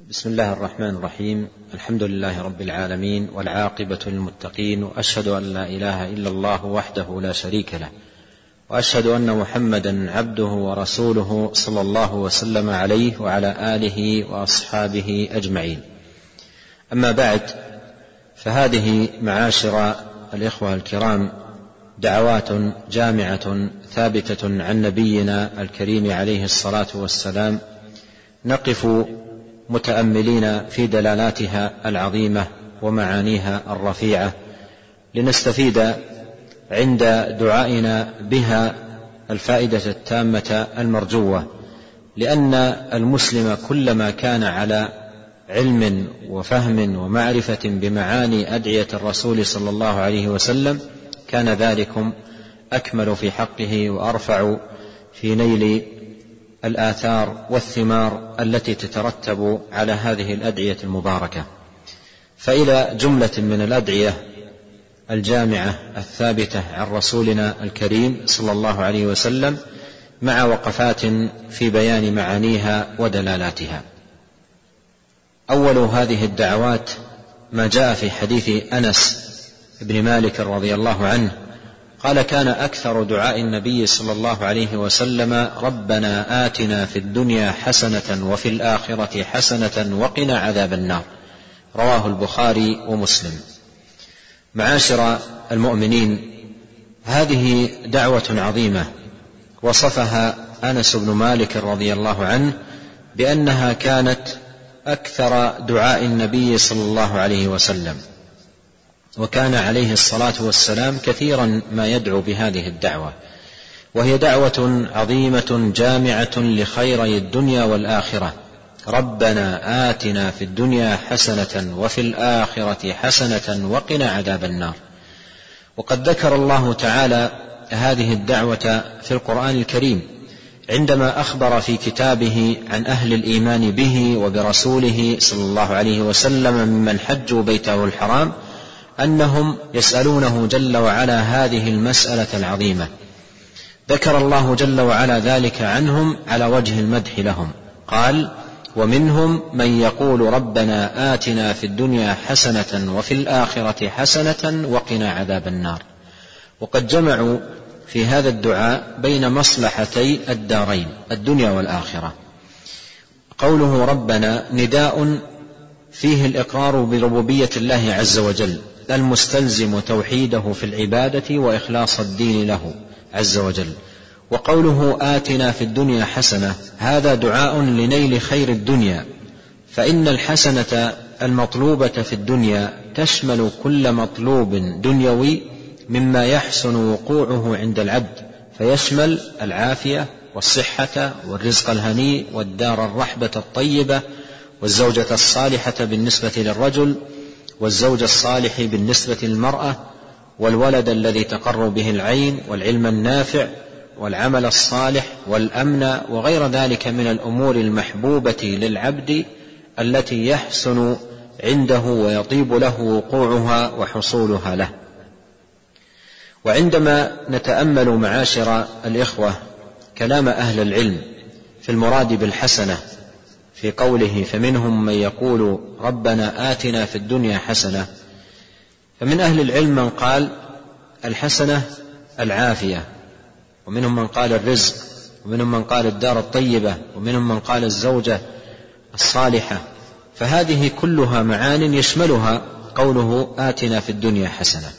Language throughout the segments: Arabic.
بسم الله الرحمن الرحيم. الحمد لله رب العالمين، والعاقبة للمتقين، وأشهد أن لا إله إلا الله وحده لا شريك له، وأشهد أن محمدا عبده ورسوله صلى الله وسلم عليه وعلى آله وأصحابه أجمعين. أما بعد، فهذه معاشر الإخوة الكرام دعوات جامعة ثابتة عن نبينا الكريم عليه الصلاة والسلام، نقف متأملين في دلالاتها العظيمة ومعانيها الرفيعة، لنستفيد عند دعائنا بها الفائدة التامة المرجوة، لأن المسلم كلما كان على علم وفهم ومعرفة بمعاني أدعية الرسول صلى الله عليه وسلم كان ذلكم أكمل في حقه وأرفع في نيل الآثار والثمار التي تترتب على هذه الأدعية المباركة. فإلى جملة من الأدعية الجامعة الثابتة عن رسولنا الكريم صلى الله عليه وسلم، مع وقفات في بيان معانيها ودلالاتها. أول هذه الدعوات ما جاء في حديث أنس بن مالك رضي الله عنه قال: كان أكثر دعاء النبي صلى الله عليه وسلم: ربنا آتنا في الدنيا حسنة وفي الآخرة حسنة وقنا عذاب النار. رواه البخاري ومسلم. معاشر المؤمنين، هذه دعوة عظيمة وصفها أنس بن مالك رضي الله عنه بأنها كانت أكثر دعاء النبي صلى الله عليه وسلم، وكان عليه الصلاة والسلام كثيرا ما يدعو بهذه الدعوة، وهي دعوة عظيمة جامعة لخيري الدنيا والآخرة: ربنا آتنا في الدنيا حسنة وفي الآخرة حسنة وقنا عذاب النار. وقد ذكر الله تعالى هذه الدعوة في القرآن الكريم عندما أخبر في كتابه عن أهل الإيمان به وبرسوله صلى الله عليه وسلم ممن حجوا بيته الحرام أنهم يسألونه جل وعلا هذه المسألة العظيمة. ذكر الله جل وعلا ذلك عنهم على وجه المدح لهم، قال: ومنهم من يقول ربنا آتنا في الدنيا حسنة وفي الآخرة حسنة وقنا عذاب النار. وقد جمعوا في هذا الدعاء بين مصلحتي الدارين، الدنيا والآخرة. قوله ربنا نداء فيه الإقرار بربوبية الله عز وجل، المستلزم توحيده في العبادة وإخلاص الدين له عز وجل. وقوله آتنا في الدنيا حسنة، هذا دعاء لنيل خير الدنيا، فإن الحسنة المطلوبة في الدنيا تشمل كل مطلوب دنيوي مما يحسن وقوعه عند العبد، فيشمل العافية والصحة والرزق الهنيء والدار الرحبة الطيبة والزوجة الصالحة بالنسبة للرجل، والزوج الصالح بالنسبة للمرأة، والولد الذي تقر به العين، والعلم النافع، والعمل الصالح، والأمن، وغير ذلك من الأمور المحبوبة للعبد التي يحسن عنده ويطيب له وقوعها وحصولها له. وعندما نتأمل معاشر الإخوة كلام أهل العلم في المراد بالحسنة في قوله فمنهم من يقول ربنا آتنا في الدنيا حسنة، فمن أهل العلم من قال الحسنة العافية، ومنهم من قال الرزق، ومنهم من قال الدار الطيبة، ومنهم من قال الزوجة الصالحة. فهذه كلها معان يشملها قوله آتنا في الدنيا حسنة.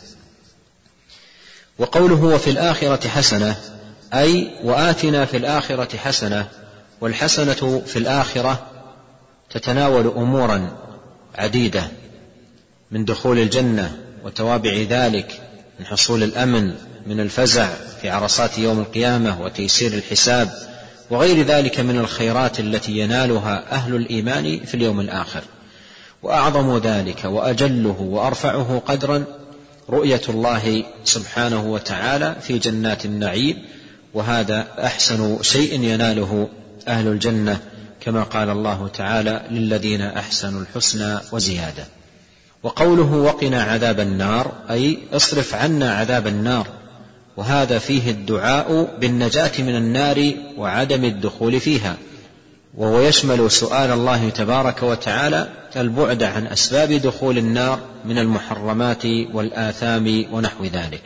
وقوله وفي الآخرة حسنة أي وآتنا في الآخرة حسنة، والحسنة في الآخرة تتناول أمورا عديدة من دخول الجنة وتوابع ذلك، من حصول الأمن من الفزع في عرصات يوم القيامة وتيسير الحساب، وغير ذلك من الخيرات التي ينالها أهل الإيمان في اليوم الآخر. وأعظم ذلك وأجله وأرفعه قدرا رؤية الله سبحانه وتعالى في جنات النعيم، وهذا أحسن شيء يناله أهل الجنة، كما قال الله تعالى للذين أحسنوا الحسنى وزيادة. وقوله وقنا عذاب النار أي اصرف عنا عذاب النار، وهذا فيه الدعاء بالنجاة من النار وعدم الدخول فيها، وهو يشمل سؤال الله تبارك وتعالى البعد عن أسباب دخول النار من المحرمات والآثام ونحو ذلك.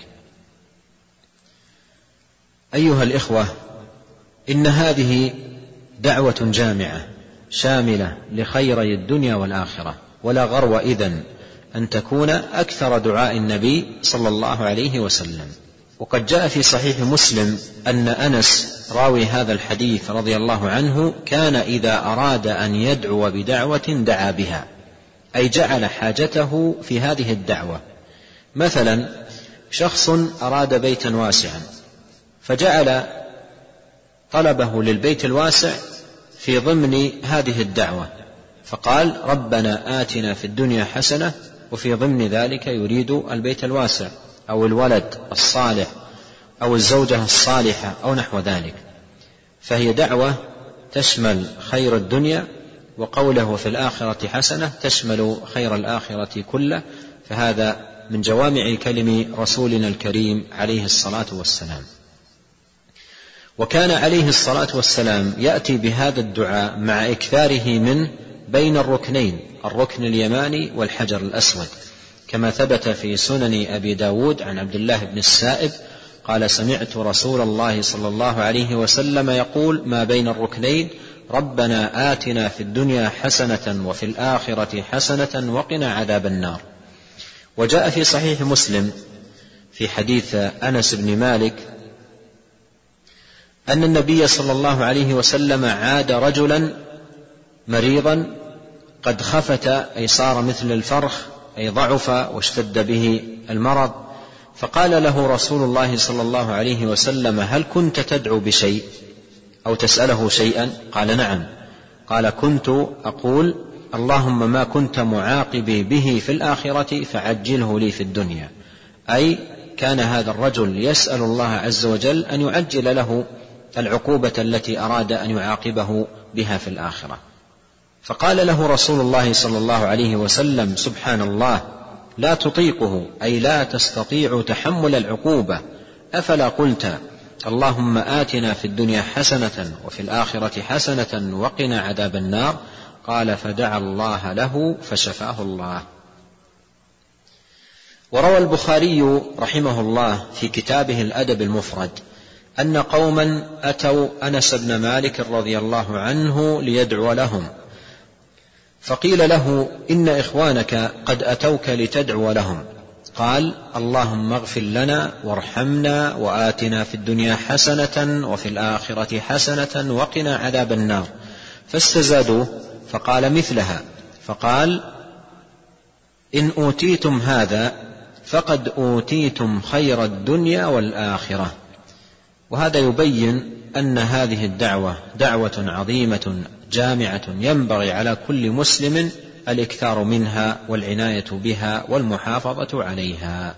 أيها الإخوة، إن هذه دعوة جامعة شاملة لخيري الدنيا والآخرة، ولا غرو إذن أن تكون أكثر دعاء النبي صلى الله عليه وسلم. وقد جاء في صحيح مسلم أن أنس راوي هذا الحديث رضي الله عنه كان إذا أراد أن يدعو بدعوة دعا بها، أي جعل حاجته في هذه الدعوة. مثلا شخص أراد بيتا واسعا فجعل طلبه للبيت الواسع في ضمن هذه الدعوة، فقال ربنا آتنا في الدنيا حسنة، وفي ضمن ذلك يريد البيت الواسع أو الولد الصالح أو الزوجة الصالحة أو نحو ذلك. فهي دعوة تشمل خير الدنيا، وقوله في الآخرة حسنة تشمل خير الآخرة كله، فهذا من جوامع كلم رسولنا الكريم عليه الصلاة والسلام. وكان عليه الصلاة والسلام يأتي بهذا الدعاء مع إكثاره منه بين الركنين، الركن اليماني والحجر الأسود، كما ثبت في سنن أبي داود عن عبد الله بن السائب قال سمعت رسول الله صلى الله عليه وسلم يقول ما بين الركنين ربنا آتنا في الدنيا حسنة وفي الآخرة حسنة وقنا عذاب النار. وجاء في صحيح مسلم في حديث أنس بن مالك أن النبي صلى الله عليه وسلم عاد رجلا مريضا قد خفت، أي صار مثل الفرخ، أي ضعف واشتد به المرض، فقال له رسول الله صلى الله عليه وسلم هل كنت تدعو بشيء أو تسأله شيئا؟ قال نعم. قال كنت أقول اللهم ما كنت معاقبي به في الآخرة فعجله لي في الدنيا، أي كان هذا الرجل يسأل الله عز وجل أن يعجل له العقوبة التي أراد أن يعاقبه بها في الآخرة. فقال له رسول الله صلى الله عليه وسلم سبحان الله لا تطيقه، أي لا تستطيع تحمل العقوبة، أفلا قلت اللهم آتنا في الدنيا حسنة وفي الآخرة حسنة وقنا عذاب النار؟ قال فدعا الله له فشفاه الله. وروى البخاري رحمه الله في كتابه الأدب المفرد أن قوما أتوا أنس بن مالك رضي الله عنه ليدعو لهم، فقيل له إن إخوانك قد أتوك لتدعو لهم، قال اللهم اغفر لنا وارحمنا وآتنا في الدنيا حسنة وفي الآخرة حسنة وقنا عذاب النار، فاستزادوه فقال مثلها، فقال إن أوتيتم هذا فقد أوتيتم خير الدنيا والآخرة. وهذا يبين أن هذه الدعوة دعوة عظيمة جامعة ينبغي على كل مسلم الإكثار منها والعناية بها والمحافظة عليها.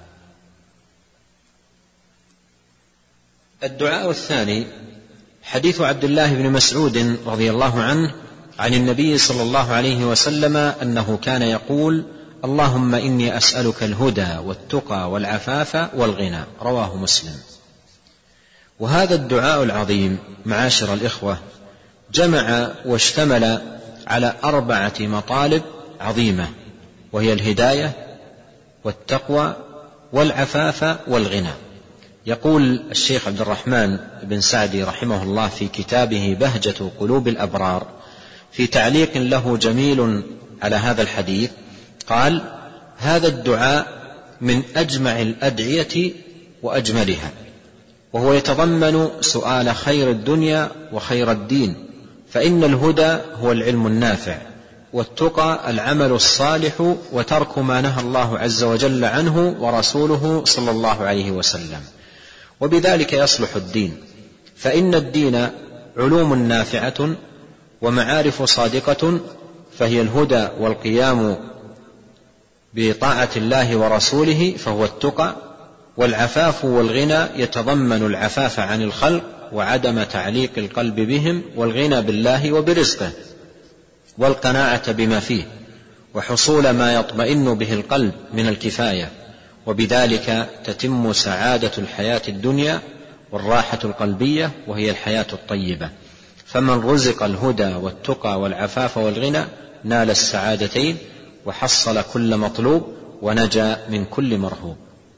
الدعاء الثاني حديث عبد الله بن مسعود رضي الله عنه عن النبي صلى الله عليه وسلم أنه كان يقول اللهم إني أسألك الهدى والتقى والعفاف والغنى، رواه مسلم. وهذا الدعاء العظيم معاشر الإخوة جمع واشتمل على 4 مطالب عظيمة، وهي الهداية والتقوى والعفاف والغنى. يقول الشيخ عبد الرحمن بن سعدي رحمه الله في كتابه بهجة قلوب الأبرار في تعليق له جميل على هذا الحديث، قال هذا الدعاء من أجمع الأدعية وأجملها، وهو يتضمن سؤال خير الدنيا وخير الدين، فإن الهدى هو العلم النافع، والتقى العمل الصالح وترك ما نهى الله عز وجل عنه ورسوله صلى الله عليه وسلم، وبذلك يصلح الدين، فإن الدين علوم نافعة ومعارف صادقة، فهي الهدى والقيام بطاعة الله ورسوله فهو التقى، والعفاف والغنى يتضمن العفاف عن الخلق وعدم تعليق القلب بهم، والغنى بالله وبرزقه، والقناعة بما فيه، وحصول ما يطمئن به القلب من الكفاية، وبذلك تتم سعادة الحياة الدنيا والراحة القلبية، وهي الحياة الطيبة. فمن رزق الهدى والتقى والعفاف والغنى نال السعادتين وحصل كل مطلوب ونجا من كل مرهوب.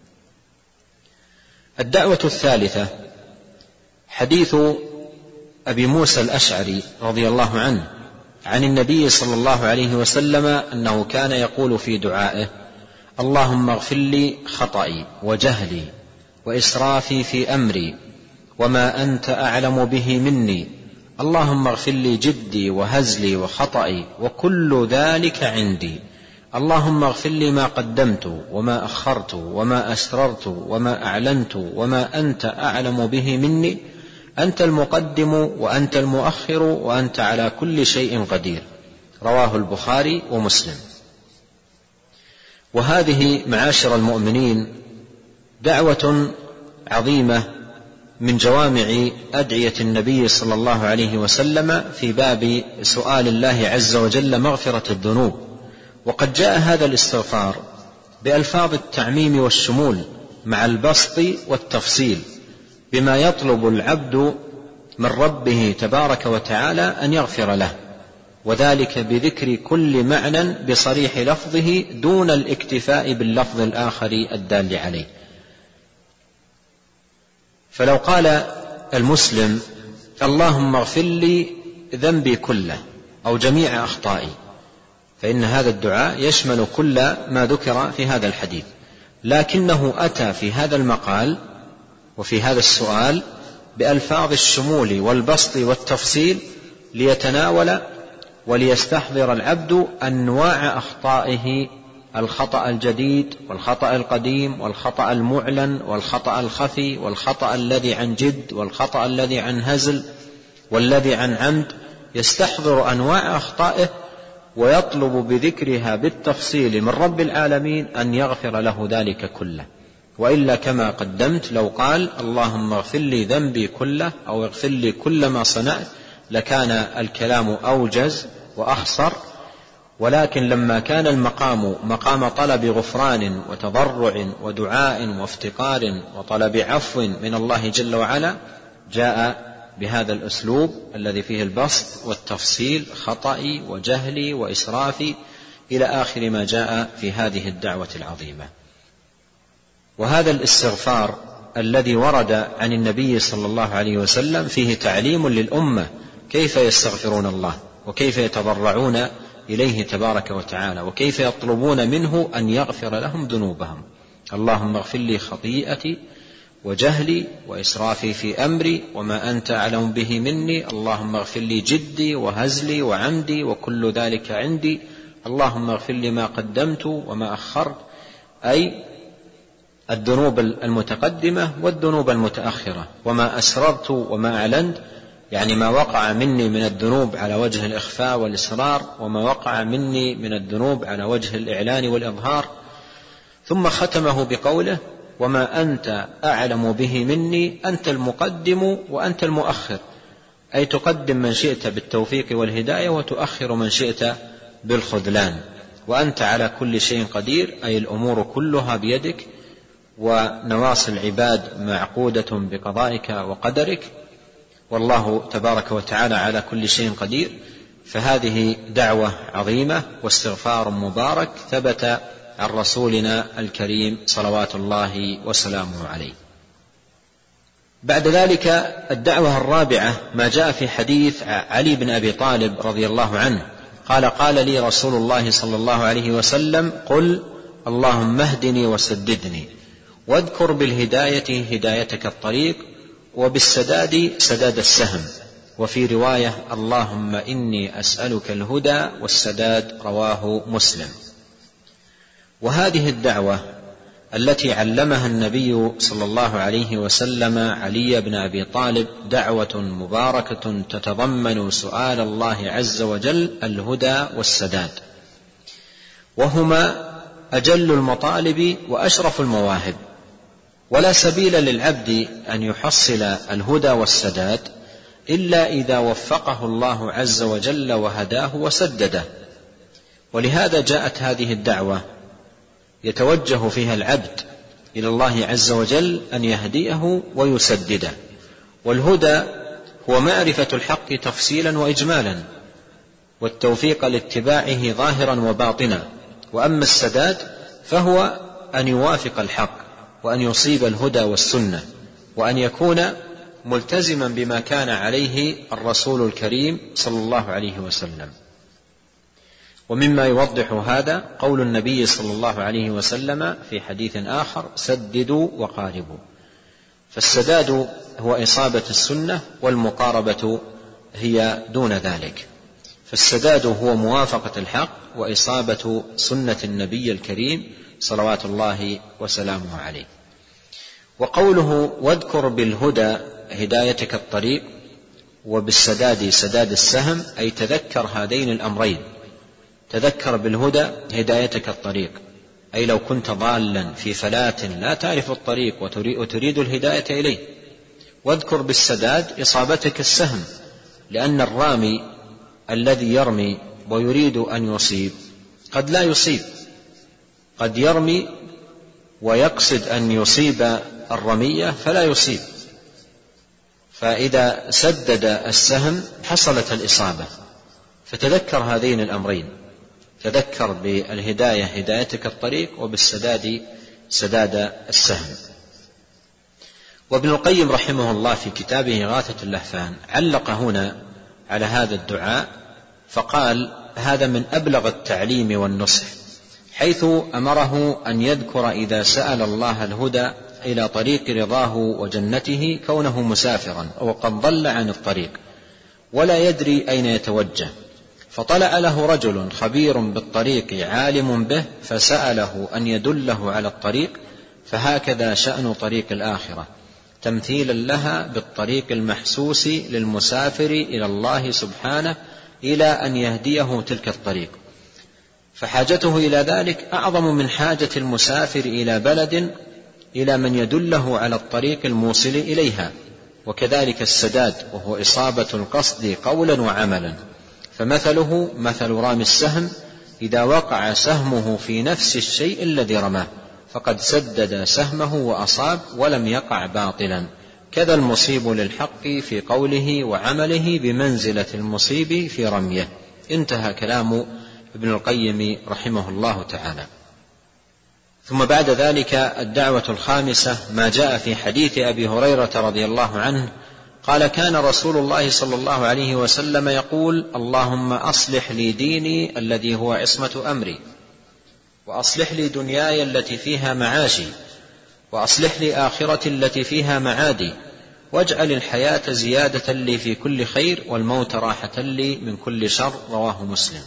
الدعوة الثالثة حديث أبي موسى الأشعري رضي الله عنه عن النبي صلى الله عليه وسلم أنه كان يقول في دعائه: اللهم اغفر لي خطئي وجهلي وإسرافي في أمري وما أنت أعلم به مني، اللهم اغفر لي جدي وهزلي وخطئي وكل ذلك عندي، اللهم اغفر لي ما قدمت وما أخرت وما أسررت وما أعلنت وما أنت أعلم به مني، أنت المقدم وأنت المؤخر وأنت على كل شيء قدير. رواه البخاري ومسلم. وهذه معاشر المؤمنين دعوة عظيمة من جوامع أدعية النبي صلى الله عليه وسلم في باب سؤال الله عز وجل مغفرة الذنوب. وقد جاء هذا الاستغفار بألفاظ التعميم والشمول مع البسط والتفصيل بما يطلب العبد من ربه تبارك وتعالى أن يغفر له، وذلك بذكر كل معنى بصريح لفظه دون الاكتفاء باللفظ الآخر الدال عليه. فلو قال المسلم: اللهم اغفر لي ذنبي كله أو جميع أخطائي، فإن هذا الدعاء يشمل كل ما ذكر في هذا الحديث، لكنه أتى في هذا المقال وفي هذا السؤال بألفاظ الشمول والبسط والتفصيل ليتناول وليستحضر العبد أنواع أخطائه: الخطأ الجديد والخطأ القديم والخطأ المعلن والخطأ الخفي والخطأ الذي عن جد والخطأ الذي عن هزل والذي عن عمد. يستحضر أنواع أخطائه ويطلب بذكرها بالتفصيل من رب العالمين أن يغفر له ذلك كله. وإلا كما قدمت لو قال: اللهم اغفر لي ذنبي كله أو اغفر لي كل ما صنعت لكان الكلام أوجز وأخصر. ولكن لما كان المقام مقام طلب غفران وتضرع ودعاء وافتقار وطلب عفو من الله جل وعلا، جاء بهذا الأسلوب الذي فيه البسط والتفصيل: خطئي وجهلي وإسرافي، إلى آخر ما جاء في هذه الدعوة العظيمة. وهذا الاستغفار الذي ورد عن النبي صلى الله عليه وسلم فيه تعليم للأمة كيف يستغفرون الله وكيف يتضرعون إليه تبارك وتعالى وكيف يطلبون منه أن يغفر لهم ذنوبهم. اللهم اغفر لي خطيئتي وجهلي وإسرافي في أمري وما أنت أعلم به مني، اللهم اغفر لي جدي وهزلي وعمدي وكل ذلك عندي، اللهم اغفر لي ما قدمت وما أخرت، أي الذنوب المتقدمة والذنوب المتأخرة، وما أسررت وما أعلنت، يعني ما وقع مني من الذنوب على وجه الإخفاء والإصرار، وما وقع مني من الذنوب على وجه الإعلان والإظهار. ثم ختمه بقوله: وما أنت أعلم به مني، أنت المقدم وأنت المؤخر، أي تقدم من شئت بالتوفيق والهداية وتؤخر من شئت بالخذلان، وأنت على كل شيء قدير، أي الأمور كلها بيدك ونواصي العباد معقودة بقضائك وقدرك، والله تبارك وتعالى على كل شيء قدير. فهذه دعوة عظيمة واستغفار مبارك ثبت عن رسولنا الكريم صلوات الله وسلامه عليه. بعد ذلك الدعوة الرابعة ما جاء في حديث علي بن أبي طالب رضي الله عنه قال: قال لي رسول الله صلى الله عليه وسلم: قل اللهم اهدني وسددني، واذكر بالهداية هدايتك الطريق، وبالسداد سداد السهم. وفي رواية: اللهم إني أسألك الهدى والسداد. رواه مسلم. وهذه الدعوة التي علمها النبي صلى الله عليه وسلم علي بن أبي طالب دعوة مباركة تتضمن سؤال الله عز وجل الهدى والسداد، وهما أجل المطالب وأشرف المواهب، ولا سبيل للعبد أن يحصل الهدى والسداد إلا إذا وفقه الله عز وجل وهداه وسدده. ولهذا جاءت هذه الدعوة يتوجه فيها العبد إلى الله عز وجل أن يهديه ويسدده. والهدى هو معرفة الحق تفصيلا وإجمالا، والتوفيق لاتباعه ظاهرا وباطنا. وأما السداد فهو أن يوافق الحق، وأن يصيب الهدى والسنة، وأن يكون ملتزما بما كان عليه الرسول الكريم صلى الله عليه وسلم. ومما يوضح هذا قول النبي صلى الله عليه وسلم في حديث آخر: سددوا وقاربوا. فالسداد هو إصابة السنة، والمقاربة هي دون ذلك. فالسداد هو موافقة الحق وإصابة سنة النبي الكريم صلوات الله وسلامه عليه. وقوله: واذكر بالهدى هدايتك الطريق، وبالسداد سداد السهم، أي تذكر هذين الأمرين. تذكر بالهدى هدايتك الطريق، أي لو كنت ضالا في فلاة لا تعرف الطريق وتريد الهداية إليه. واذكر بالسداد إصابتك السهم، لأن الرامي الذي يرمي ويريد أن يصيب قد لا يصيب، قد يرمي ويقصد أن يصيب الرمية فلا يصيب، فإذا سدد السهم حصلت الإصابة. فتذكر هذين الأمرين، تذكر بالهداية هدايتك الطريق، وبالسداد سداد السهم. وابن القيم رحمه الله في كتابه إغاثة اللهفان علق هنا على هذا الدعاء فقال: هذا من أبلغ التعليم والنصح، حيث أمره أن يذكر إذا سأل الله الهدى إلى طريق رضاه وجنته كونه مسافرا وقد ضل عن الطريق ولا يدري أين يتوجه، فطلع له رجل خبير بالطريق عالم به فسأله أن يدله على الطريق، فهكذا شأن طريق الآخرة، تمثيلا لها بالطريق المحسوس للمسافر إلى الله سبحانه إلى أن يهديه تلك الطريق، فحاجته إلى ذلك أعظم من حاجة المسافر إلى بلد إلى من يدله على الطريق الموصل إليها. وكذلك السداد، وهو إصابة القصد قولا وعملا، فمثله مثل رامي السهم إذا وقع سهمه في نفس الشيء الذي رماه فقد سدد سهمه وأصاب ولم يقع باطلا، كذا المصيب للحق في قوله وعمله بمنزلة المصيب في رميه. انتهى كلام ابن القيم رحمه الله تعالى. ثم بعد ذلك الدعوة الخامسة ما جاء في حديث أبي هريرة رضي الله عنه قال: كان رسول الله صلى الله عليه وسلم يقول: اللهم أصلح لي ديني الذي هو عصمة أمري، وأصلح لي دنياي التي فيها معاشي، وأصلح لي آخرتي التي فيها معادي، واجعل الحياة زيادة لي في كل خير والموت راحة لي من كل شر. رواه مسلم.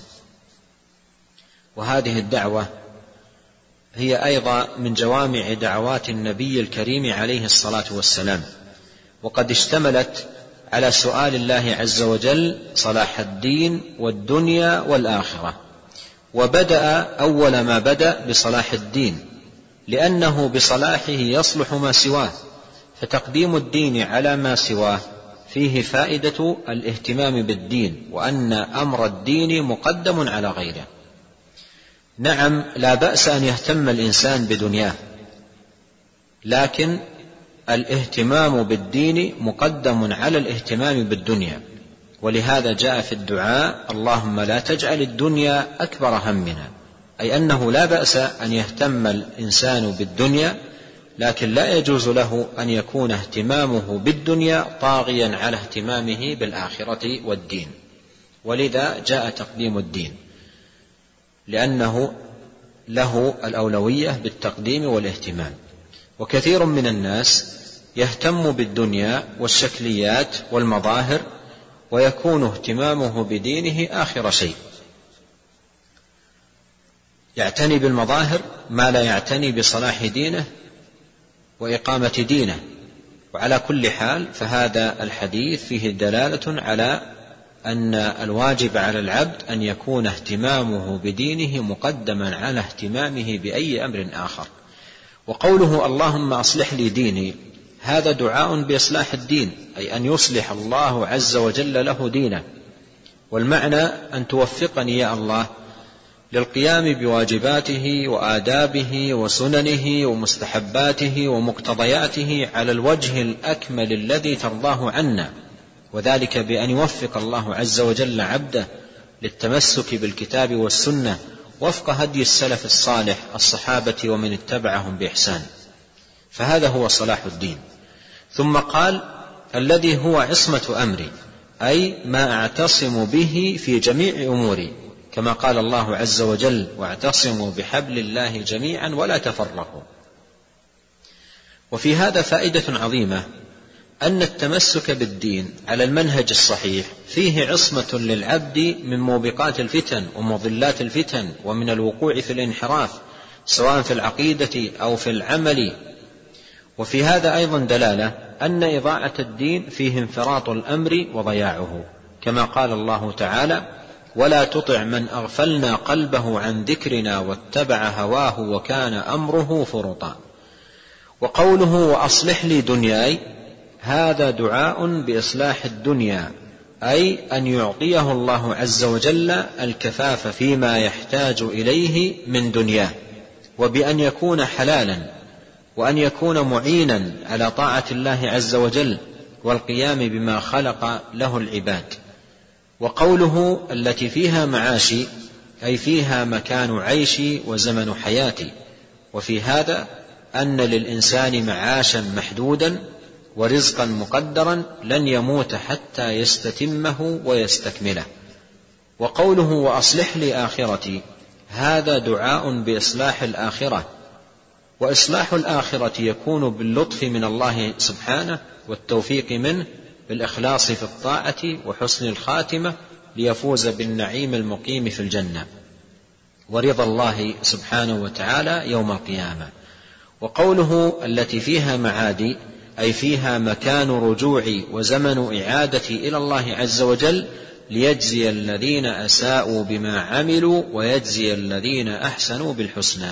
وهذه الدعوة هي أيضا من جوامع دعوات النبي الكريم عليه الصلاة والسلام، وقد اشتملت على سؤال الله عز وجل صلاح الدين والدنيا والآخرة، وبدأ أول ما بدأ بصلاح الدين، لأنه بصلاحه يصلح ما سواه، فتقديم الدين على ما سواه فيه فائدة الاهتمام بالدين، وأن أمر الدين مقدم على غيره. نعم، لا بأس أن يهتم الإنسان بدنياه، لكن الاهتمام بالدين مقدم على الاهتمام بالدنيا. ولهذا جاء في الدعاء: اللهم لا تجعل الدنيا أكبر همنا، أي أنه لا بأس أن يهتم الإنسان بالدنيا، لكن لا يجوز له أن يكون اهتمامه بالدنيا طاغيا على اهتمامه بالآخرة والدين. ولذا جاء تقديم الدين، لأنه له الأولوية بالتقديم والاهتمام. وكثير من الناس يهتم بالدنيا والشكليات والمظاهر، ويكون اهتمامه بدينه آخر شيء، يعتني بالمظاهر ما لا يعتني بصلاح دينه وإقامة دينه. وعلى كل حال فهذا الحديث فيه دلالة على أن الواجب على العبد أن يكون اهتمامه بدينه مقدما على اهتمامه بأي أمر آخر. وقوله اللهم أصلح لي ديني، هذا دعاء بإصلاح الدين، أي أن يصلح الله عز وجل له دينه. والمعنى أن توفقني يا الله للقيام بواجباته وآدابه وسننه ومستحباته ومقتضياته على الوجه الأكمل الذي ترضاه عنا، وذلك بأن يوفق الله عز وجل عبده للتمسك بالكتاب والسنة وفق هدي السلف الصالح الصحابة ومن اتبعهم بإحسان، فهذا هو صلاح الدين. ثم قال: الذي هو عصمة أمري، أي ما أعتصم به في جميع أموري، كما قال الله عز وجل: واعتصموا بحبل الله جميعا ولا تفرقوا. وفي هذا فائدة عظيمة، أن التمسك بالدين على المنهج الصحيح فيه عصمة للعبد من موبقات الفتن ومضلات الفتن ومن الوقوع في الانحراف سواء في العقيدة أو في العمل. وفي هذا أيضا دلالة أن إضاعة الدين فيه انفراط الأمر وضياعه، كما قال الله تعالى: ولا تطع من أغفلنا قلبه عن ذكرنا واتبع هواه وكان أمره فرطا. وقوله: وأصلح لي دنياي، هذا دعاء بإصلاح الدنيا، أي أن يعطيه الله عز وجل الكفاف فيما يحتاج إليه من دنياه، وبأن يكون حلالا، وأن يكون معينا على طاعة الله عز وجل والقيام بما خلق له العباد. وقوله: التي فيها معاشي، أي فيها مكان عيشي وزمن حياتي. وفي هذا أن للإنسان معاشا محدودا ورزقا مقدرا لن يموت حتى يستتمه ويستكمله. وقوله: وأصلح لي آخرتي، هذا دعاء بإصلاح الآخرة، وإصلاح الآخرة يكون باللطف من الله سبحانه والتوفيق منه بالإخلاص في الطاعة وحسن الخاتمة ليفوز بالنعيم المقيم في الجنة ورضا الله سبحانه وتعالى يوم القيامة. وقوله: التي فيها معادي، أي فيها مكان رجوعي وزمن إعادتي إلى الله عز وجل ليجزي الذين أساءوا بما عملوا ويجزي الذين أحسنوا بالحسنى.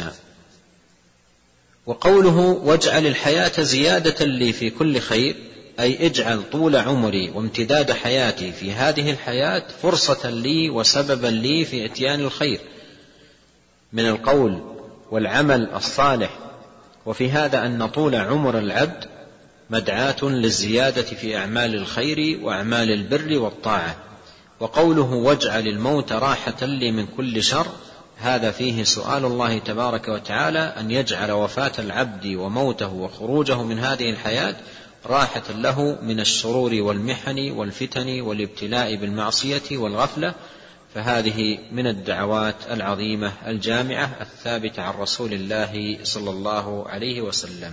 وقوله: واجعل الحياة زيادة لي في كل خير، أي اجعل طول عمري وامتداد حياتي في هذه الحياة فرصة لي وسببا لي في إتيان الخير من القول والعمل الصالح. وفي هذا أن طول عمر العبد مدعاة للزيادة في أعمال الخير وأعمال البر والطاعة. وقوله: واجعل الموت راحة لي من كل شر، هذا فيه سؤال الله تبارك وتعالى أن يجعل وفاة العبد وموته وخروجه من هذه الحياة راحة له من الشرور والمحن والفتن والابتلاء بالمعصية والغفلة. فهذه من الدعوات العظيمة الجامعة الثابتة عن رسول الله صلى الله عليه وسلم.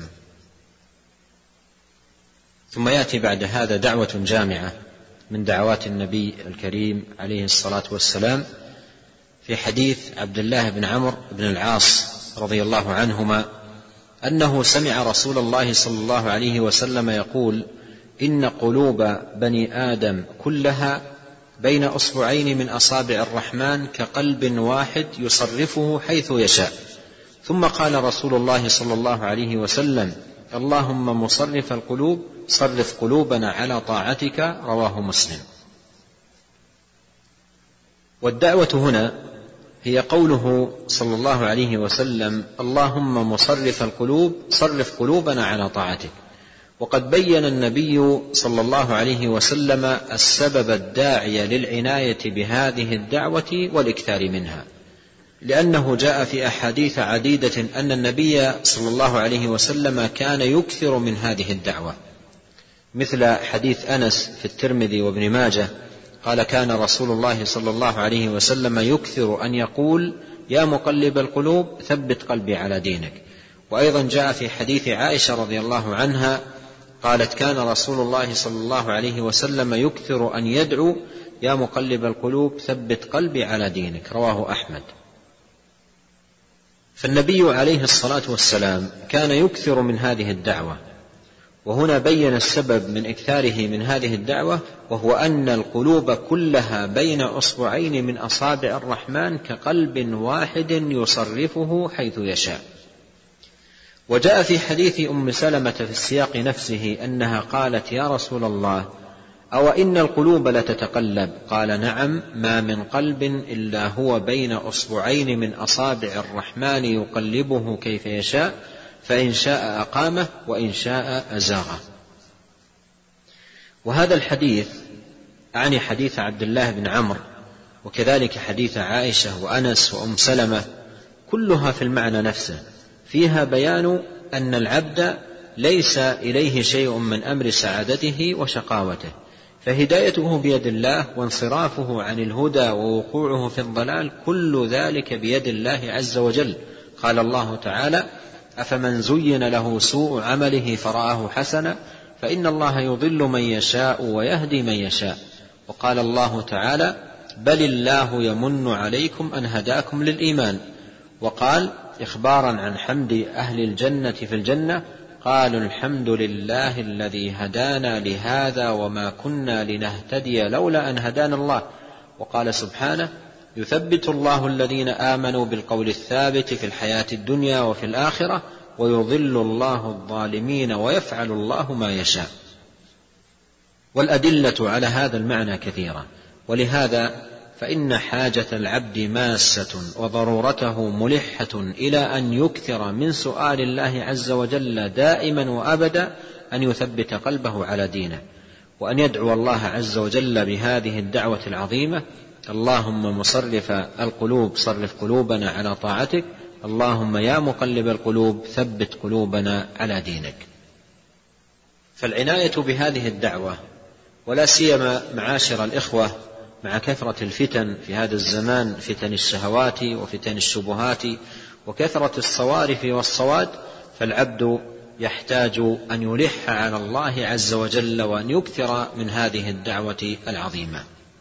ثم يأتي بعد هذا دعوة جامعة من دعوات النبي الكريم عليه الصلاة والسلام في حديث عبد الله بن عمرو بن العاص رضي الله عنهما أنه سمع رسول الله صلى الله عليه وسلم يقول: إن قلوب بني آدم كلها بين أصبعين من أصابع الرحمن كقلب واحد يصرفه حيث يشاء. ثم قال رسول الله صلى الله عليه وسلم: اللهم مصرف القلوب صرف قلوبنا على طاعتك. رواه مسلم. والدعوة هنا هي قوله صلى الله عليه وسلم: اللهم مصرف القلوب صرف قلوبنا على طاعتك. وقد بين النبي صلى الله عليه وسلم السبب الداعي للعناية بهذه الدعوة والإكثار منها، لأنه جاء في أحاديث عديدة أن النبي صلى الله عليه وسلم كان يكثر من هذه الدعوة، مثل حديث أنس في الترمذي وابن ماجه قال: كان رسول الله صلى الله عليه وسلم يكثر أن يقول: يا مقلب القلوب ثبت قلبي على دينك. وأيضا جاء في حديث عائشة رضي الله عنها قالت: كان رسول الله صلى الله عليه وسلم يكثر أن يدعو: يا مقلب القلوب ثبت قلبي على دينك. رواه أحمد. فالنبي عليه الصلاة والسلام كان يكثر من هذه الدعوة، وهنا بين السبب من إكثاره من هذه الدعوة، وهو أن القلوب كلها بين أصبعين من أصابع الرحمن كقلب واحد يصرفه حيث يشاء. وجاء في حديث أم سلمة في السياق نفسه أنها قالت: يا رسول الله، أو إن القلوب لتتقلب؟ قال: نعم، ما من قلب إلا هو بين أصبعين من أصابع الرحمن يقلبه كيف يشاء، فإن شاء أقامه وإن شاء أزاغه. وهذا الحديث أعني حديث عبد الله بن عمرو، وكذلك حديث عائشة وأنس وأم سلمة، كلها في المعنى نفسه، فيها بيان أن العبد ليس إليه شيء من أمر سعادته وشقاوته، فهدايته بيد الله، وانصرافه عن الهدى ووقوعه في الضلال كل ذلك بيد الله عز وجل. قال الله تعالى: أفمن زين له سوء عمله فرآه حسنا فإن الله يضل من يشاء ويهدي من يشاء. وقال الله تعالى: بل الله يمن عليكم أن هداكم للإيمان. وقال إخبارا عن حمد أهل الجنة في الجنة: قالوا الحمد لله الذي هدانا لهذا وما كنا لنهتدي لولا أن هدانا الله. وقال سبحانه: يثبت الله الذين آمنوا بالقول الثابت في الحياة الدنيا وفي الآخرة ويضل الله الظالمين ويفعل الله ما يشاء. والأدلة على هذا المعنى كثيرة، ولهذا فإن حاجة العبد ماسة وضرورته ملحة إلى أن يكثر من سؤال الله عز وجل دائما وأبدا أن يثبت قلبه على دينه، وأن يدعو الله عز وجل بهذه الدعوة العظيمة: اللهم مصرف القلوب صرف قلوبنا على طاعتك، اللهم يا مقلب القلوب ثبت قلوبنا على دينك. فالعناية بهذه الدعوة، ولا سيما معاشر الإخوة مع كثرة الفتن في هذا الزمان، فتن الشهوات وفتن الشبهات وكثرة الصوارف والصواد، فالعبد يحتاج أن يلح على الله عز وجل وأن يكثر من هذه الدعوة العظيمة.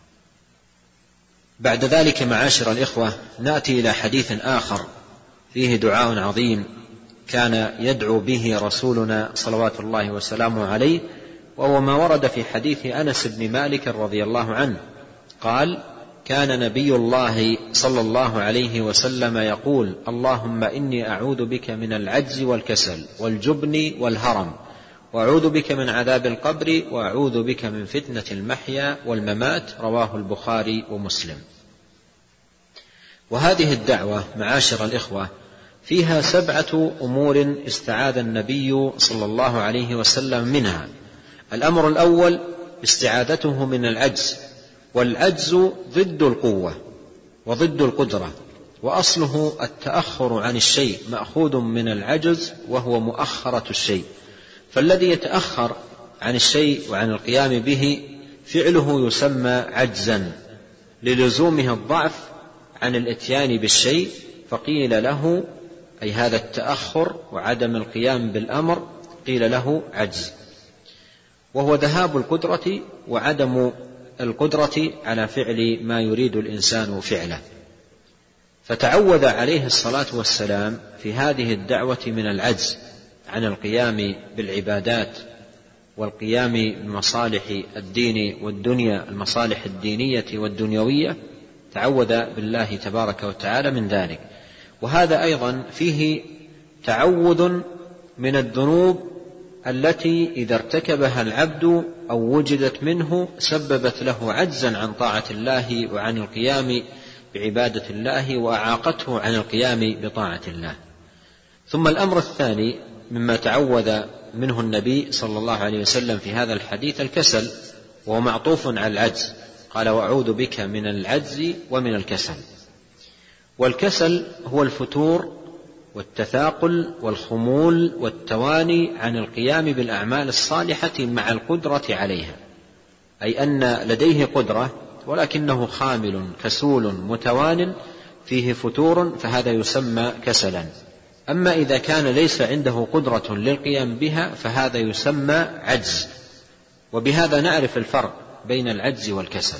بعد ذلك معاشر الإخوة نأتي إلى حديث آخر فيه دعاء عظيم كان يدعو به رسولنا صلوات الله وسلامه عليه، وهو ما ورد في حديث أنس بن مالك رضي الله عنه قال: كان نبي الله صلى الله عليه وسلم يقول: اللهم إني أعوذ بك من العجز والكسل والجبن والهرم، وأعوذ بك من عذاب القبر، وأعوذ بك من فتنة المحيا والممات. رواه البخاري ومسلم. وهذه الدعوة معاشر الإخوة فيها 7 أمور استعاذ النبي صلى الله عليه وسلم منها. الأمر الأول استعاذته من العجز، والعجز ضد القوة وضد القدرة، وأصله التأخر عن الشيء، مأخوذ من العجز وهو مؤخرة الشيء. فالذي يتأخر عن الشيء وعن القيام به فعله يسمى عجزا للزومه الضعف عن الاتيان بالشيء، فقيل له، أي هذا التأخر وعدم القيام بالأمر، قيل له عجز، وهو ذهاب القدرة وعدم القدرة على فعل ما يريد الإنسان فعله. فتعوذ عليه الصلاة والسلام في هذه الدعوة من العجز عن القيام بالعبادات والقيام بمصالح الدين والدنيا، المصالح الدينية والدنيوية، تعوذ بالله تبارك وتعالى من ذلك. وهذا أيضا فيه تعوذ من الذنوب التي إذا ارتكبها العبد أو وجدت منه سببت له عجزا عن طاعة الله وعن القيام بعبادة الله، وأعاقته عن القيام بطاعة الله. ثم الأمر الثاني مما تعوذ منه النبي صلى الله عليه وسلم في هذا الحديث الكسل، وهو معطوف على العجز، قال: وأعوذ بك من العجز ومن الكسل. والكسل هو الفتور والتثاقل والخمول والتواني عن القيام بالأعمال الصالحة مع القدرة عليها، أي أن لديه قدرة ولكنه خامل كسول متوان فيه فتور، فهذا يسمى كسلا. أما إذا كان ليس عنده قدرة للقيام بها فهذا يسمى عجز. وبهذا نعرف الفرق بين العجز والكسل.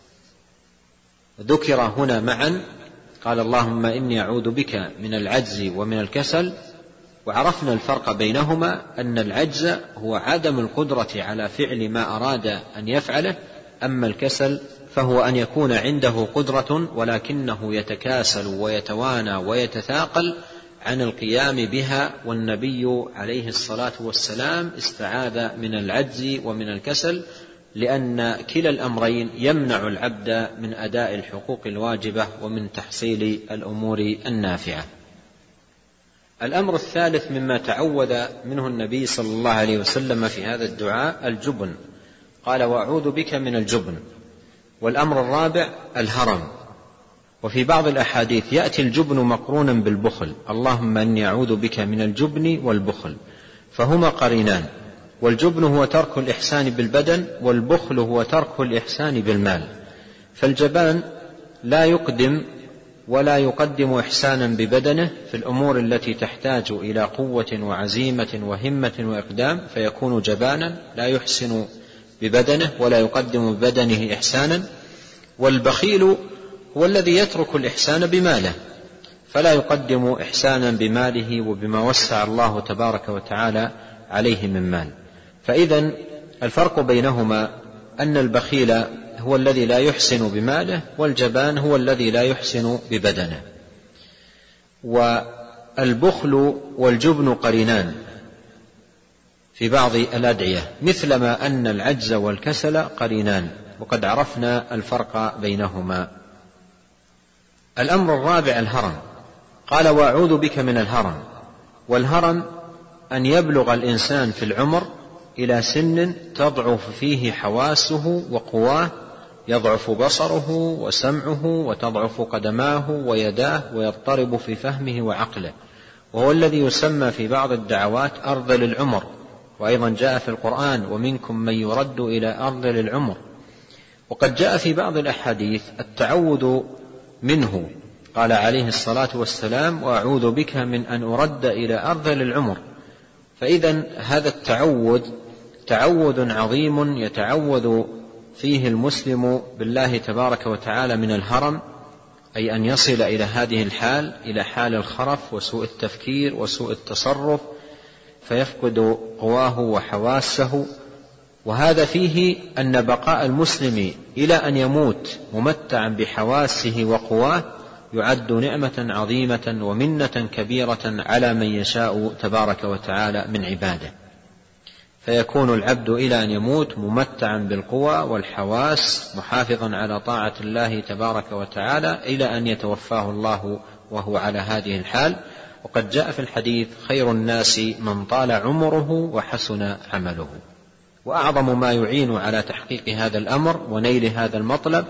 ذكر هنا معا، قال: اللهم إني أعوذ بك من العجز ومن الكسل، وعرفنا الفرق بينهما، أن العجز هو عدم القدرة على فعل ما أراد أن يفعله، أما الكسل فهو أن يكون عنده قدرة ولكنه يتكاسل ويتوانى ويتثاقل عن القيام بها. والنبي عليه الصلاة والسلام استعاذ من العجز ومن الكسل، لأن كلا الأمرين يمنع العبد من أداء الحقوق الواجبة ومن تحصيل الأمور النافعة. الأمر الثالث مما تعوذ منه النبي صلى الله عليه وسلم في هذا الدعاء الجبن، قال: وأعوذ بك من الجبن. والأمر الرابع الهرم. وفي بعض الأحاديث يأتي الجبن مقرونا بالبخل: اللهم إني أعوذ بك من الجبن والبخل، فهما قرينان. والجبن هو ترك الإحسان بالبدن، والبخل هو ترك الإحسان بالمال. فالجبان لا يقدم ولا يقدم إحسانا ببدنه في الأمور التي تحتاج إلى قوة وعزيمة وهمة وإقدام، فيكون جبانا لا يحسن ببدنه ولا يقدم ببدنه إحسانا. والبخيل هو الذي يترك الإحسان بماله، فلا يقدم إحسانا بماله وبما وسع الله تبارك وتعالى عليه من مال. فإذن الفرق بينهما أن البخيل هو الذي لا يحسن بماله، والجبان هو الذي لا يحسن ببدنه. والبخل والجبن قرينان في بعض الأدعية، مثلما أن العجز والكسل قرينان، وقد عرفنا الفرق بينهما. الأمر الرابع الهرم. قال: وأعوذ بك من الهرم. والهرم أن يبلغ الإنسان في العمر إلى سن تضعف فيه حواسه وقواه، يضعف بصره وسمعه وتضعف قدماه ويداه، ويضطرب في فهمه وعقله، وهو الذي يسمى في بعض الدعوات أرذل العمر. وأيضا جاء في القرآن: ومنكم من يرد إلى أرذل العمر. وقد جاء في بعض الأحاديث التعوذ منه، قال عليه الصلاة والسلام: وأعوذ بك من أن أرد إلى أرذل العمر. فإذا هذا التعوذ تعوذ عظيم يتعوذ فيه المسلم بالله تبارك وتعالى من الهرم، أي أن يصل إلى هذه الحال، إلى حال الخرف وسوء التفكير وسوء التصرف، فيفقد قواه وحواسه. وهذا فيه أن بقاء المسلم إلى أن يموت ممتعا بحواسه وقواه يعد نعمة عظيمة ومنة كبيرة على من يشاء تبارك وتعالى من عباده، فيكون العبد إلى أن يموت ممتعا بالقوى والحواس، محافظا على طاعة الله تبارك وتعالى إلى أن يتوفاه الله وهو على هذه الحال. وقد جاء في الحديث: خير الناس من طال عمره وحسن عمله. وأعظم ما يعين على تحقيق هذا الأمر ونيل هذا المطلب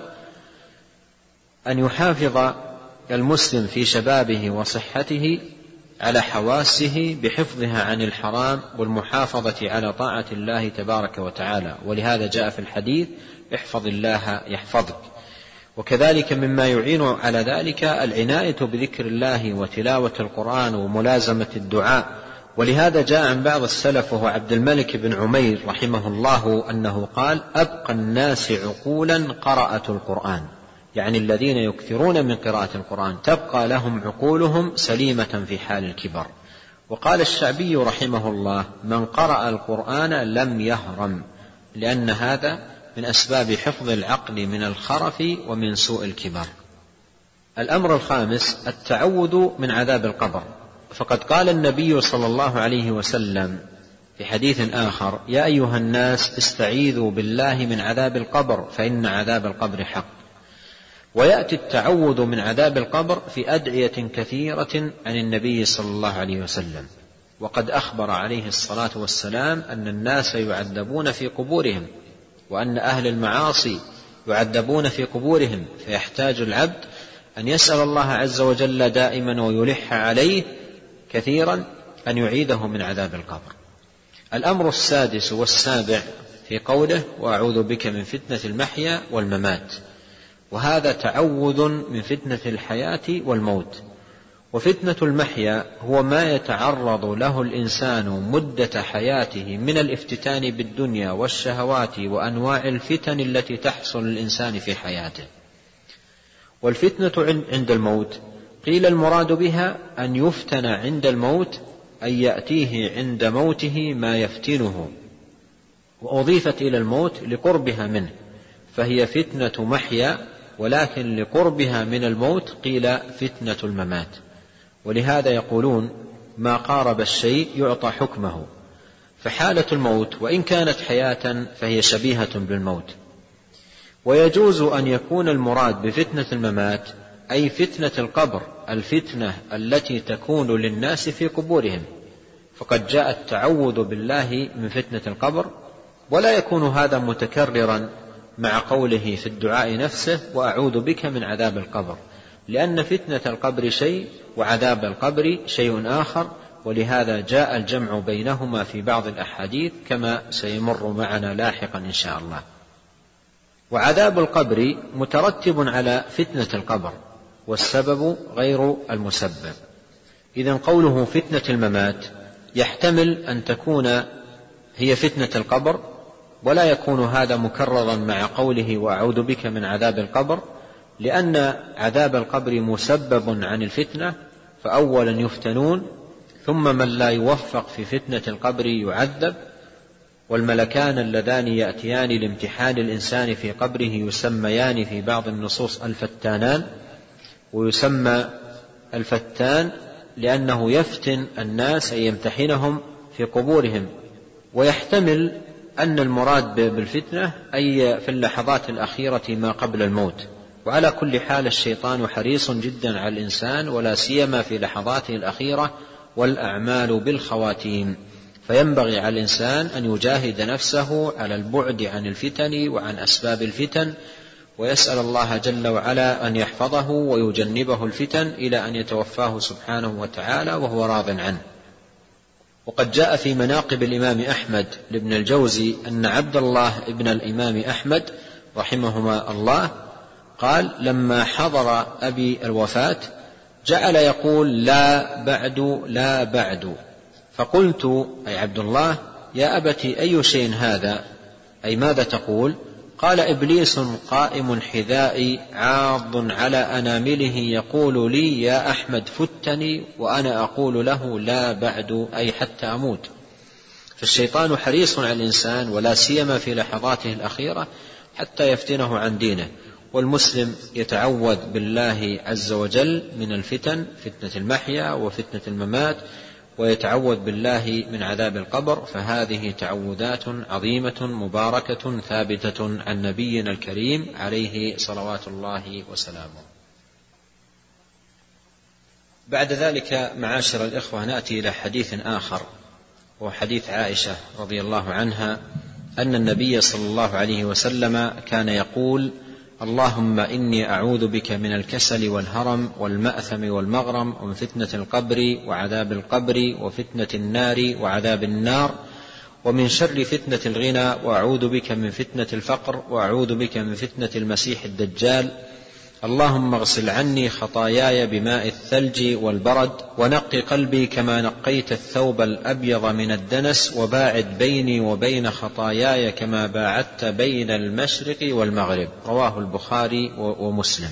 أن يحافظ المسلم في شبابه وصحته على حواسه بحفظها عن الحرام والمحافظة على طاعة الله تبارك وتعالى. ولهذا جاء في الحديث: احفظ الله يحفظك. وكذلك مما يعين على ذلك العناية بذكر الله وتلاوة القرآن وملازمة الدعاء. ولهذا جاء عن بعض السلف وهو عبد الملك بن عمير رحمه الله أنه قال: أبقى الناس عقولا قرأت القرآن، يعني الذين يكثرون من قراءة القرآن تبقى لهم عقولهم سليمة في حال الكبر. وقال الشعبي رحمه الله: من قرأ القرآن لم يهرم، لأن هذا من أسباب حفظ العقل من الخرف ومن سوء الكبر. الأمر الخامس التعوذ من عذاب القبر. فقد قال النبي صلى الله عليه وسلم في حديث آخر: يا أيها الناس استعيذوا بالله من عذاب القبر فإن عذاب القبر حق. ويأتي التعوذ من عذاب القبر في أدعية كثيرة عن النبي صلى الله عليه وسلم. وقد أخبر عليه الصلاة والسلام أن الناس يعذبون في قبورهم، وأن أهل المعاصي يعذبون في قبورهم، فيحتاج العبد أن يسأل الله عز وجل دائما ويلح عليه كثيرا أن يعيده من عذاب القبر. الأمر السادس والسابع في قوله: وأعوذ بك من فتنة المحيا والممات. وهذا تعوذ من فتنة الحياة والموت. وفتنة المحيا هو ما يتعرض له الإنسان مدة حياته من الافتتان بالدنيا والشهوات وأنواع الفتن التي تحصل للإنسان في حياته. والفتنة عند الموت قيل المراد بها أن يفتن عند الموت، أن يأتيه عند موته ما يفتنه، وأضيفت إلى الموت لقربها منه، فهي فتنة محيا، ولكن لقربها من الموت قيل فتنة الممات. ولهذا يقولون: ما قارب الشيء يعطى حكمه. فحالة الموت وإن كانت حياة فهي شبيهة بالموت. ويجوز أن يكون المراد بفتنة الممات أي فتنة القبر، الفتنة التي تكون للناس في قبورهم. فقد جاء التعوذ بالله من فتنة القبر، ولا يكون هذا متكررا مع قوله في الدعاء نفسه وأعوذ بك من عذاب القبر، لأن فتنة القبر شيء وعذاب القبر شيء آخر، ولهذا جاء الجمع بينهما في بعض الأحاديث كما سيمر معنا لاحقا إن شاء الله. وعذاب القبر مترتب على فتنة القبر، والسبب غير المسبب. إذن قوله فتنة الممات يحتمل أن تكون هي فتنة القبر، ولا يكون هذا مكررا مع قوله وأعوذ بك من عذاب القبر، لأن عذاب القبر مسبب عن الفتنة، فأولا يفتنون، ثم من لا يوفق في فتنة القبر يعذب. والملكان اللذان يأتيان لامتحان الإنسان في قبره يسميان في بعض النصوص الفتانان، ويسمى الفتان لأنه يفتن الناس أي يمتحنهم في قبورهم. ويحتمل أن المراد بالفتنة أي في اللحظات الأخيرة ما قبل الموت. وعلى كل حال الشيطان حريص جدا على الإنسان، ولا سيما في لحظاته الأخيرة، والأعمال بالخواتيم، فينبغي على الإنسان أن يجاهد نفسه على البعد عن الفتن وعن أسباب الفتن، ويسأل الله جل وعلا أن يحفظه ويجنبه الفتن إلى أن يتوفاه سبحانه وتعالى وهو راض عنه. وقد جاء في مناقب الإمام أحمد لابن الجوزي أن عبد الله ابن الإمام أحمد رحمهما الله قال لما حضر أبي الوفاة جعل يقول لا بعد لا بعد، فقلت أي عبد الله يا أبتي أي شيء هذا، أي ماذا تقول؟ قال إبليس قائم حذائي عاض على أنامله يقول لي يا أحمد فتني، وأنا أقول له لا بعد أي حتى أموت. فالشيطان حريص على الإنسان، ولا سيما في لحظاته الأخيرة، حتى يفتنه عن دينه. والمسلم يتعوذ بالله عز وجل من الفتن، فتنة المحيا وفتنة الممات، ويتعوذ بالله من عذاب القبر. فهذه تعوذات عظيمة مباركة ثابتة عن نبينا الكريم عليه صلوات الله وسلامه. بعد ذلك معاشر الإخوة نأتي إلى حديث آخر، وحديث عائشة رضي الله عنها أن النبي صلى الله عليه وسلم كان يقول اللهم إني أعوذ بك من الكسل والهرم والمأثم والمغرم ومن فتنة القبر وعذاب القبر وفتنة النار وعذاب النار ومن شر فتنة الغنى، وأعوذ بك من فتنة الفقر، وأعوذ بك من فتنة المسيح الدجال. اللهم اغسل عني خطاياي بماء الثلج والبرد، ونق قلبي كما نقيت الثوب الأبيض من الدنس، وباعد بيني وبين خطاياي كما باعدت بين المشرق والمغرب. رواه البخاري ومسلم.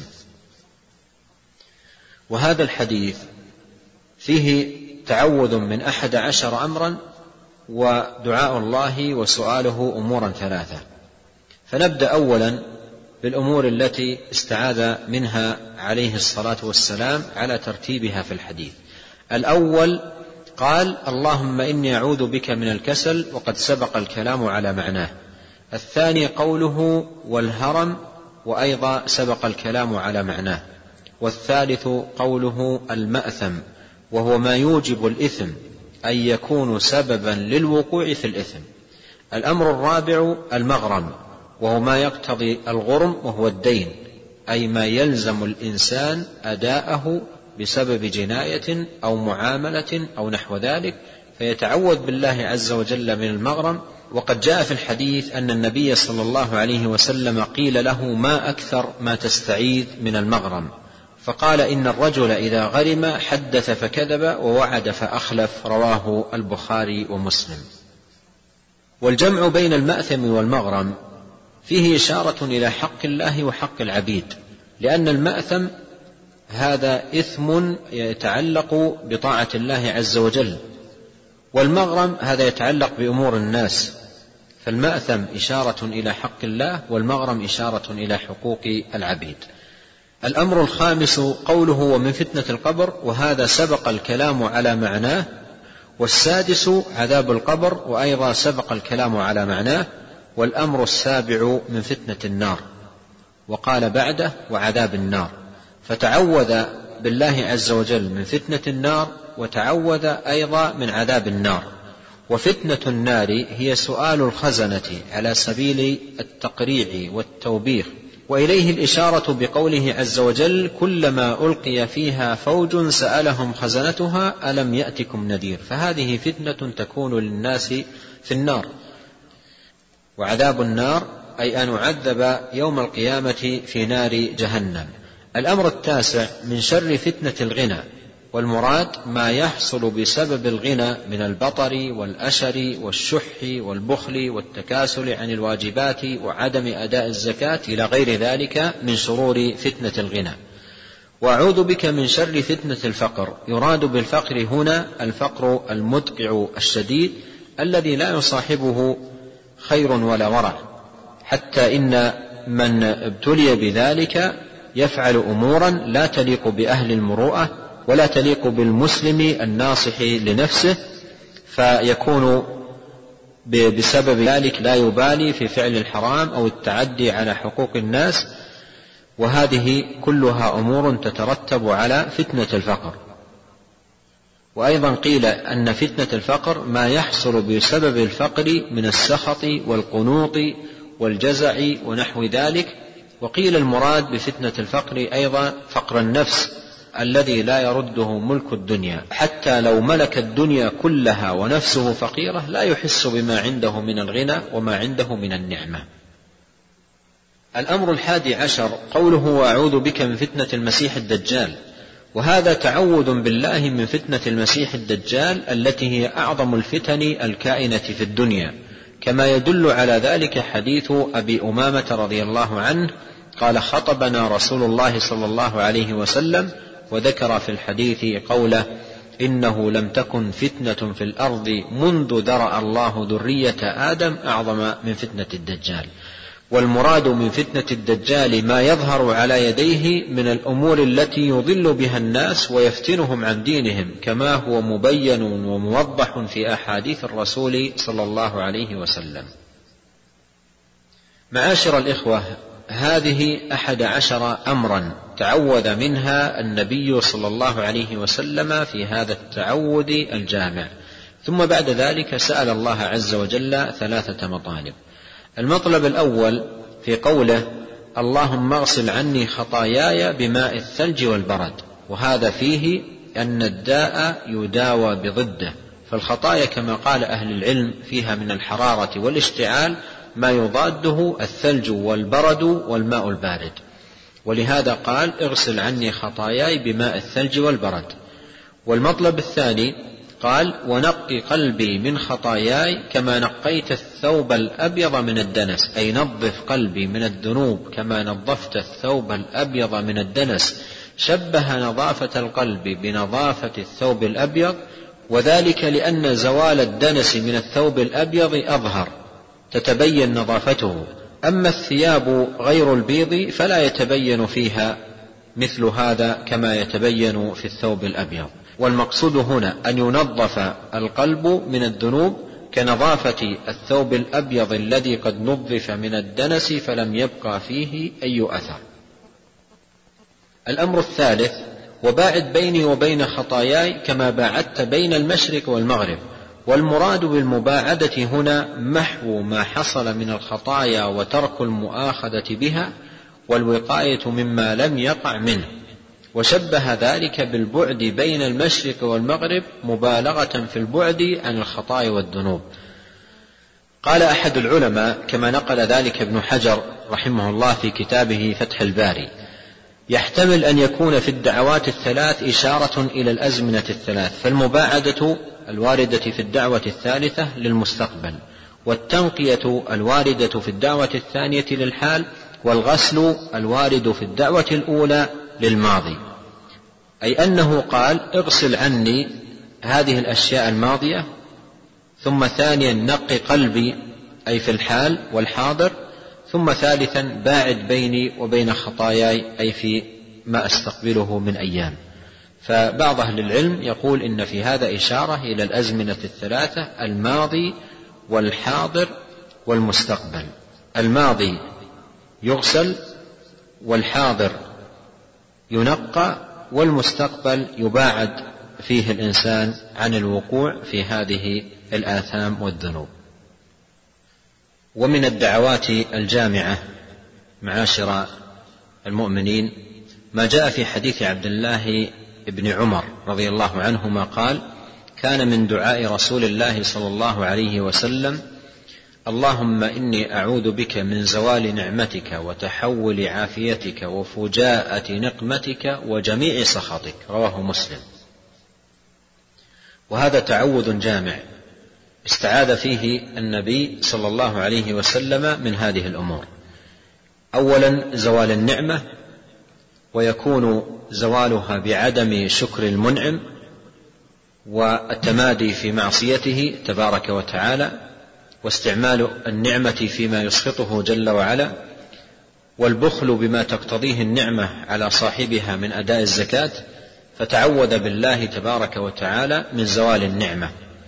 وهذا الحديث فيه تعوذ من 11 أمرا، ودعاء الله وسؤاله أمورا 3. فنبدأ أولا بالأمور التي استعاذ منها عليه الصلاة والسلام على ترتيبها في الحديث. الأول قال اللهم إني أعوذ بك من الكسل، وقد سبق الكلام على معناه. الثاني قوله والهرم، وأيضا سبق الكلام على معناه. والثالث قوله المأثم، وهو ما يوجب الإثم، أي يكون سببا للوقوع في الإثم. الأمر الرابع المغرم، وهو ما يقتضي الغرم، وهو الدين، أي ما يلزم الإنسان أداءه بسبب جناية أو معاملة أو نحو ذلك، فيتعوذ بالله عز وجل من المغرم. وقد جاء في الحديث أن النبي صلى الله عليه وسلم قيل له ما أكثر ما تستعيذ من المغرم، فقال إن الرجل إذا غرم حدث فكذب ووعد فأخلف. رواه البخاري ومسلم. والجمع بين المأثم والمغرم فيه إشارة إلى حق الله وحق العبيد، لأن المأثم هذا إثم يتعلق بطاعة الله عز وجل، والمغرم هذا يتعلق بأمور الناس. فالمأثم إشارة إلى حق الله، والمغرم إشارة إلى حقوق العبيد. الأمر الخامس قوله ومن فتنة القبر، وهذا سبق الكلام على معناه. والسادس عذاب القبر، وأيضا سبق الكلام على معناه. والأمر السابع من فتنة النار، وقال بعده وعذاب النار، فتعوذ بالله عز وجل من فتنة النار، وتعوذ أيضا من عذاب النار. وفتنة النار هي سؤال الخزنة على سبيل التقريع والتوبيخ، وإليه الإشارة بقوله عز وجل: كلما ألقي فيها فوج سألهم خزنتها ألم يأتكم نذير. فهذه فتنة تكون للناس في النار. وعذاب النار أي أن نعذب يوم القيامة في نار جهنم. الأمر التاسع من شر فتنة الغنى، والمراد ما يحصل بسبب الغنى من البطر والأشر والشح والبخل والتكاسل عن الواجبات وعدم أداء الزكاة إلى غير ذلك من شرور فتنة الغنى. وأعوذ بك من شر فتنة الفقر. يراد بالفقر هنا الفقر المدقع الشديد الذي لا يصاحبه خير ولا ورع، حتى إن من ابتلي بذلك يفعل أمورا لا تليق بأهل المروءة ولا تليق بالمسلم الناصح لنفسه، فيكون بسبب ذلك لا يبالي في فعل الحرام أو التعدي على حقوق الناس، وهذه كلها أمور تترتب على فتنة الفقر. وأيضا قيل أن فتنة الفقر ما يحصل بسبب الفقر من السخط والقنوط والجزع ونحو ذلك. وقيل المراد بفتنة الفقر أيضا فقر النفس الذي لا يرده ملك الدنيا، حتى لو ملك الدنيا كلها ونفسه فقيرة لا يحس بما عنده من الغنى وما عنده من النعمة. الأمر 11 قوله: وأعوذ بك من فتنة المسيح الدجال. وهذا تعوذ بالله من فتنة المسيح الدجال التي هي أعظم الفتن الكائنة في الدنيا، كما يدل على ذلك حديث أبي أمامة رضي الله عنه قال: خطبنا رسول الله صلى الله عليه وسلم، وذكر في الحديث قوله: إنه لم تكن فتنة في الأرض منذ ذرأ الله ذرية آدم أعظم من فتنة الدجال. والمراد من فتنة الدجال ما يظهر على يديه من الأمور التي يضل بها الناس ويفتنهم عن دينهم، كما هو مبين وموضح في أحاديث الرسول صلى الله عليه وسلم. معاشر الإخوة، هذه 11 أمرا تعوذ منها النبي صلى الله عليه وسلم في هذا التعوذ الجامع، ثم بعد ذلك سأل الله عز وجل 3 مطالب. المطلب الأول في قوله: اللهم اغسل عني خطاياي بماء الثلج والبرد، وهذا فيه أن الداء يداوى بضده، فالخطايا كما قال أهل العلم فيها من الحرارة والاشتعال ما يضاده الثلج والبرد والماء البارد، ولهذا قال: اغسل عني خطاياي بماء الثلج والبرد. والمطلب الثاني قال: ونقي قلبي من خطاياي كما نقيت الثوب الأبيض من الدنس، أي نظف قلبي من الذنوب كما نظفت الثوب الأبيض من الدنس. شبه نظافة القلب بنظافة الثوب الأبيض، وذلك لأن زوال الدنس من الثوب الأبيض أظهر تتبين نظافته، أما الثياب غير البيض فلا يتبين فيها مثل هذا كما يتبين في الثوب الأبيض. والمقصود هنا أن ينظف القلب من الذنوب كنظافة الثوب الأبيض الذي قد نظف من الدنس فلم يبقى فيه أي أثر. الأمر الثالث: وباعد بيني وبين خطاياي كما باعدت بين المشرق والمغرب. والمراد بالمباعدة هنا محو ما حصل من الخطايا وترك المؤاخذة بها والوقاية مما لم يقع منه، وشبه ذلك بالبعد بين المشرق والمغرب مبالغة في البعد عن الخطايا والذنوب. قال أحد العلماء كما نقل ذلك ابن حجر رحمه الله في كتابه فتح الباري: يحتمل أن يكون في الدعوات الثلاث إشارة إلى الأزمنة الثلاث، فالمباعدة الواردة في الدعوة الثالثة للمستقبل، والتنقية الواردة في الدعوة الثانية للحال، والغسل الوارد في الدعوة الأولى للماضي. أي أنه قال: اغسل عني هذه الأشياء الماضية، ثم ثانيا نقي قلبي أي في الحال والحاضر، ثم ثالثا باعد بيني وبين خطاياي أي في ما أستقبله من أيام. فبعض أهل العلم يقول إن في هذا إشارة إلى الأزمنة الثلاثة: الماضي والحاضر والمستقبل. الماضي يغسل، والحاضر ينقى، والمستقبل يباعد فيه الإنسان عن الوقوع في هذه الآثام والذنوب. ومن الدعوات الجامعة معاشر المؤمنين ما جاء في حديث عبد الله بن عمر رضي الله عنهما قال: كان من دعاء رسول الله صلى الله عليه وسلم: اللهم إني أعوذ بك من زوال نعمتك وتحول عافيتك وفجاءة نقمتك وجميع سخطك. رواه مسلم. وهذا تعوذ جامع استعاذ فيه النبي صلى الله عليه وسلم من هذه الأمور: أولا زوال النعمة، ويكون زوالها بعدم شكر المنعم والتمادي في معصيته تبارك وتعالى، واستعمال النعمة فيما يسخطه جل وعلا، والبخل بما تقتضيه النعمة على صاحبها من أداء الزكاة، فتعوذ بالله تبارك وتعالى من زوال النعمة.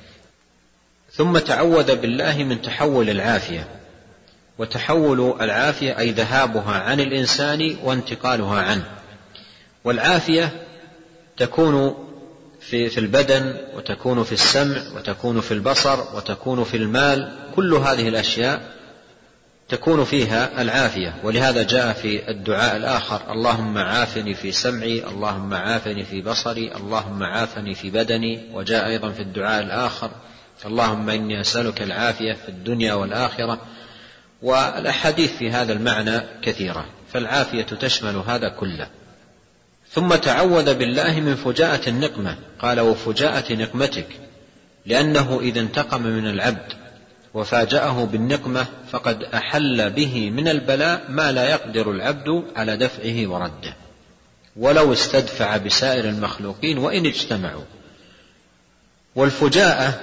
ثم تعوذ بالله من تحول العافية، وتحول العافية أي ذهابها عن الإنسان وانتقالها عنه. والعافية تكون في البدن، وتكون في السمع، وتكون في البصر، وتكون في المال. كل هذه الأشياء تكون فيها العافية. ولهذا جاء في الدعاء الآخر: اللهم عافني في سمعي، اللهم عافني في بصري، اللهم عافني في بدني. وجاء أيضا في الدعاء الآخر: اللهم إني أسألك العافية في الدنيا والآخرة. والأحاديث في هذا المعنى كثيرة، فالعافية تشمل هذا كله. ثم تعوذ بالله من فجاءة النقمة، قال: وفجاءة نقمتك، لأنه إذا انتقم من العبد وفاجأه بالنقمة فقد أحل به من البلاء ما لا يقدر العبد على دفعه ورده، ولو استدفع بسائر المخلوقين وإن اجتمعوا. والفجاءة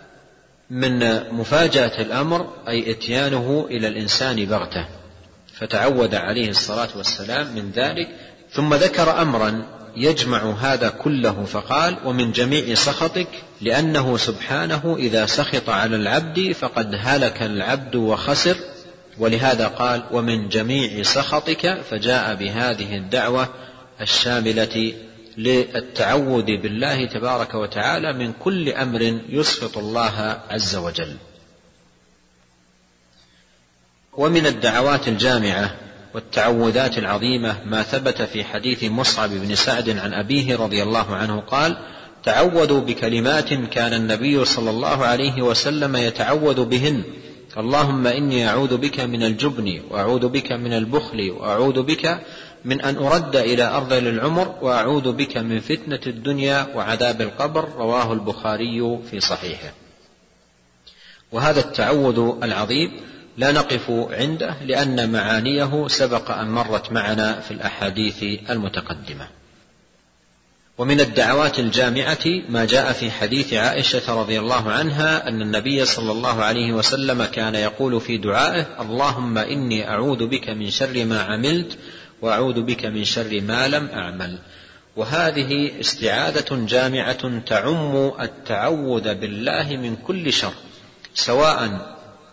من مفاجأة الأمر، أي إتيانه إلى الإنسان بغتة، فتعوذ عليه الصلاة والسلام من ذلك. ثم ذكر أمرا يجمع هذا كله فقال: ومن جميع سخطك، لأنه سبحانه إذا سخط على العبد فقد هلك العبد وخسر. ولهذا قال: ومن جميع سخطك، فجاء بهذه الدعوة الشاملة للتعوذ بالله تبارك وتعالى من كل أمر يسخط الله عز وجل. ومن الدعوات الجامعة والتعوذات العظيمة ما ثبت في حديث مصعب بن سعد عن أبيه رضي الله عنه قال: تعوذوا بكلمات كان النبي صلى الله عليه وسلم يتعوذ بهن: اللهم إني أعوذ بك من الجبن، وأعوذ بك من البخل، وأعوذ بك من أن أرد إلى أرذل العمر، وأعوذ بك من فتنة الدنيا وعذاب القبر. رواه البخاري في صحيحه. وهذا التعوذ العظيم لا نقف عنده، لأن معانيه سبق أن مرت معنا في الأحاديث المتقدمة. ومن الدعوات الجامعة ما جاء في حديث عائشة رضي الله عنها أن النبي صلى الله عليه وسلم كان يقول في دعائه: اللهم إني أعوذ بك من شر ما عملت، وأعوذ بك من شر ما لم أعمل. وهذه استعاذة جامعة تعم التعوذ بالله من كل شر، سواء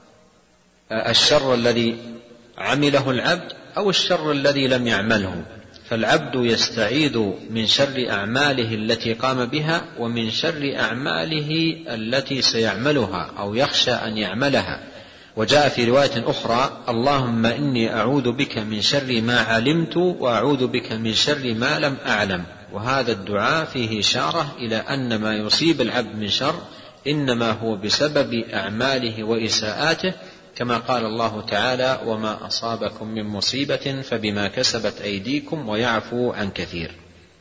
الشر الذي عمله العبد أو الشر الذي لم يعمله. فالعبد يستعيذ من شر أعماله التي قام بها، ومن شر أعماله التي سيعملها أو يخشى أن يعملها. وجاء في رواية أخرى: اللهم إني أعوذ بك من شر ما علمت، وأعوذ بك من شر ما لم أعلم. وهذا الدعاء فيه إشارة إلى أن ما يصيب العبد من شر إنما هو بسبب أعماله وإساءاته، كما قال الله تعالى: وما أصابكم من مصيبة فبما كسبت أيديكم ويعفو عن كثير.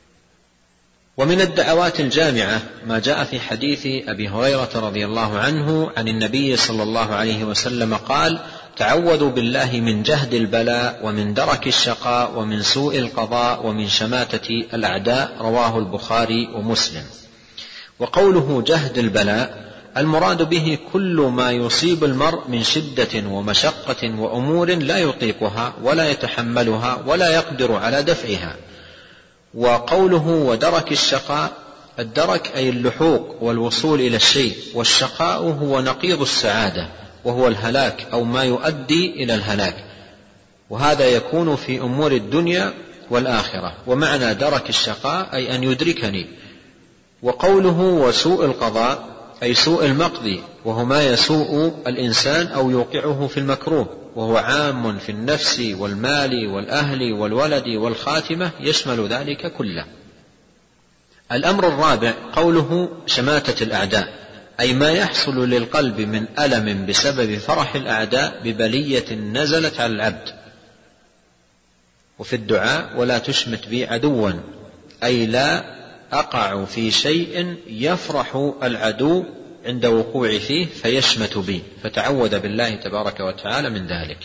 ومن الدعوات الجامعة ما جاء في حديث أبي هريرة رضي الله عنه عن النبي صلى الله عليه وسلم قال: تعوذوا بالله من جهد البلاء، ومن درك الشقاء، ومن سوء القضاء، ومن شماتة الأعداء. رواه البخاري ومسلم. وقوله جهد البلاء المراد به كل ما يصيب المرء من شدة ومشقة وأمور لا يطيقها ولا يتحملها ولا يقدر على دفعها. وقوله ودرك الشقاء، الدرك أي اللحوق والوصول إلى الشيء، والشقاء هو نقيض السعادة وهو الهلاك أو ما يؤدي إلى الهلاك، وهذا يكون في أمور الدنيا والآخرة. ومعنى درك الشقاء أي أن يدركني. وقوله وسوء القضاء أي سوء المقضي، وهو ما يسوء الإنسان أو يوقعه في المكروه، وهو عام في النفس والمال والأهل والولد والخاتمة، يشمل ذلك كله. الأمر الرابع قوله شماتة الأعداء، أي ما يحصل للقلب من ألم بسبب فرح الأعداء ببلية نزلت على العبد. وفي الدعاء ولا تشمت بي عدوا، أي لا أقع في شيء يفرح العدو عند وقوع فيه فيشمت بي، فتعوذ بالله تبارك وتعالى من ذلك.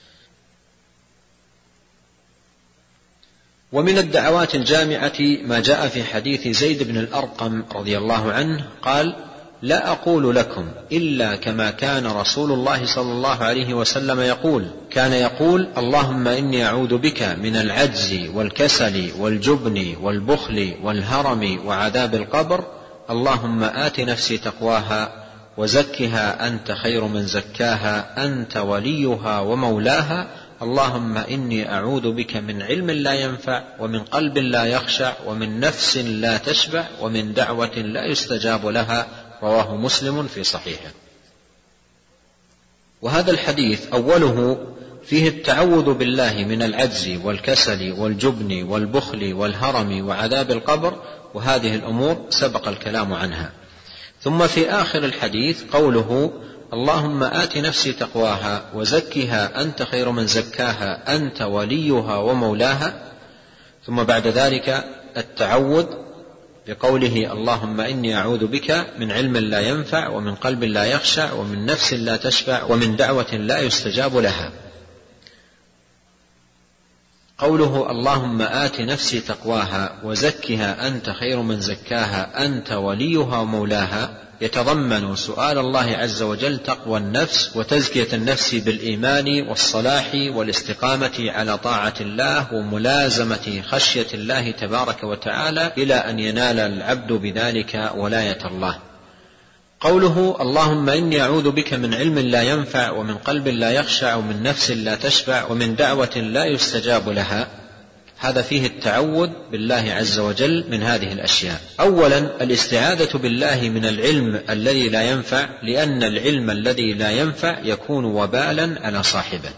ومن الدعوات الجامعة ما جاء في حديث زيد بن الأرقم رضي الله عنه قال: لا أقول لكم إلا كما كان رسول الله صلى الله عليه وسلم يقول، كان يقول: اللهم إني أعوذ بك من العجز والكسل والجبن والبخل والهرم وعذاب القبر، اللهم آت نفسي تقواها وزكها أنت خير من زكاها أنت وليها ومولاها، اللهم إني أعوذ بك من علم لا ينفع ومن قلب لا يخشع ومن نفس لا تشبع ومن دعوة لا يستجاب لها. رواه مسلم في صحيحه. وهذا الحديث أوله فيه التعوذ بالله من العجز والكسل والجبن والبخل والهرم وعذاب القبر، وهذه الأمور سبق الكلام عنها. ثم في آخر الحديث قوله: اللهم آت نفسي تقواها وزكها أنت خير من زكاها أنت وليها ومولاها. ثم بعد ذلك التعوذ بقوله: اللهم إني أعوذ بك من علم لا ينفع ومن قلب لا يخشع ومن نفس لا تشبع ومن دعوة لا يستجاب لها. قوله: اللهم آت نفسي تقواها وزكها أنت خير من زكاها أنت وليها ومولاها، يتضمن سؤال الله عز وجل تقوى النفس وتزكية النفس بالإيمان والصلاح والاستقامة على طاعة الله وملازمة خشية الله تبارك وتعالى إلى أن ينال العبد بذلك ولاية الله. قوله: اللهم إني أعوذ بك من علم لا ينفع ومن قلب لا يخشع ومن نفس لا تشبع ومن دعوة لا يستجاب لها، هذا فيه التعوذ بالله عز وجل من هذه الأشياء. أولا الاستعاذة بالله من العلم الذي لا ينفع، لأن العلم الذي لا ينفع يكون وبالا على صاحبه.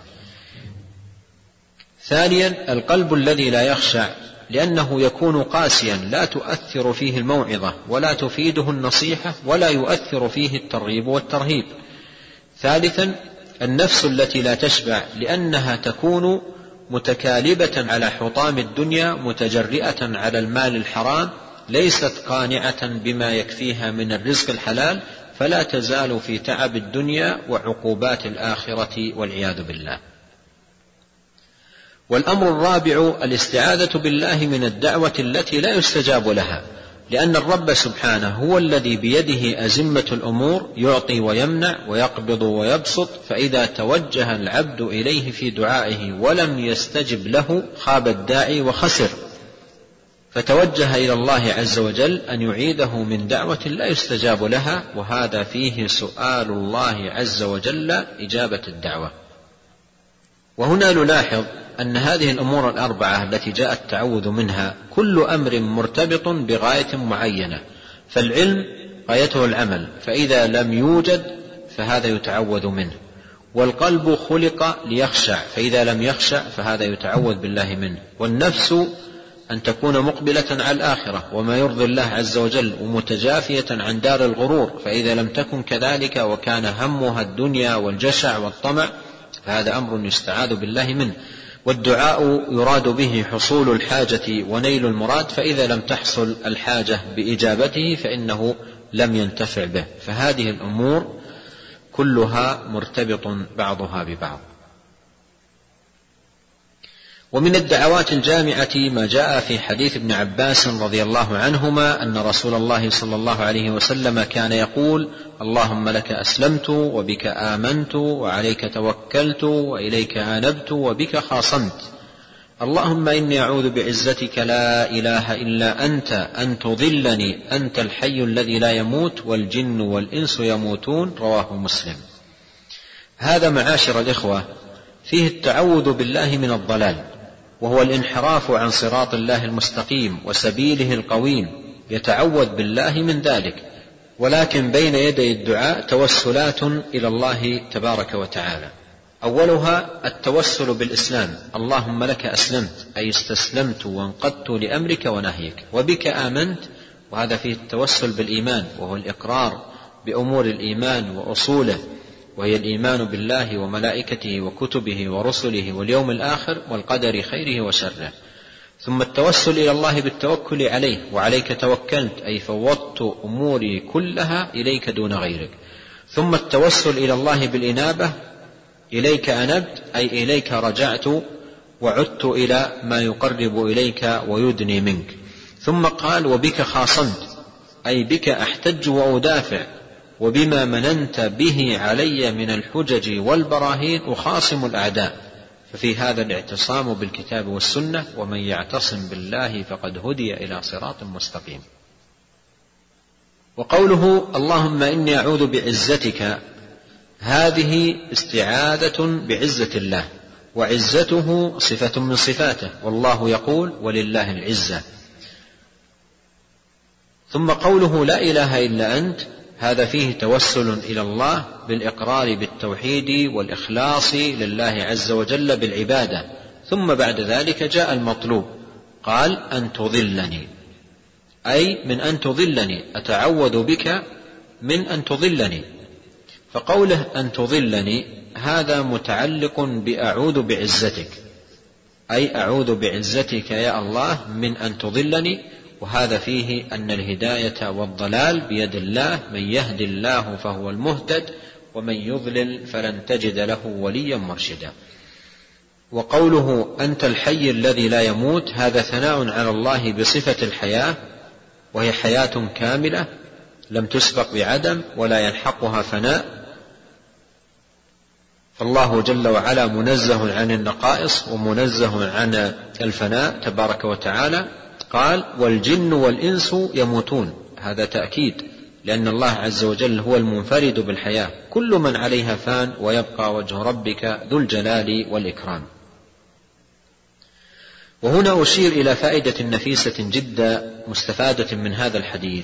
ثانيا القلب الذي لا يخشع، لأنه يكون قاسيا لا تؤثر فيه الموعظة ولا تفيده النصيحة ولا يؤثر فيه الترغيب والترهيب. ثالثا النفس التي لا تشبع، لأنها تكون متكالبة على حطام الدنيا متجرئة على المال الحرام، ليست قانعة بما يكفيها من الرزق الحلال، فلا تزال في تعب الدنيا وعقوبات الآخرة والعياذ بالله. والأمر الرابع الاستعاذة بالله من الدعوة التي لا يستجاب لها، لأن الرب سبحانه هو الذي بيده أزمة الأمور، يعطي ويمنع ويقبض ويبسط، فإذا توجه العبد إليه في دعائه ولم يستجب له خاب الداعي وخسر، فتوجه إلى الله عز وجل أن يعيده من دعوة لا يستجاب لها، وهذا فيه سؤال الله عز وجل إجابة الدعوة. وهنا نلاحظ أن هذه الأمور الأربعة التي جاء التعوذ منها كل أمر مرتبط بغاية معينة، فالعلم غايته العمل، فإذا لم يوجد فهذا يتعوذ منه. والقلب خلق ليخشع، فإذا لم يخشع فهذا يتعوذ بالله منه. والنفس أن تكون مقبلة على الآخرة وما يرضي الله عز وجل ومتجافية عن دار الغرور، فإذا لم تكن كذلك وكان همها الدنيا والجشع والطمع فهذا أمر يستعاذ بالله منه. والدعاء يراد به حصول الحاجة ونيل المراد، فإذا لم تحصل الحاجة بإجابته فإنه لم ينتفع به. فهذه الأمور كلها مرتبط بعضها ببعض. ومن الدعوات الجامعة ما جاء في حديث ابن عباس رضي الله عنهما أن رسول الله صلى الله عليه وسلم كان يقول: اللهم لك أسلمت وبك آمنت وعليك توكلت وإليك آنبت وبك خاصمت، اللهم إني أعوذ بعزتك لا إله إلا أنت أن تضلني، أنت الحي الذي لا يموت والجن والإنس يموتون. رواه مسلم. هذا معاشر الإخوة فيه التعوذ بالله من الضلال، وهو الانحراف عن صراط الله المستقيم وسبيله القويم، يتعوذ بالله من ذلك. ولكن بين يدي الدعاء توسلات إلى الله تبارك وتعالى. أولها التوسل بالإسلام، اللهم لك أسلمت، أي استسلمت وانقدت لأمرك ونهيك، وبك آمنت، وهذا فيه التوسل بالإيمان، وهو الإقرار بأمور الإيمان وأصوله، وهي الإيمان بالله وملائكته وكتبه ورسله واليوم الآخر والقدر خيره وشره. ثم التوسل إلى الله بالتوكل عليه، وعليك توكلت، أي فوضت أموري كلها إليك دون غيرك. ثم التوسل إلى الله بالإنابة، إليك أنبت، أي إليك رجعت وعدت إلى ما يقرب إليك ويدني منك. ثم قال وبك خاصمت، أي بك أحتج وأدافع، وبما مننت به علي من الحجج والبراهين أخاصم الأعداء. ففي هذا الاعتصام بالكتاب والسنة، ومن يعتصم بالله فقد هدي إلى صراط مستقيم. وقوله اللهم إني أعوذ بعزتك، هذه استعاذة بعزة الله، وعزته صفة من صفاته، والله يقول ولله العزة. ثم قوله لا إله إلا أنت، هذا فيه توسل إلى الله بالإقرار بالتوحيد والإخلاص لله عز وجل بالعبادة. ثم بعد ذلك جاء المطلوب، قال أن تضلني، أي من أن تضلني، أتعوذ بك من أن تضلني. فقوله أن تضلني هذا متعلق بأعوذ بعزتك، أي أعوذ بعزتك يا الله من أن تضلني. وهذا فيه أن الهداية والضلال بيد الله، من يهد الله فهو المهتد، ومن يضلل فلن تجد له وليا مرشدا. وقوله أنت الحي الذي لا يموت، هذا ثناء على الله بصفة الحياة، وهي حياة كاملة لم تسبق بعدم ولا يلحقها فناء، فالله جل وعلا منزه عن النقائص ومنزه عن الفناء تبارك وتعالى. قال والجن والإنس يموتون، هذا تأكيد، لأن الله عز وجل هو المنفرد بالحياة، كل من عليها فان ويبقى وجه ربك ذو الجلال والإكرام. وهنا أشير إلى فائدة نفيسة جدا مستفادة من هذا الحديث،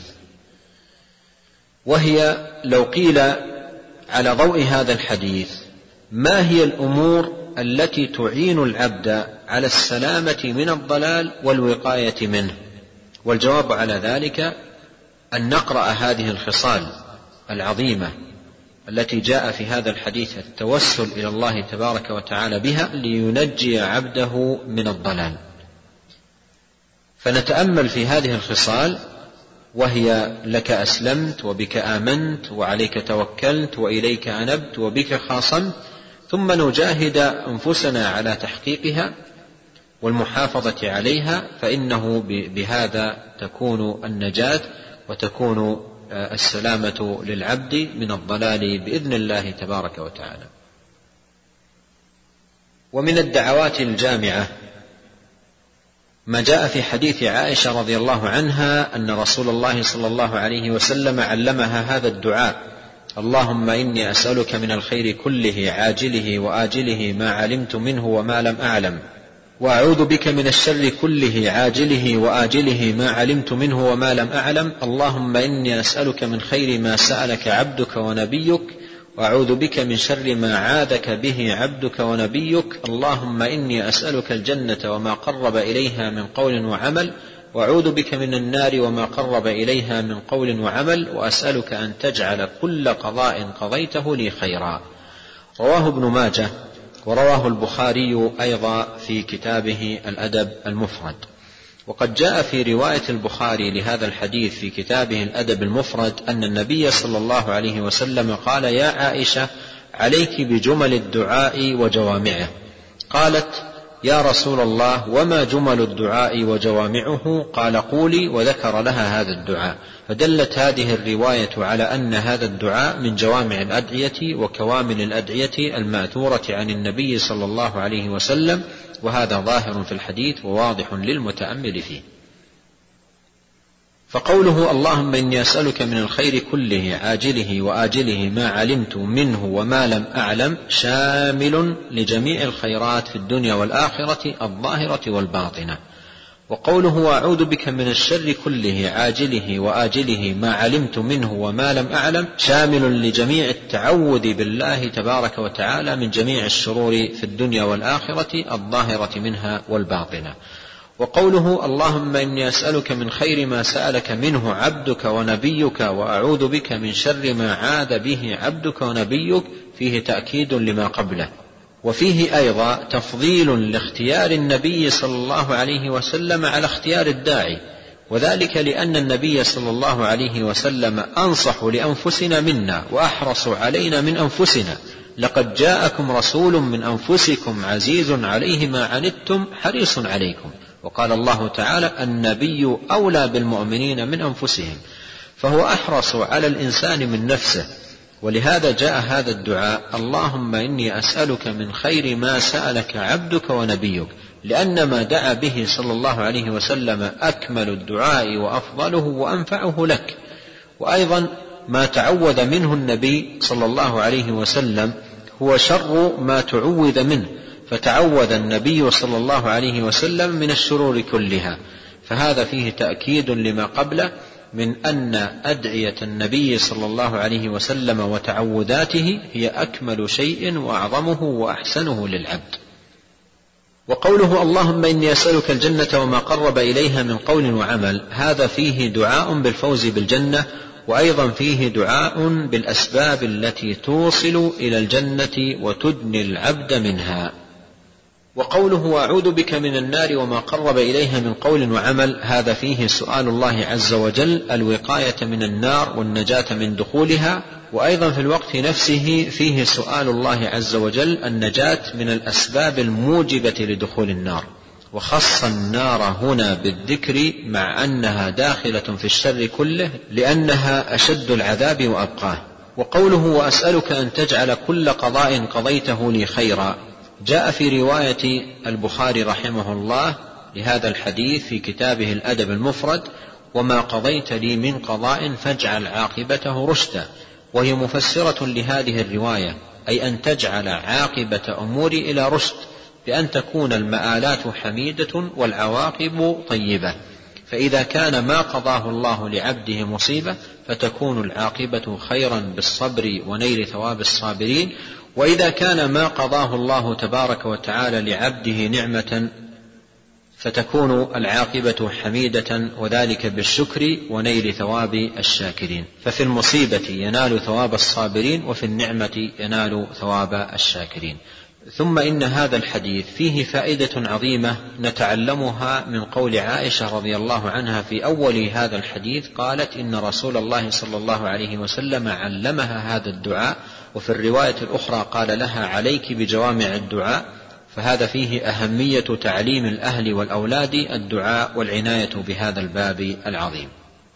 وهي لو قيل على ضوء هذا الحديث ما هي الأمور التي تعين العبد على السلامة من الضلال والوقاية منه؟ والجواب على ذلك أن نقرأ هذه الخصال العظيمة التي جاء في هذا الحديث، التوسل إلى الله تبارك وتعالى بها لينجي عبده من الضلال. فنتأمل في هذه الخصال، وهي لك أسلمت، وبك آمنت، وعليك توكلت، وإليك أنبت، وبك خاصمت، ثم نجاهد أنفسنا على تحقيقها والمحافظة عليها، فإنه بهذا تكون النجاة وتكون السلامة للعبد من الضلال بإذن الله تبارك وتعالى. ومن الدعوات الجامعة ما جاء في حديث عائشة رضي الله عنها أن رسول الله صلى الله عليه وسلم علمها هذا الدعاء: اللهم إني أسألك من الخير كله عاجله وآجله ما علمت منه وما لم أعلم، وأعوذ بك من الشر كله عاجله وآجله ما علمت منه وما لم أعلم. اللهم إني أسألك من خير ما سألك عبدك ونبيك، وأعوذ بك من شر ما عاذك به عبدك ونبيك. اللهم إني أسألك الجنة وما قرب إليها من قول وعمل، وأعوذ بك من النار وما قرب إليها من قول وعمل، وأسألك أن تجعل كل قضاء قضيته لي خيرا. رواه ابن ماجه، ورواه البخاري أيضا في كتابه الأدب المفرد. وقد جاء في رواية البخاري لهذا الحديث في كتابه الأدب المفرد أن النبي صلى الله عليه وسلم قال: يا عائشة عليك بجمل الدعاء وجوامعه. قالت: يا رسول الله وما جمل الدعاء وجوامعه؟ قال: قولي، وذكر لها هذا الدعاء. فدلت هذه الرواية على أن هذا الدعاء من جوامع الأدعية وكوامل الأدعية المأثورة عن النبي صلى الله عليه وسلم، وهذا ظاهر في الحديث وواضح للمتأمل فيه. فقوله اللهم إني أسألك من الخير كله عاجله وآجله ما علمت منه وما لم أعلم شامل لجميع الخيرات في الدنيا والآخرة الظاهرة والباطنة. وقوله وأعوذ بك من الشر كله عاجله وآجله ما علمت منه وما لم أعلم شامل لجميع التعوذ بالله تبارك وتعالى من جميع الشرور في الدنيا والآخرة الظاهرة منها والباطنة. وقوله اللهم إني أسألك من خير ما سألك منه عبدك ونبيك وأعوذ بك من شر ما عاذ به عبدك ونبيك فيه تأكيد لما قبله. وفيه أيضا تفضيل لاختيار النبي صلى الله عليه وسلم على اختيار الداعي، وذلك لأن النبي صلى الله عليه وسلم أنصح لأنفسنا منا وأحرص علينا من أنفسنا. لقد جاءكم رسول من أنفسكم عزيز عليه ما عنتم حريص عليكم. وقال الله تعالى النبي أولى بالمؤمنين من أنفسهم، فهو أحرص على الإنسان من نفسه. ولهذا جاء هذا الدعاء اللهم إني أسألك من خير ما سألك عبدك ونبيك، لأن ما دعا به صلى الله عليه وسلم أكمل الدعاء وأفضله وأنفعه لك. وأيضا ما تعوذ منه النبي صلى الله عليه وسلم هو شر ما تعوذ منه، فتعوذ النبي صلى الله عليه وسلم من الشرور كلها، فهذا فيه تأكيد لما قبله من أن أدعية النبي صلى الله عليه وسلم وتعوذاته هي أكمل شيء وأعظمه وأحسنه للعبد. وقوله اللهم إني أسألك الجنة وما قرب إليها من قول وعمل، هذا فيه دعاء بالفوز بالجنة، وأيضا فيه دعاء بالأسباب التي توصل إلى الجنة وتدني العبد منها. وقوله وأعوذ بك من النار وما قرب إليها من قول وعمل، هذا فيه سؤال الله عز وجل الوقاية من النار والنجاة من دخولها، وأيضا في الوقت نفسه فيه سؤال الله عز وجل النجاة من الأسباب الموجبة لدخول النار. وخص النار هنا بالذكر مع أنها داخلة في الشر كله لأنها أشد العذاب وأبقاه. وقوله وأسألك أن تجعل كل قضاء قضيته لي خيرا، جاء في رواية البخاري رحمه الله لهذا الحديث في كتابه الأدب المفرد وما قضيت لي من قضاء فاجعل عاقبته رشدا، وهي مفسرة لهذه الرواية، أي أن تجعل عاقبة أموري إلى رشد، بأن تكون المآلات حميدة والعواقب طيبة. فإذا كان ما قضاه الله لعبده مصيبة فتكون العاقبة خيرا بالصبر ونيل ثواب الصابرين، وإذا كان ما قضاه الله تبارك وتعالى لعبده نعمة فتكون العاقبة حميدة، وذلك بالشكر ونيل ثواب الشاكرين. ففي المصيبة ينال ثواب الصابرين، وفي النعمة ينال ثواب الشاكرين. ثم إن هذا الحديث فيه فائدة عظيمة نتعلمها من قول عائشة رضي الله عنها في أول هذا الحديث، قالت إن رسول الله صلى الله عليه وسلم علمها هذا الدعاء، وفي الرواية الأخرى قال لها عليك بجوامع الدعاء. فهذا فيه أهمية تعليم الأهل والأولاد الدعاء والعناية بهذا الباب العظيم.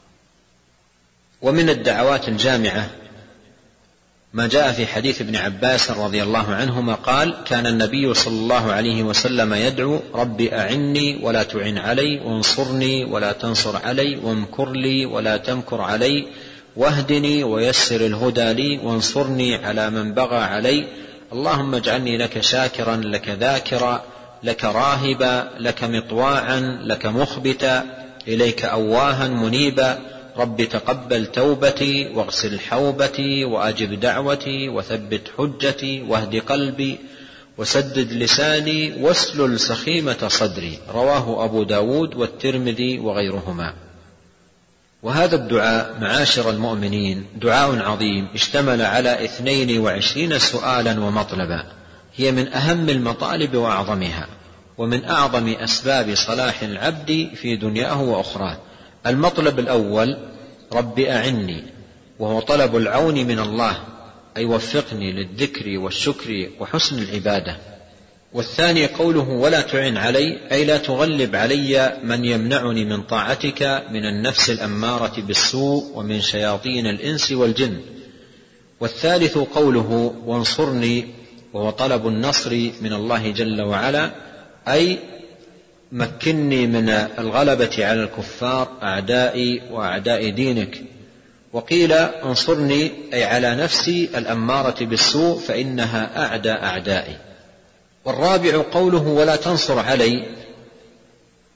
ومن الدعوات الجامعة ما جاء في حديث ابن عباس رضي الله عنهما قال كان النبي صلى الله عليه وسلم يدعو رب أعني ولا تعن علي، وانصرني ولا تنصر علي، وامكر لي ولا تمكر علي، واهدني ويسر الهدى لي، وانصرني على من بغى علي، اللهم اجعلني لك شاكرا لك ذاكرا لك راهبا لك مطواعا لك مخبتا إليك أواها منيبا، رب تقبل توبتي واغسل حوبتي وأجب دعوتي وثبت حجتي واهد قلبي وسدد لساني واسلل سخيمة صدري. رواه أبو داود والترمذي وغيرهما. وهذا الدعاء معاشر المؤمنين دعاء عظيم اشتمل على 22 سؤالا ومطلبا، هي من أهم المطالب وأعظمها، ومن أعظم أسباب صلاح العبد في دنياه وأخراه. المطلب الأول رب أعني، وهو طلب العون من الله، أي وفقني للذكر والشكر وحسن العبادة. والثاني قوله ولا تعن علي، أي لا تغلب علي من يمنعني من طاعتك من النفس الأمارة بالسوء ومن شياطين الإنس والجن. والثالث قوله وانصرني، وهو طلب النصر من الله جل وعلا، أي مكنني من الغلبة على الكفار أعدائي وأعداء دينك. وقيل انصرني أي على نفسي الأمارة بالسوء فإنها أعدى أعدائي. والرابع قوله ولا تنصر علي،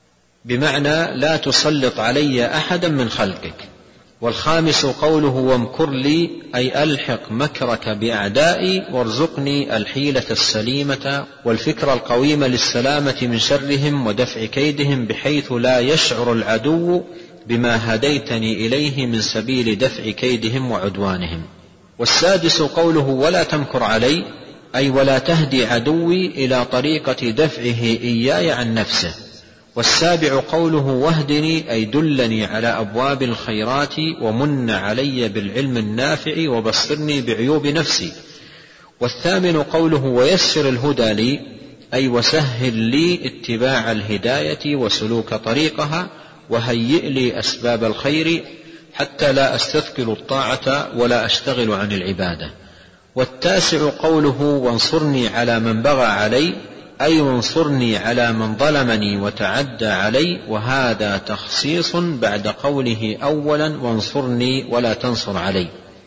بمعنى لا تسلط علي أحدا من خلقك. والخامس قوله وامكر لي أي ألحق مكرك بأعدائي وارزقني الحيلة السليمة والفكر القويم للسلامة من شرهم ودفع كيدهم بحيث لا يشعر العدو بما هديتني إليه من سبيل دفع كيدهم وعدوانهم. والسادس قوله ولا تمكر علي أي ولا تهدي عدوي إلى طريقة دفعه إياي عن نفسه. والسابع قوله واهدني أي دلني على أبواب الخيرات ومن علي بالعلم النافع وبصرني بعيوب نفسي. والثامن قوله ويسر الهدى لي أي وسهل لي اتباع الهداية وسلوك طريقها وهيئ لي أسباب الخير حتى لا أستثقل الطاعة ولا أشتغل عن العبادة. والتاسع قوله وانصرني على من بغى علي أي وانصرني على من ظلمني وتعدى علي، وهذا تخصيص بعد قوله أولا وانصرني ولا تنصر علي.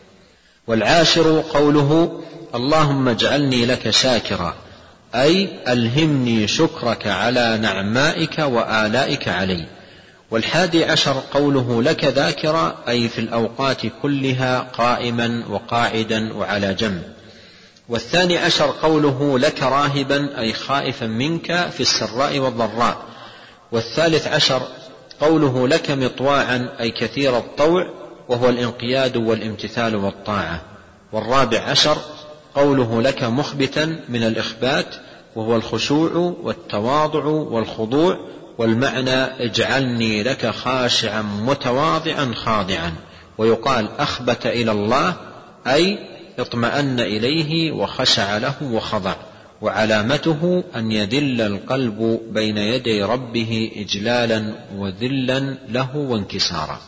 والعاشر قوله اللهم اجعلني لك شاكرا أي ألهمني شكرك على نعمائك وآلائك علي. والحادي عشر قوله لك ذاكرا أي في الأوقات كلها قائما وقاعدا وعلى جنب. والثاني عشر قوله لك راهبا أي خائفا منك في السراء والضراء. والثالث عشر قوله لك مطواعا أي كثير الطوع وهو الانقياد والامتثال والطاعة. والرابع عشر قوله لك مخبتا من الإخبات وهو الخشوع والتواضع والخضوع، والمعنى اجعلني لك خاشعا متواضعا خاضعا. ويقال أخبت إلى الله أي اطمأن إليه وخشع له وخضع، وعلامته أن يذل القلب بين يدي ربه إجلالا وذلا له وانكسارا.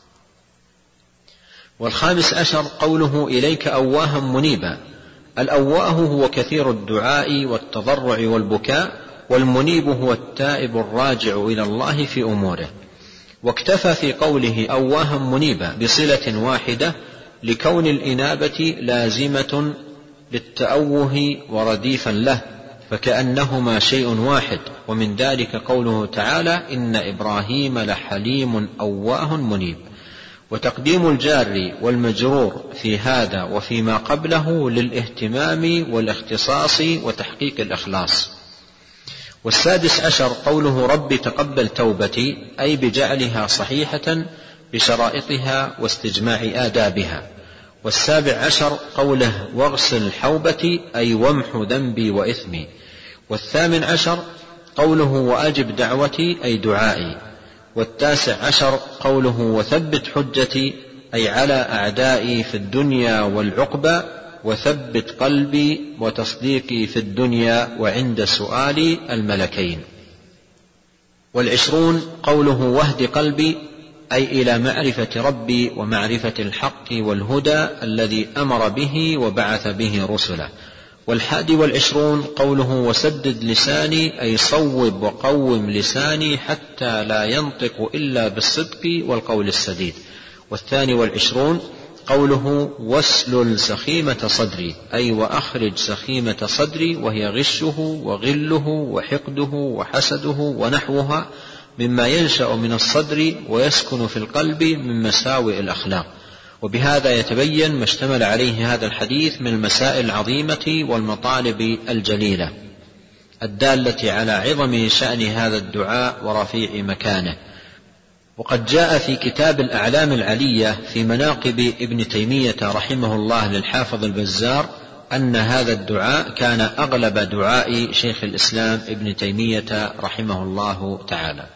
والخامس عشر قوله إليك أواها منيبا. الأواه هو كثير الدعاء والتضرع والبكاء، والمنيب هو التائب الراجع إلى الله في أموره. واكتفى في قوله أواها منيبا بصلة واحدة لكون الإنابة لازمة للتأوه ورديفا له، فكأنهما شيء واحد. ومن ذلك قوله تعالى إن إبراهيم لحليم أواه منيب. وتقديم الجار والمجرور في هذا وفيما قبله للاهتمام والاختصاص وتحقيق الإخلاص. والسادس عشر قوله رب تقبل توبتي أي بجعلها صحيحة بشرائطها واستجماع آدابها. والسابع عشر قوله واغسل حوبتي أي وامح ذنبي وإثمي. والثامن عشر قوله وأجب دعوتي أي دعائي. والتاسع عشر قوله وثبت حجتي أي على أعدائي في الدنيا والعقبى، وثبت قلبي وتصديقي في الدنيا وعند سؤال الملكين. والعشرون قوله واهد قلبي أي إلى معرفة ربي ومعرفة الحق والهدى الذي أمر به وبعث به رسله. والحادي والعشرون قوله وسدد لساني أي صوب وقوم لساني حتى لا ينطق إلا بالصدق والقول السديد. والثاني والعشرون قوله واسلل سخيمة صدري أي وأخرج سخيمة صدري، وهي غشه وغله وحقده وحسده ونحوها مما ينشأ من الصدر ويسكن في القلب من مساوئ الأخلاق. وبهذا يتبين ما اشتمل عليه هذا الحديث من المسائل العظيمة والمطالب الجليلة الدالة على عظم شأن هذا الدعاء ورفيع مكانه. وقد جاء في كتاب الأعلام العلية في مناقب ابن تيمية رحمه الله للحافظ البزار أن هذا الدعاء كان أغلب دعاء شيخ الإسلام ابن تيمية رحمه الله تعالى.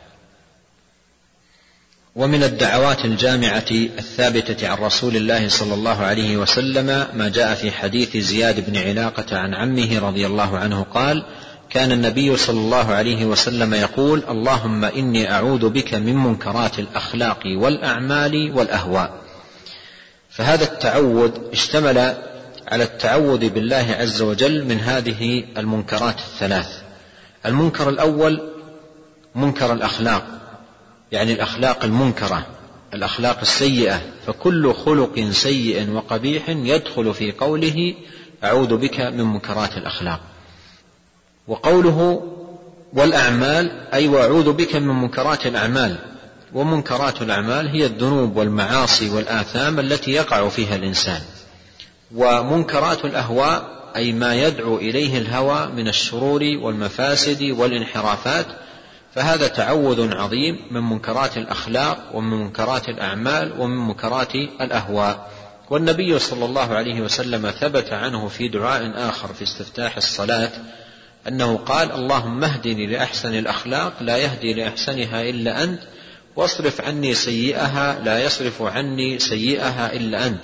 ومن الدعوات الجامعة الثابتة عن رسول الله صلى الله عليه وسلم ما جاء في حديث زياد بن علاقة عن عمه رضي الله عنه قال كان النبي صلى الله عليه وسلم يقول اللهم إني أعوذ بك من منكرات الأخلاق والأعمال والأهواء. فهذا التعوذ اشتمل على التعوذ بالله عز وجل من هذه المنكرات الثلاث. المنكر الأول منكر الأخلاق، يعني الأخلاق المنكرة، الأخلاق السيئة، فكل خلق سيء وقبيح يدخل في قوله أعوذ بك من منكرات الأخلاق. وقوله والأعمال أي وأعوذ بك من منكرات الأعمال. ومنكرات الأعمال هي الذنوب والمعاصي والآثام التي يقع فيها الإنسان. ومنكرات الأهواء أي ما يدعو إليه الهوى من الشرور والمفاسد والانحرافات، فهذا تعوذ عظيم من منكرات الأخلاق ومن منكرات الأعمال ومن منكرات الأهواء. والنبي صلى الله عليه وسلم ثبت عنه في دعاء آخر في استفتاح الصلاة أنه قال: اللهم اهدني لأحسن الأخلاق لا يهدي لأحسنها إلا أنت، واصرف عني سيئها لا يصرف عني سيئها إلا أنت.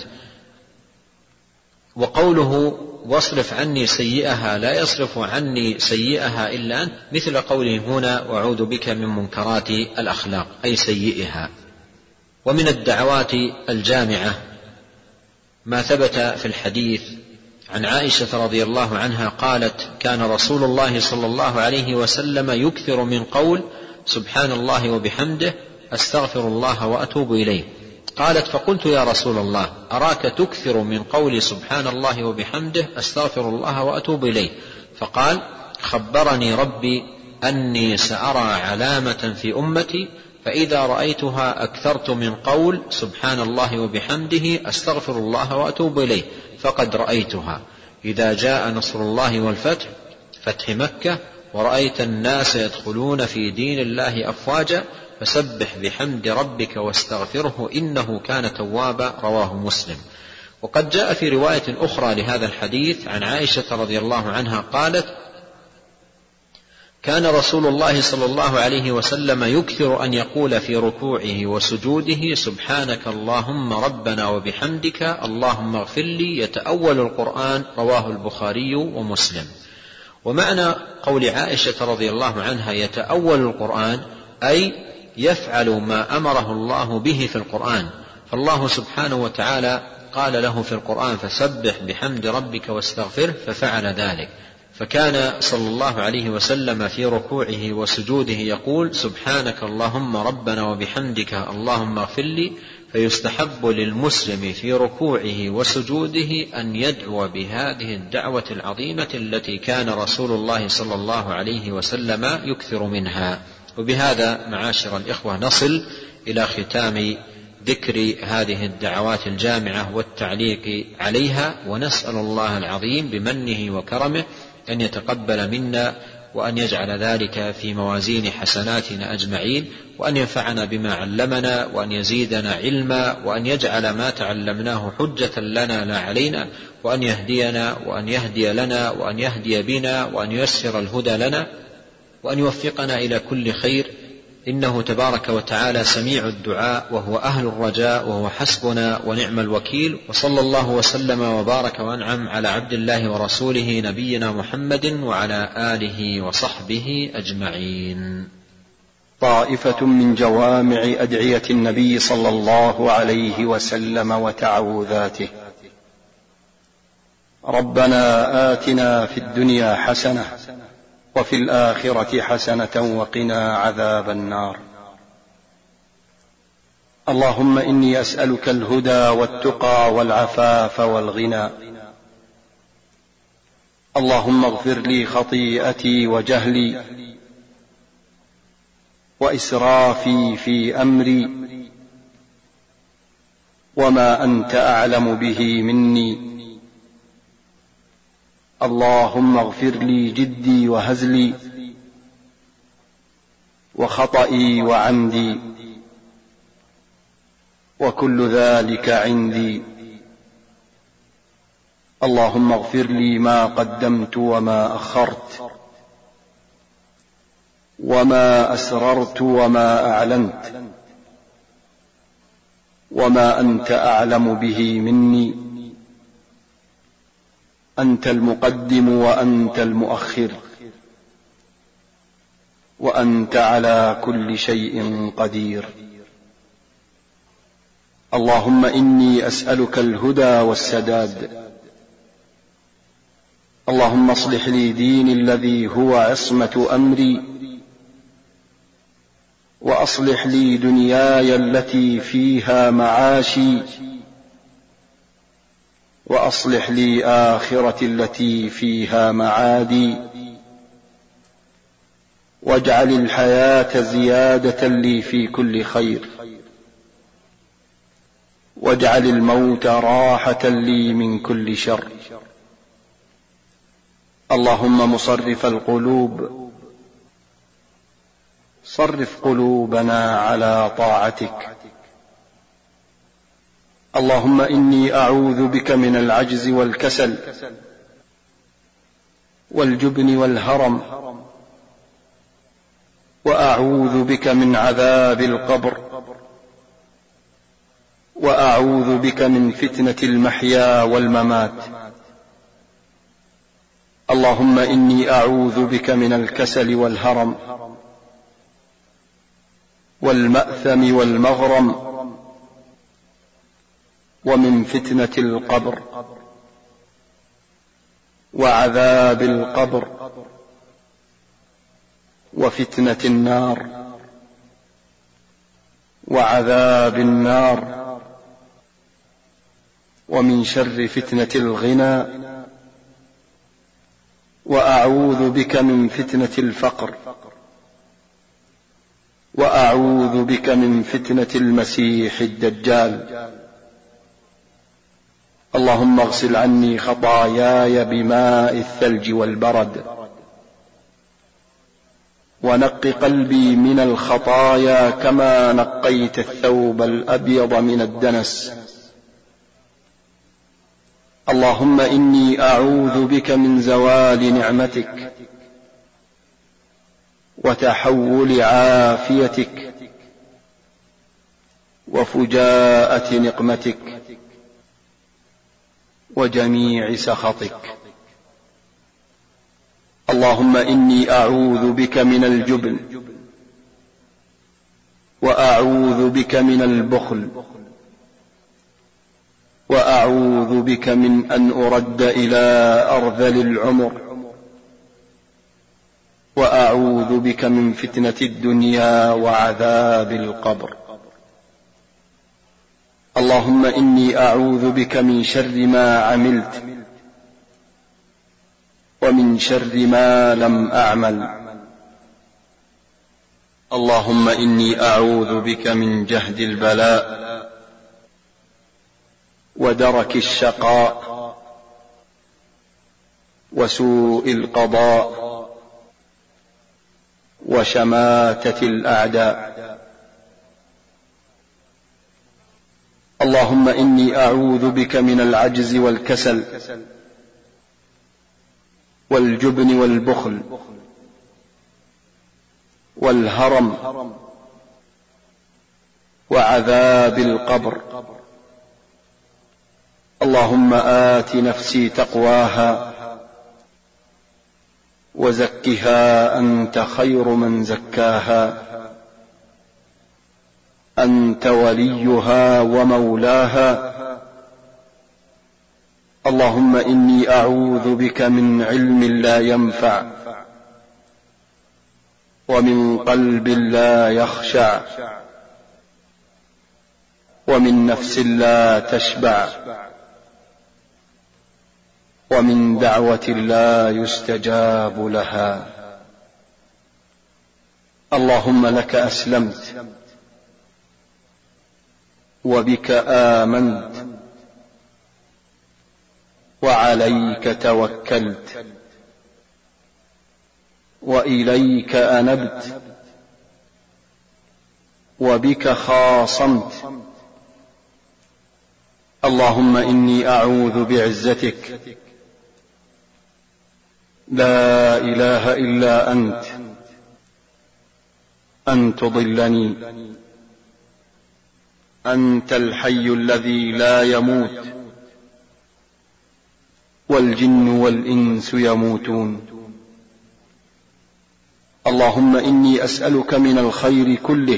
وقوله واصرف عني سيئها لا يصرف عني سيئها إلا أنت مثل قوله هنا: وأعوذ بك من منكرات الأخلاق أي سيئها. ومن الدعوات الجامعة ما ثبت في الحديث عن عائشة رضي الله عنها قالت: كان رسول الله صلى الله عليه وسلم يكثر من قول سبحان الله وبحمده أستغفر الله وأتوب إليه. قالت: فقلت يا رسول الله أراك تكثر من قول سبحان الله وبحمده أستغفر الله وأتوب إليه. فقال: خبرني ربي أني سأرى علامة في أمتي فإذا رأيتها أكثرت من قول سبحان الله وبحمده أستغفر الله وأتوب إليه فقد رأيتها إذا جاء نصر الله والفتح، فتح مكة، ورأيت الناس يدخلون في دين الله أفواجا فسبح بحمد ربك واستغفره إنه كان توابا. رواه مسلم. وقد جاء في رواية أخرى لهذا الحديث عن عائشة رضي الله عنها قالت: كان رسول الله صلى الله عليه وسلم يكثر أن يقول في ركوعه وسجوده سبحانك اللهم ربنا وبحمدك اللهم اغفر لي، يتأول القرآن. رواه البخاري ومسلم. ومعنى قول عائشة رضي الله عنها يتأول القرآن أي يفعل ما أمره الله به في القرآن، فالله سبحانه وتعالى قال له في القرآن فسبح بحمد ربك واستغفره ففعل ذلك. فكان صلى الله عليه وسلم في ركوعه وسجوده يقول سبحانك اللهم ربنا وبحمدك اللهم اغفر لي. فيستحب للمسلم في ركوعه وسجوده أن يدعو بهذه الدعوة العظيمة التي كان رسول الله صلى الله عليه وسلم يكثر منها. وبهذا معاشر الإخوة نصل إلى ختام ذكر هذه الدعوات الجامعة والتعليق عليها، ونسأل الله العظيم بمنه وكرمه أن يتقبل منا وأن يجعل ذلك في موازين حسناتنا أجمعين، وأن ينفعنا بما علمنا وأن يزيدنا علما، وأن يجعل ما تعلمناه حجة لنا لا علينا، وأن يهدينا وأن يهدي لنا وأن يهدي بنا وأن ييسر الهدى لنا وأن يوفقنا إلى كل خير، إنه تبارك وتعالى سميع الدعاء وهو أهل الرجاء وهو حسبنا ونعم الوكيل. وصلى الله وسلم وبارك وأنعم على عبد الله ورسوله نبينا محمد وعلى آله وصحبه أجمعين. طائفة من جوامع أدعية النبي صلى الله عليه وسلم وتعوذاته: ربنا آتنا في الدنيا حسنة وفي الآخرة حسنة وقنا عذاب النار. اللهم إني أسألك الهدى والتقى والعفاف والغنى. اللهم اغفر لي خطيئتي وجهلي وإسرافي في أمري وما أنت أعلم به مني. اللهم اغفر لي جدي وهزلي وخطئي وعمدي وكل ذلك عندي. اللهم اغفر لي ما قدمت وما أخرت وما أسررت وما أعلنت وما أنت أعلم به مني. أنت المقدم وأنت المؤخر وأنت على كل شيء قدير. اللهم إني أسألك الهدى والسداد. اللهم اصلح لي ديني الذي هو عصمة أمري، وأصلح لي دنياي التي فيها معاشي، وأصلح لي آخرتي التي فيها معادي، واجعل الحياة زيادة لي في كل خير، واجعل الموت راحة لي من كل شر. اللهم مصرف القلوب، صرف قلوبنا على طاعتك. اللهم إني أعوذ بك من العجز والكسل والجبن والهرم، وأعوذ بك من عذاب القبر، وأعوذ بك من فتنة المحيا والممات. اللهم إني أعوذ بك من الكسل والهرم والمأثم والمغرم، ومن فتنة القبر وعذاب القبر وفتنة النار وعذاب النار، ومن شر فتنة الغنى، وأعوذ بك من فتنة الفقر، وأعوذ بك من فتنة المسيح الدجال. اللهم اغسل عني خطاياي بماء الثلج والبرد، ونق قلبي من الخطايا كما نقيت الثوب الأبيض من الدنس. اللهم إني أعوذ بك من زوال نعمتك وتحول عافيتك وفجاءة نقمتك وجميع سخطك. اللهم إني أعوذ بك من الجبن، وأعوذ بك من البخل، وأعوذ بك من أن أرد إلى أرذل العمر، وأعوذ بك من فتنة الدنيا وعذاب القبر. اللهم إني أعوذ بك من شر ما عملت ومن شر ما لم أعمل. اللهم إني أعوذ بك من جهد البلاء ودرك الشقاء وسوء القضاء وشماتة الأعداء. اللهم إني أعوذ بك من العجز والكسل والجبن والبخل والهرم وعذاب القبر. اللهم آت نفسي تقواها وزكها أنت خير من زكاها، أنت وليها ومولاها. اللهم إني أعوذ بك من علم لا ينفع، ومن قلب لا يخشع، ومن نفس لا تشبع، ومن دعوة لا يستجاب لها. اللهم لك أسلمت، وبك آمنت، وعليك توكلت، وإليك أنبت، وبك خاصمت. اللهم إني أعوذ بعزتك لا إله إلا أنت أن تضلني. أنت الحي الذي لا يموت، والجن والإنس يموتون. اللهم إني أسألك من الخير كله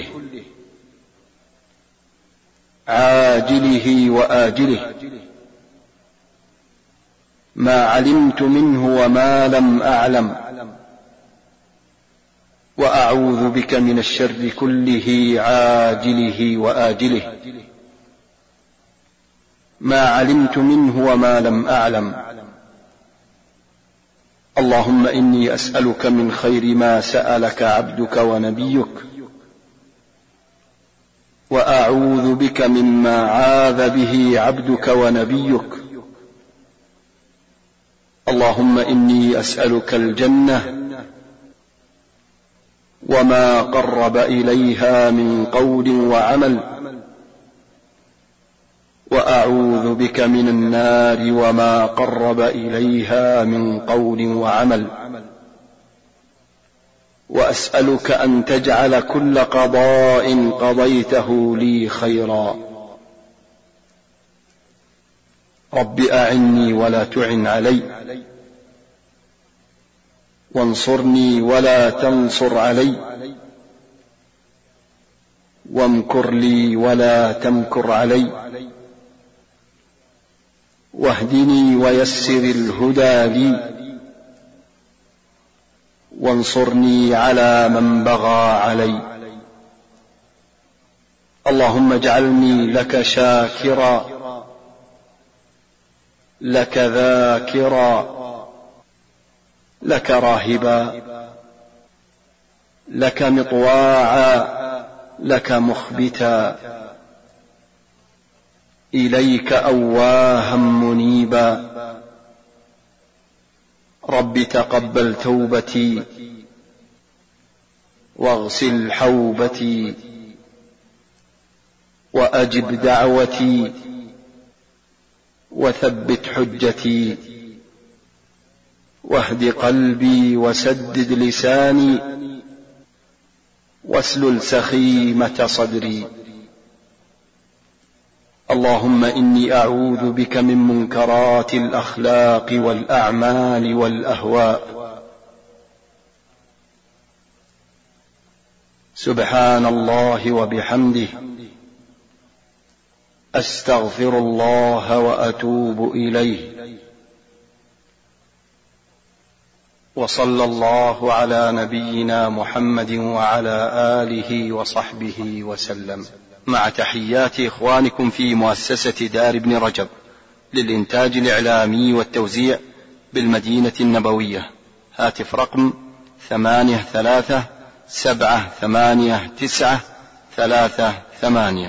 عاجله وآجله، ما علمت منه وما لم أعلم، وأعوذ بك من الشر كله عاجله وآجله، ما علمت منه وما لم أعلم. اللهم إني أسألك من خير ما سألك عبدك ونبيك، وأعوذ بك مما عاذ به عبدك ونبيك. اللهم إني أسألك الجنة وما قرب إليها من قول وعمل، وأعوذ بك من النار وما قرب إليها من قول وعمل. وأسألك أن تجعل كل قضاء قضيته لي خيرا. رب أعني ولا تعن علي، وانصرني ولا تنصر علي، وامكر لي ولا تمكر علي، واهدني ويسر الهدى لي، وانصرني على من بغى علي. اللهم اجعلني لك شاكرا، لك ذاكرا، لك راهبا، لك مطواعا، لك مخبتا، إليك أواها منيبا. رب تقبل توبتي، واغسل حوبتي، وأجب دعوتي، وثبت حجتي، واهد قلبي، وسدد لساني، واسلل سخيمة صدري. اللهم إني أعوذ بك من منكرات الأخلاق والأعمال والأهواء. سبحان الله وبحمده، أستغفر الله وأتوب إليه. وصلى الله على نبينا محمد وعلى آله وصحبه وسلم، مع تحيات إخوانكم في مؤسسة دار ابن رجب للإنتاج الإعلامي والتوزيع بالمدينة النبوية. هاتف رقم 83789338.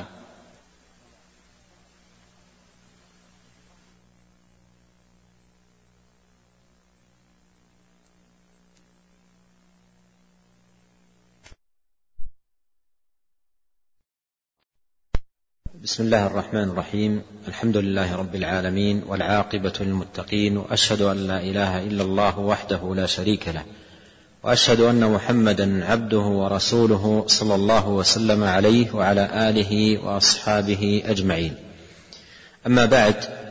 بسم الله الرحمن الرحيم. الحمد لله رب العالمين، والعاقبة للمتقين، وأشهد أن لا إله إلا الله وحده لا شريك له، وأشهد أن محمدا عبده ورسوله صلى الله وسلم عليه وعلى آله وأصحابه أجمعين. أما بعد،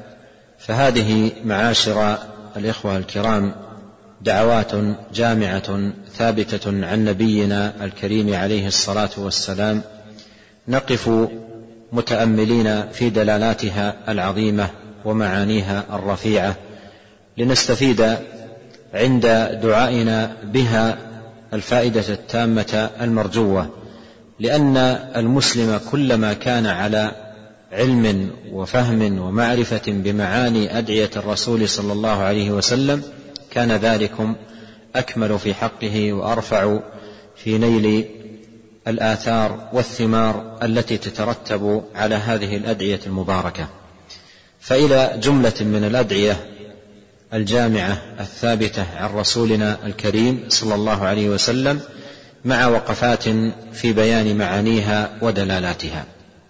فهذه معاشر الإخوة الكرام دعوات جامعة ثابتة عن نبينا الكريم عليه الصلاة والسلام، نقف متأملين في دلالاتها العظيمة ومعانيها الرفيعة، لنستفيد عند دعائنا بها الفائدة التامة المرجوة. لأن المسلم كلما كان على علم وفهم ومعرفة بمعاني أدعية الرسول صلى الله عليه وسلم، كان ذلكم أكمل في حقه وأرفع في نيل الآثار والثمار التي تترتب على هذه الأدعية المباركة. فإلى جملة من الأدعية الجامعة الثابتة عن رسولنا الكريم صلى الله عليه وسلم، مع وقفات في بيان معانيها ودلالاتها.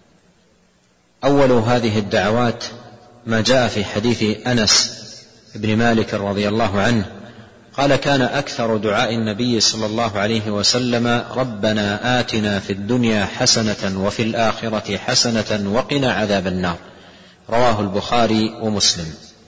أول هذه الدعوات ما جاء في حديث أنس بن مالك رضي الله عنه قال: كان أكثر دعاء النبي صلى الله عليه وسلم: ربنا آتنا في الدنيا حسنة وفي الآخرة حسنة وقنا عذاب النار. رواه البخاري ومسلم.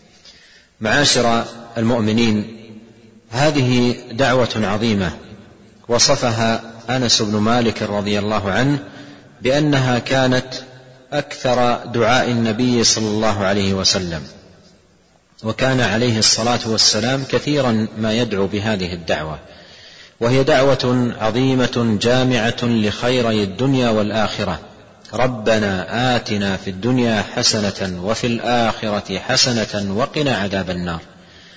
معاشر المؤمنين، هذه دعوة عظيمة وصفها أنس بن مالك رضي الله عنه بأنها كانت أكثر دعاء النبي صلى الله عليه وسلم، وكان عليه الصلاة والسلام كثيرا ما يدعو بهذه الدعوة، وهي دعوة عظيمة جامعة لخيري الدنيا والآخرة: ربنا آتنا في الدنيا حسنة وفي الآخرة حسنة وقنا عذاب النار.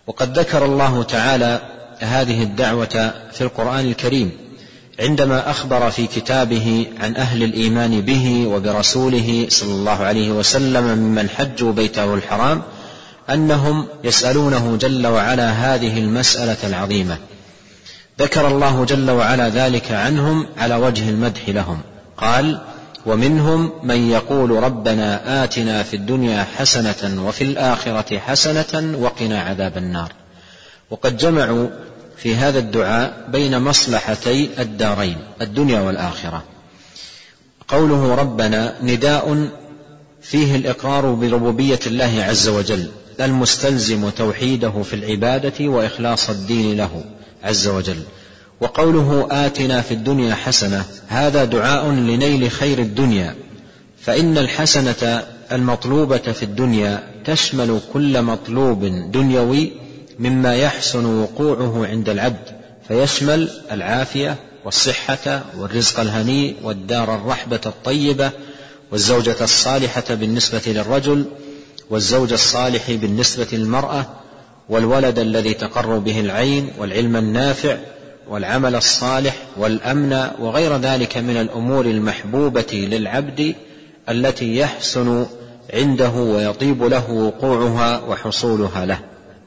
وقد ذكر الله تعالى هذه الدعوة في القرآن الكريم عندما أخبر في كتابه عن أهل الإيمان به وبرسوله صلى الله عليه وسلم ممن حجوا بيته الحرام أنهم يسألونه جل وعلا هذه المسألة العظيمة. ذكر الله جل وعلا ذلك عنهم على وجه المدح لهم، قال: ومنهم من يقول ربنا آتنا في الدنيا حسنة وفي الآخرة حسنة وقنا عذاب النار. وقد جمعوا في هذا الدعاء بين مصلحتي الدارين الدنيا والآخرة. قوله ربنا نداء فيه الإقرار بربوبية الله عز وجل المستلزم توحيده في العبادة وإخلاص الدين له عز وجل. وقوله آتنا في الدنيا حسنة هذا دعاء لنيل خير الدنيا، فإن الحسنة المطلوبة في الدنيا تشمل كل مطلوب دنيوي مما يحسن وقوعه عند العبد، فيشمل العافية والصحة والرزق الهنيء والدار الرحبة الطيبة والزوجة الصالحة بالنسبة للرجل والزوج الصالح بالنسبة للمرأة والولد الذي تقر به العين والعلم النافع والعمل الصالح والأمن وغير ذلك من الأمور المحبوبة للعبد التي يحسن عنده ويطيب له وقوعها وحصولها له.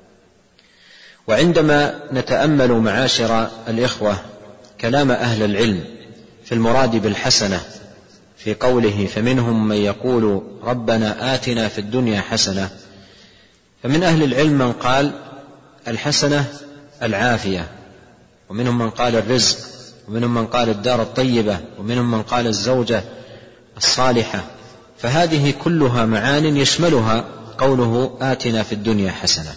وعندما نتأمل معاشر الإخوة كلام أهل العلم في المراد بالحسنة في قوله فمنهم من يقول ربنا آتنا في الدنيا حسنة، فمن أهل العلم من قال الحسنة العافية، ومنهم من قال الرزق، ومنهم من قال الدار الطيبة، ومنهم من قال الزوجة الصالحة. فهذه كلها معان يشملها قوله آتنا في الدنيا حسنة.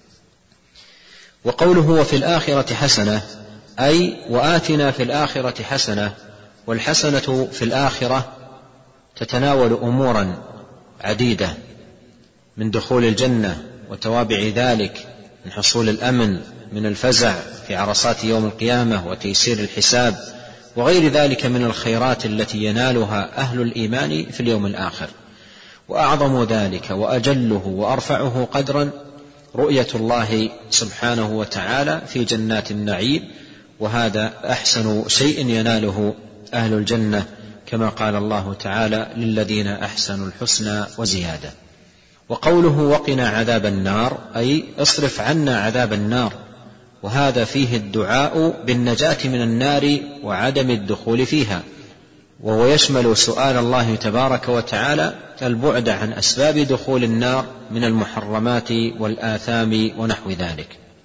وقوله وفي الآخرة حسنة أي وآتنا في الآخرة حسنة، والحسنة في الآخرة تتناول أمورا عديدة من دخول الجنة وتوابع ذلك، من حصول الأمن من الفزع في عرصات يوم القيامة وتيسير الحساب وغير ذلك من الخيرات التي ينالها أهل الإيمان في اليوم الآخر. وأعظم ذلك وأجله وأرفعه قدرا رؤية الله سبحانه وتعالى في جنات النعيم، وهذا أحسن شيء يناله أهل الجنة كما قال الله تعالى للذين أحسنوا الحسنى وزيادة. وقوله وقنا عذاب النار أي اصرف عنا عذاب النار، وهذا فيه الدعاء بالنجاة من النار وعدم الدخول فيها، وهو يشمل سؤال الله تبارك وتعالى البعد عن أسباب دخول النار من المحرمات والآثام ونحو ذلك.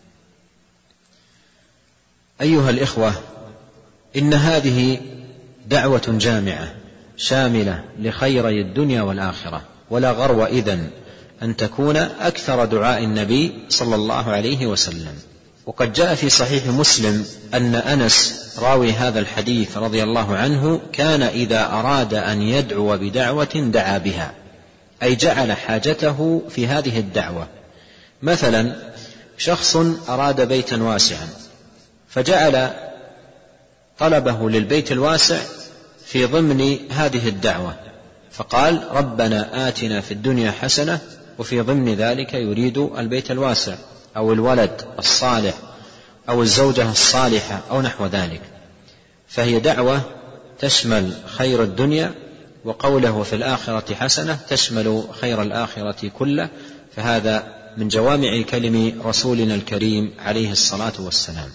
أيها الإخوة، إن هذه دعوة جامعة شاملة لخيري الدنيا والآخرة، ولا غرو إذن أن تكون أكثر دعاء النبي صلى الله عليه وسلم. وقد جاء في صحيح مسلم أن أنس راوي هذا الحديث رضي الله عنه كان إذا أراد أن يدعو بدعوة دعا بها، أي جعل حاجته في هذه الدعوة. مثلا شخص أراد بيتا واسعا فجعل طلبه للبيت الواسع في ضمن هذه الدعوة، فقال ربنا آتنا في الدنيا حسنة، وفي ضمن ذلك يريد البيت الواسع أو الولد الصالح أو الزوجة الصالحة أو نحو ذلك. فهي دعوة تشمل خير الدنيا، وقوله في الآخرة حسنة تشمل خير الآخرة كله، فهذا من جوامع كلم رسولنا الكريم عليه الصلاة والسلام.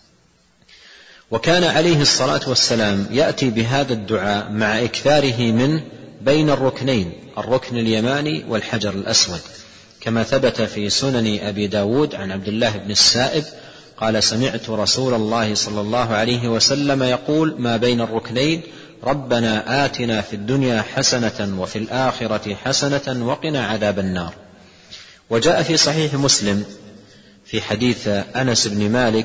وكان عليه الصلاة والسلام يأتي بهذا الدعاء مع إكثاره منه بين الركنين، الركن اليماني والحجر الأسود، كما ثبت في سنن أبي داود عن عبد الله بن السائب قال سمعت رسول الله صلى الله عليه وسلم يقول ما بين الركنين ربنا آتنا في الدنيا حسنة وفي الآخرة حسنة وقنا عذاب النار. وجاء في صحيح مسلم في حديث أنس بن مالك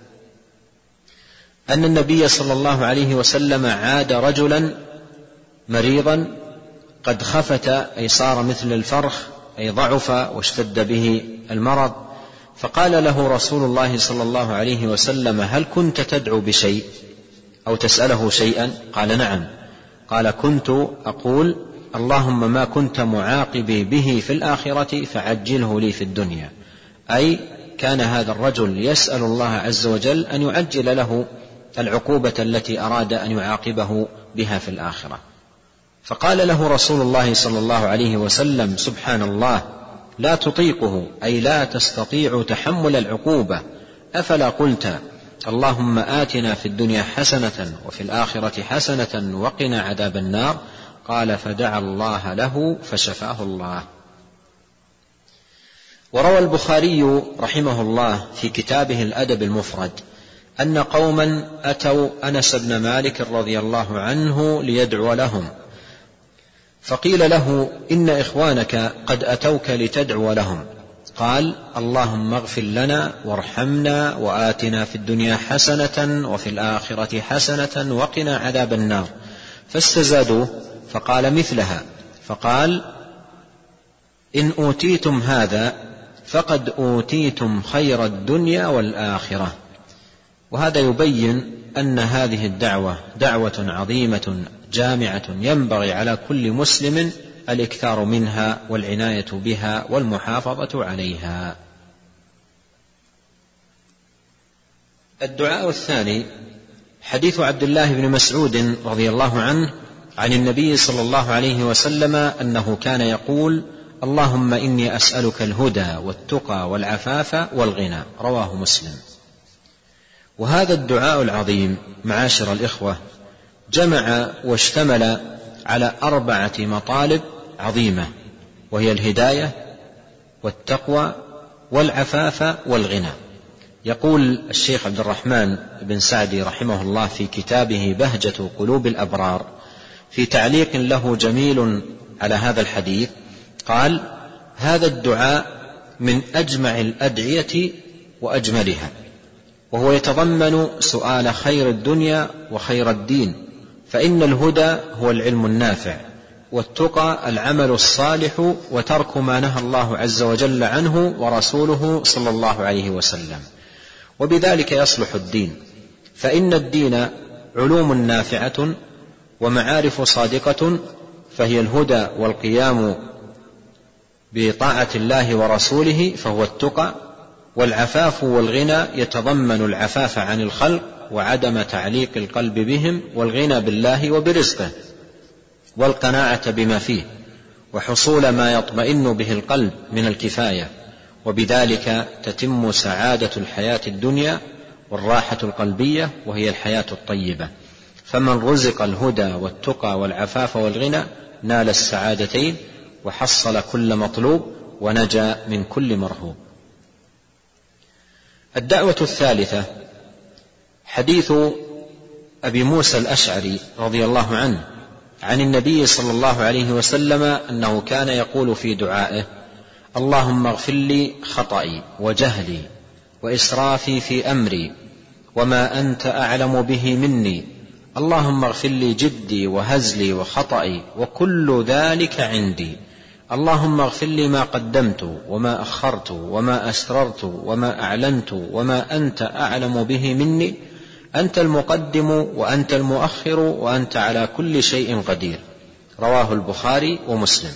أن النبي صلى الله عليه وسلم عاد رجلا مريضا قد خفت أي صار مثل الفرخ أي ضعف واشتد به المرض، فقال له رسول الله صلى الله عليه وسلم هل كنت تدعو بشيء أو تسأله شيئا؟ قال نعم. قال كنت أقول اللهم ما كنت معاقبي به في الآخرة فعجله لي في الدنيا، أي كان هذا الرجل يسأل الله عز وجل أن يعجل له العقوبة التي أراد أن يعاقبه بها في الآخرة. فقال له رسول الله صلى الله عليه وسلم: سبحان الله، لا تطيقه، أي لا تستطيع تحمل العقوبة، أفلا قلت اللهم آتنا في الدنيا حسنة وفي الآخرة حسنة وقنا عذاب النار؟ قال: فدعا الله له فشفاه الله. وروى البخاري رحمه الله في كتابه الأدب المفرد أن قوما أتوا أنس بن مالك رضي الله عنه ليدعو لهم، فقيل له: إن إخوانك قد أتوك لتدعو لهم. قال: اللهم اغفر لنا وارحمنا وآتنا في الدنيا حسنة وفي الآخرة حسنة وقنا عذاب النار. فاستزادوه فقال مثلها، فقال: إن أوتيتم هذا فقد أوتيتم خير الدنيا والآخرة. وهذا يبين أن هذه الدعوة دعوة عظيمة جامعة ينبغي على كل مسلم الإكثار منها والعناية بها والمحافظة عليها. الدعاء الثاني حديث عبد الله بن مسعود رضي الله عنه عن النبي صلى الله عليه وسلم أنه كان يقول: اللهم إني أسألك الهدى والتقى والعفاف والغنى. رواه مسلم. وهذا الدعاء العظيم معاشر الإخوة جمع واشتمل على 4 مطالب عظيمة، وهي الهداية والتقوى والعفاف والغنى. يقول الشيخ عبد الرحمن بن سعدي رحمه الله في كتابه بهجة قلوب الأبرار في تعليق له جميل على هذا الحديث، قال: هذا الدعاء من أجمع الأدعية وأجملها، وهو يتضمن سؤال خير الدنيا وخير الدين، فإن الهدى هو العلم النافع، والتقى العمل الصالح، وترك ما نهى الله عز وجل عنه ورسوله صلى الله عليه وسلم، وبذلك يصلح الدين، فإن الدين علوم نافعة ومعارف صادقة، فهي الهدى والقيام بطاعة الله ورسوله فهو التقى، والعفاف والغنى يتضمن العفاف عن الخلق وعدم تعليق القلب بهم، والغنى بالله وبرزقه، والقناعة بما فيه، وحصول ما يطمئن به القلب من الكفاية، وبذلك تتم سعادة الحياة الدنيا والراحة القلبية، وهي الحياة الطيبة. فمن رزق الهدى والتقى والعفاف والغنى نال السعادتين وحصل كل مطلوب ونجا من كل مرهوب. الدعوة الثالثة حديث أبي موسى الأشعري رضي الله عنه عن النبي صلى الله عليه وسلم أنه كان يقول في دعائه: اللهم اغفر لي خطئي وجهلي وإسرافي في أمري وما أنت أعلم به مني، اللهم اغفر لي جدي وهزلي وخطئي وكل ذلك عندي، اللهم اغفر لي ما قدمت وما أخرت وما أسررت وما أعلنت وما أنت أعلم به مني، أنت المقدم وأنت المؤخر وأنت على كل شيء قدير. رواه البخاري ومسلم.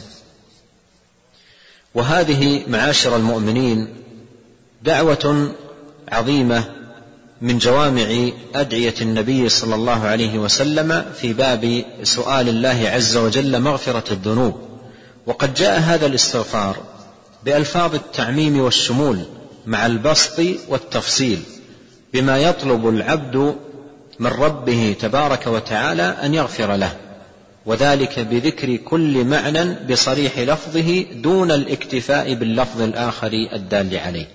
وهذه معاشر المؤمنين دعوة عظيمة من جوامع أدعية النبي صلى الله عليه وسلم في باب سؤال الله عز وجل مغفرة الذنوب. وقد جاء هذا الاستغفار بألفاظ التعميم والشمول مع البسط والتفصيل، بما يطلب العبد من ربه تبارك وتعالى أن يغفر له، وذلك بذكر كل معنى بصريح لفظه دون الاكتفاء باللفظ الآخر الدال عليه.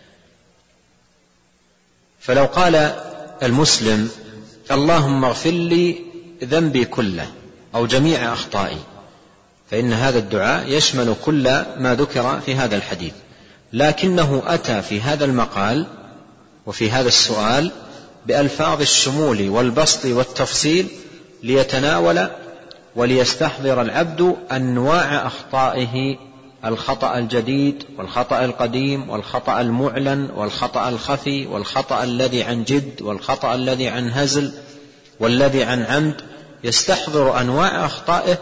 فلو قال المسلم: اللهم اغفر لي ذنبي كله أو جميع أخطائي، فإن هذا الدعاء يشمل كل ما ذكر في هذا الحديث، لكنه أتى في هذا المقال وفي هذا السؤال بألفاظ الشمول والبسط والتفصيل ليتناول وليستحضر العبد أنواع أخطائه: الخطأ الجديد والخطأ القديم والخطأ المعلن والخطأ الخفي والخطأ الذي عن جد والخطأ الذي عن هزل والذي عن عمد. يستحضر أنواع أخطائه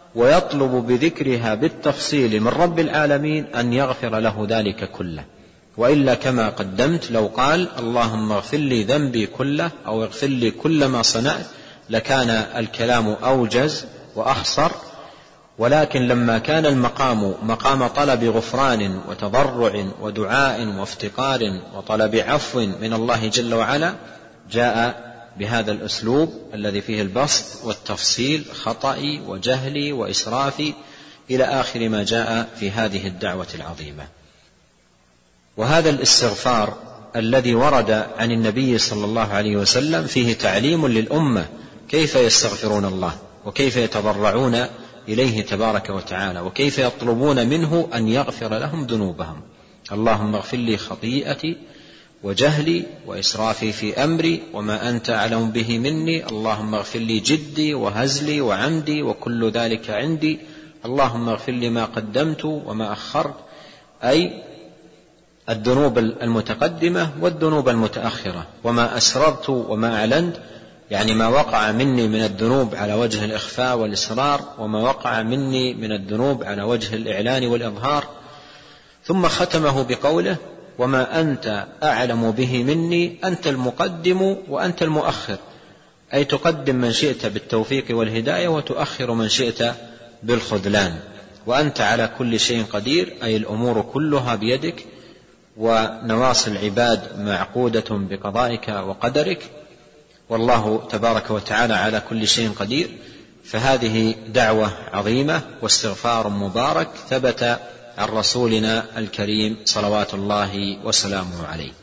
ويطلب بذكرها بالتفصيل من رب العالمين أن يغفر له ذلك كله. وإلا كما قدمت لو قال اللهم اغفر لي ذنبي كله أو اغفر لي كل ما صنعت لكان الكلام أوجز وأخصر، ولكن لما كان المقام مقام طلب غفران وتضرع ودعاء وافتقار وطلب عفو من الله جل وعلا جاء بهذا الأسلوب الذي فيه البسط والتفصيل، خطئي وجهلي وإسرافي إلى آخر ما جاء في هذه الدعوة العظيمة. وهذا الاستغفار الذي ورد عن النبي صلى الله عليه وسلم فيه تعليم للأمة كيف يستغفرون الله وكيف يتضرعون إليه تبارك وتعالى وكيف يطلبون منه أن يغفر لهم ذنوبهم. اللهم اغفر لي خطيئتي وجهلي وإسرافي في أمري وما أنت أعلم به مني، اللهم اغفر لي جدي وهزلي وعمدي وكل ذلك عندي، اللهم اغفر لي ما قدمت وما أخرت، أي الذنوب المتقدمة والذنوب المتأخرة، وما أسررت وما أعلنت، يعني ما وقع مني من الذنوب على وجه الإخفاء والإصرار وما وقع مني من الذنوب على وجه الإعلان والإظهار. ثم ختمه بقوله وما أنت أعلم به مني، أنت المقدم وأنت المؤخر، أي تقدم من شئت بالتوفيق والهداية وتؤخر من شئت بالخذلان، وأنت على كل شيء قدير، أي الأمور كلها بيدك ونواصي العباد معقودة بقضائك وقدرك، والله تبارك وتعالى على كل شيء قدير. فهذه دعوة عظيمة واستغفار مبارك ثبت عن رسولنا الكريم صلوات الله وسلامه عليه.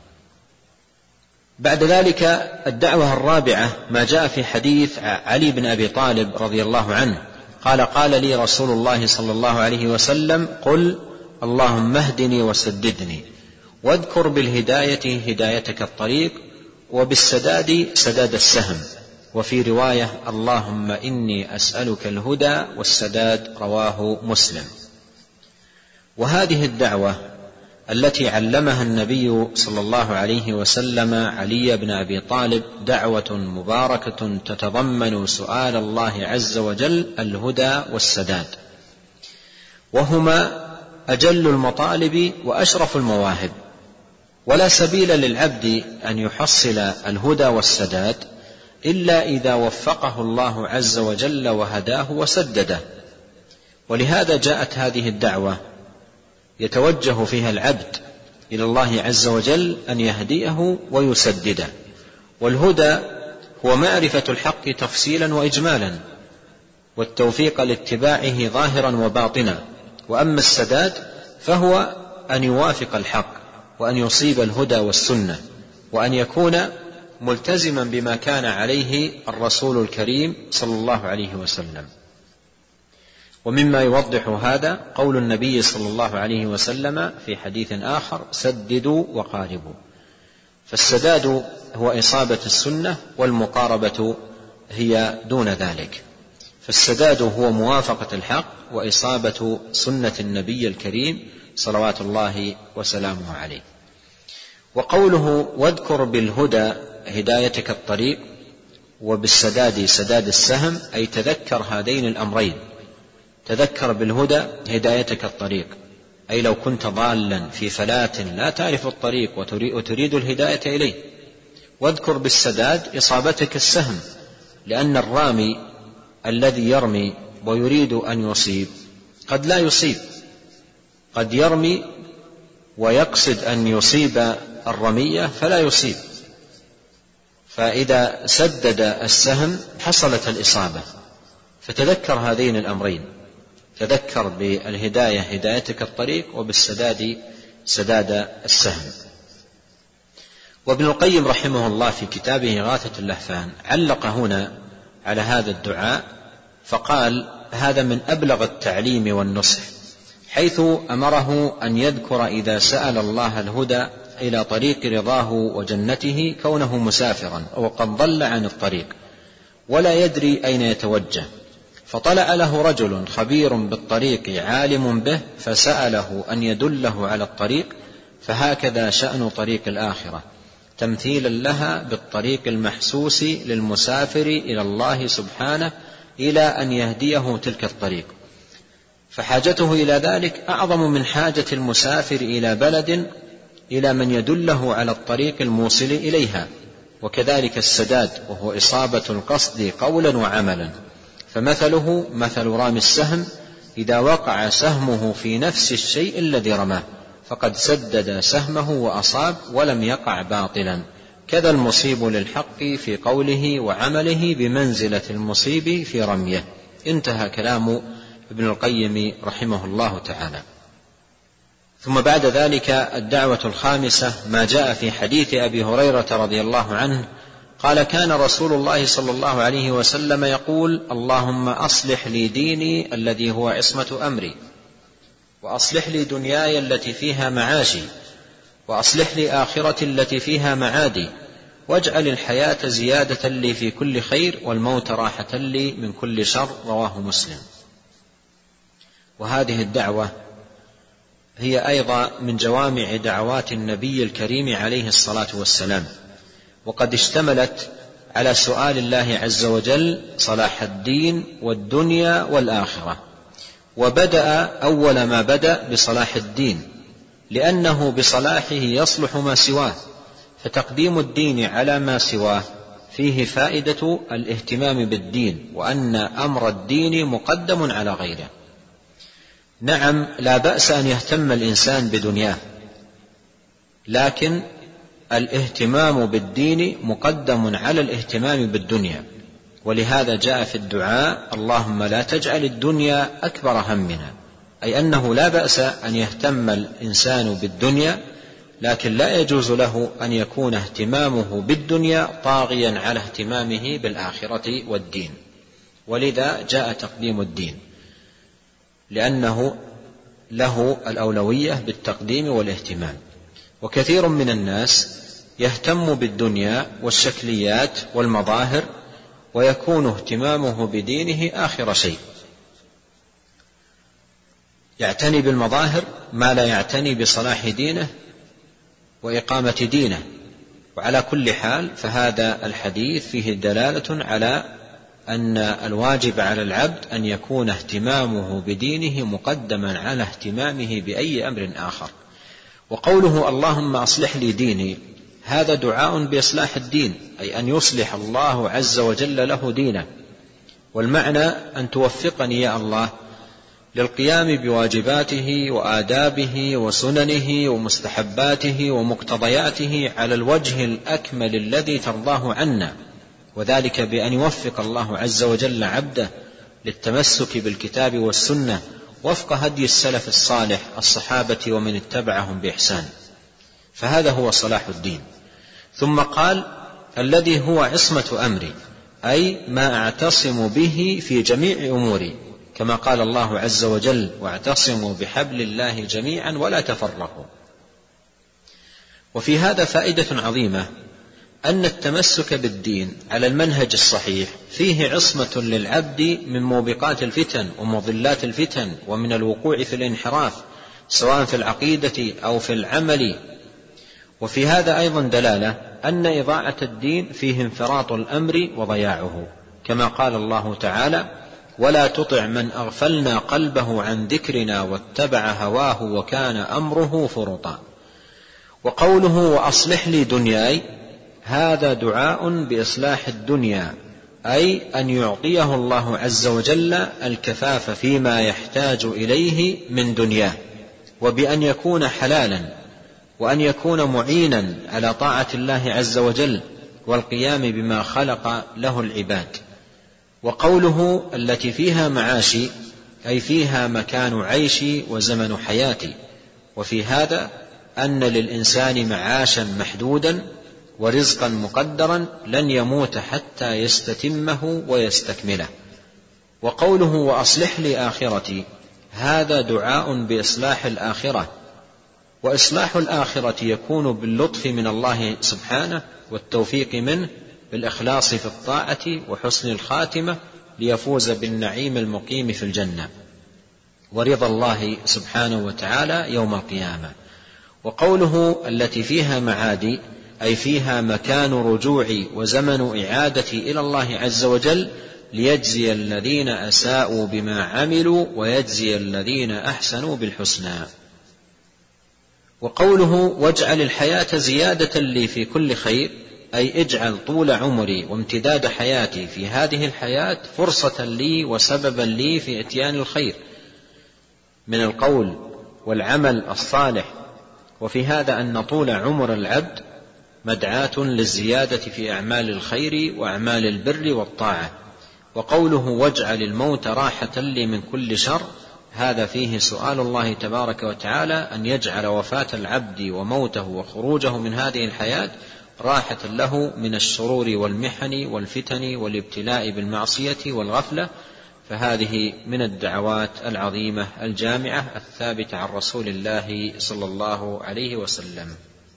بعد ذلك الدعوة الرابعة ما جاء في حديث علي بن أبي طالب رضي الله عنه قال قال لي رسول الله صلى الله عليه وسلم قل اللهم اهدني وسددني، واذكر بالهداية هدايتك الطريق، وبالسداد سداد السهم، وفي رواية اللهم إني أسألك الهدى والسداد، رواه مسلم. وهذه الدعوة التي علمها النبي صلى الله عليه وسلم علي بن أبي طالب دعوة مباركة تتضمن سؤال الله عز وجل الهدى والسداد، وهما أجل المطالب وأشرف المواهب، ولا سبيل للعبد أن يحصل الهدى والسداد إلا إذا وفقه الله عز وجل وهداه وسدده. ولهذا جاءت هذه الدعوة يتوجه فيها العبد إلى الله عز وجل أن يهديه ويسدده. والهدى هو معرفة الحق تفصيلا وإجمالا، والتوفيق لاتباعه ظاهرا وباطنا. وأما السداد فهو أن يوافق الحق وأن يصيب الهدى والسنة، وأن يكون ملتزما بما كان عليه الرسول الكريم صلى الله عليه وسلم. ومما يوضح هذا قول النبي صلى الله عليه وسلم في حديث آخر سددوا وقاربوا. فالسداد هو إصابة السنة، والمقاربة هي دون ذلك. فالسداد هو موافقة الحق وإصابة سنة النبي الكريم صلوات الله وسلامه عليه. وقوله واذكر بالهدى هدايتك الطريق وبالسداد سداد السهم، أي تذكر هذين الأمرين، تذكر بالهدى هدايتك الطريق، أي لو كنت ضالا في فلاة لا تعرف الطريق وتريد الهداية إليه. واذكر بالسداد إصابتك السهم، لأن الرامي الذي يرمي ويريد أن يصيب قد لا يصيب، قد يرمي ويقصد أن يصيب الرمية فلا يصيب، فإذا سدد السهم حصلت الإصابة. فتذكر هذين الأمرين، تذكر بالهداية هدايتك الطريق وبالسداد سداد السهم. وابن القيم رحمه الله في كتابه إغاثة اللهفان علق هنا على هذا الدعاء فقال هذا من أبلغ التعليم والنصح، حيث أمره أن يذكر إذا سأل الله الهدى إلى طريق رضاه وجنته كونه مسافرا وقد ضل عن الطريق ولا يدري أين يتوجه، فطلع له رجل خبير بالطريق عالم به فسأله أن يدله على الطريق. فهكذا شأن طريق الآخرة تمثيلا لها بالطريق المحسوس للمسافر إلى الله سبحانه إلى أن يهديه تلك الطريق، فحاجته إلى ذلك أعظم من حاجة المسافر إلى بلد إلى من يدله على الطريق الموصل إليها. وكذلك السداد، وهو إصابة القصد قولا وعملا، فمثله مثل رامي السهم إذا وقع سهمه في نفس الشيء الذي رماه فقد سدد سهمه وأصاب ولم يقع باطلا. كذا المصيب للحق في قوله وعمله بمنزلة المصيب في رميه. انتهى كلام ابن القيم رحمه الله تعالى. ثم بعد ذلك الدعوة الخامسة ما جاء في حديث أبي هريرة رضي الله عنه قال: كان رسول الله صلى الله عليه وسلم يقول: اللهم أصلح لي ديني الذي هو عصمة أمري، وأصلح لي دنياي التي فيها معاشي، وأصلح لي آخرتي التي فيها معادي، واجعل الحياة زيادة لي في كل خير والموت راحة لي من كل شر. رواه مسلم. وهذه الدعوة هي أيضا من جوامع دعوات النبي الكريم عليه الصلاة والسلام، وقد اشتملت على سؤال الله عز وجل صلاح الدين والدنيا والآخرة. وبدأ أول ما بدأ بصلاح الدين، لأنه بصلاحه يصلح ما سواه، فتقديم الدين على ما سواه فيه فائدة الاهتمام بالدين، وأن أمر الدين مقدم على غيره. نعم، لا بأس أن يهتم الإنسان بدنياه، لكن الاهتمام بالدين مقدم على الاهتمام بالدنيا. ولهذا جاء في الدعاء: اللهم لا تجعل الدنيا أكبر همنا، أي أنه لا بأس أن يهتم الإنسان بالدنيا، لكن لا يجوز له أن يكون اهتمامه بالدنيا طاغيا على اهتمامه بالآخرة والدين. ولذا جاء تقديم الدين، لأنه له الأولوية بالتقديم والاهتمام. وكثير من الناس يهتم بالدنيا والشكليات والمظاهر، ويكون اهتمامه بدينه آخر شيء، يعتني بالمظاهر ما لا يعتني بصلاح دينه وإقامة دينه. وعلى كل حال فهذا الحديث فيه دلالة على أن الواجب على العبد أن يكون اهتمامه بدينه مقدما على اهتمامه بأي أمر آخر. وقوله اللهم أصلح لي ديني، هذا دعاء بإصلاح الدين، أي أن يصلح الله عز وجل له دينه. والمعنى أن توفقني يا الله للقيام بواجباته وآدابه وسننه ومستحباته ومقتضياته على الوجه الأكمل الذي ترضاه عنا، وذلك بأن يوفق الله عز وجل عبده للتمسك بالكتاب والسنة وفق هدي السلف الصالح الصحابة ومن اتبعهم بإحسان. فهذا هو صلاح الدين. ثم قال: الذي هو عصمة أمري، أي ما أعتصم به في جميع أموري، كما قال الله عز وجل: واعتصموا بحبل الله جميعا ولا تفرقوا. وفي هذا فائدة عظيمة، أن التمسك بالدين على المنهج الصحيح فيه عصمة للعبد من موبقات الفتن ومضلات الفتن ومن الوقوع في الانحراف، سواء في العقيدة أو في العمل. وفي هذا أيضا دلالة أن إضاعة الدين فيه انفراط الأمر وضياعه، كما قال الله تعالى: ولا تطع من أغفلنا قلبه عن ذكرنا واتبع هواه وكان أمره فرطا. وقوله وأصلح لي دنياي، هذا دعاء بإصلاح الدنيا، أي أن يعطيه الله عز وجل الكفاف فيما يحتاج إليه من دنياه، وبأن يكون حلالا، وأن يكون معينا على طاعة الله عز وجل والقيام بما خلق له العباد. وقوله التي فيها معاشي، أي فيها مكان عيشي وزمن حياتي. وفي هذا أن للإنسان معاشا محدودا ورزقا مقدرا لن يموت حتى يستتمه ويستكمله. وقوله وأصلح لي آخرتي، هذا دعاء بإصلاح الآخرة. وإصلاح الآخرة يكون باللطف من الله سبحانه والتوفيق منه بالإخلاص في الطاعة وحسن الخاتمة ليفوز بالنعيم المقيم في الجنة ورضا الله سبحانه وتعالى يوم القيامة. وقوله التي فيها معادي، أي فيها مكان رجوعي وزمن إعادتي إلى الله عز وجل ليجزي الذين أساءوا بما عملوا ويجزي الذين أحسنوا بالحسنى. وقوله واجعل الحياة زيادة لي في كل خير، أي اجعل طول عمري وامتداد حياتي في هذه الحياة فرصة لي وسببا لي في إتيان الخير من القول والعمل الصالح. وفي هذا أن طول عمر العبد مدعاة للزيادة في أعمال الخير وأعمال البر والطاعة. وقوله واجعل الموت راحة لي من كل شر، هذا فيه سؤال الله تبارك وتعالى أن يجعل وفاة العبد وموته وخروجه من هذه الحياة راحة له من الشرور والمحن والفتن والابتلاء بالمعصية والغفلة. فهذه من الدعوات العظيمة الجامعة الثابتة عن رسول الله صلى الله عليه وسلم.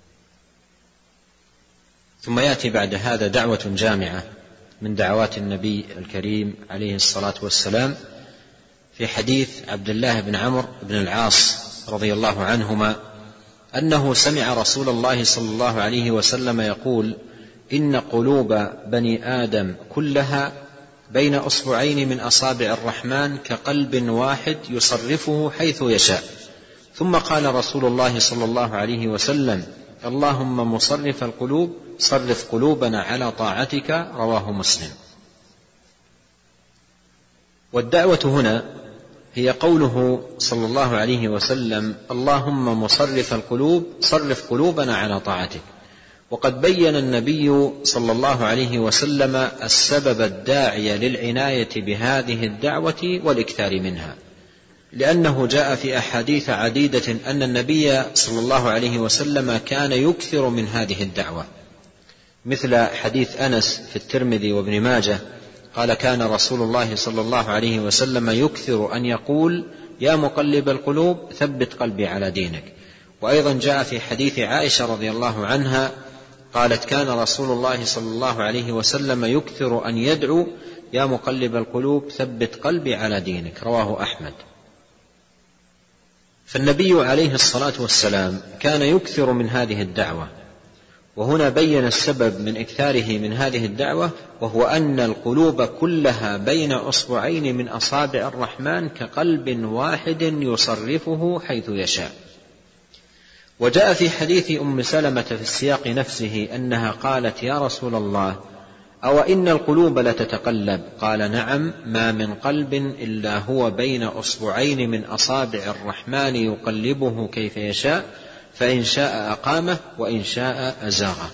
ثم يأتي بعد هذا دعوة جامعة من دعوات النبي الكريم عليه الصلاة والسلام في حديث عبد الله بن عمرو بن العاص رضي الله عنهما أنه سمع رسول الله صلى الله عليه وسلم يقول: إن قلوب بني آدم كلها بين أصبعين من أصابع الرحمن كقلب واحد يصرفه حيث يشاء. ثم قال رسول الله صلى الله عليه وسلم: اللهم مصرف القلوب صرف قلوبنا على طاعتك. رواه مسلم. والدعوة هنا هي قوله صلى الله عليه وسلم: اللهم مصرف القلوب صرف قلوبنا على طاعتك. وقد بين النبي صلى الله عليه وسلم السبب الداعي للعناية بهذه الدعوة والإكثار منها، لأنه جاء في أحاديث عديدة أن النبي صلى الله عليه وسلم كان يكثر من هذه الدعوة، مثل حديث أنس في الترمذي وابن ماجه قال: كان رسول الله صلى الله عليه وسلم يكثر أن يقول: يا مقلب القلوب ثبت قلبي على دينك. وأيضا جاء في حديث عائشة رضي الله عنها قالت: كان رسول الله صلى الله عليه وسلم يكثر أن يدعو: يا مقلب القلوب ثبت قلبي على دينك. رواه أحمد. فالنبي عليه الصلاة والسلام كان يكثر من هذه الدعوة، وهنا بين السبب من إكثاره من هذه الدعوة، وهو أن القلوب كلها بين أصبعين من أصابع الرحمن كقلب واحد يصرفه حيث يشاء. وجاء في حديث أم سلمة في السياق نفسه أنها قالت: يا رسول الله، أو إن القلوب لتتقلب؟ قال: نعم، ما من قلب إلا هو بين أصبعين من أصابع الرحمن يقلبه كيف يشاء، فإن شاء أقامه وإن شاء أزاغه.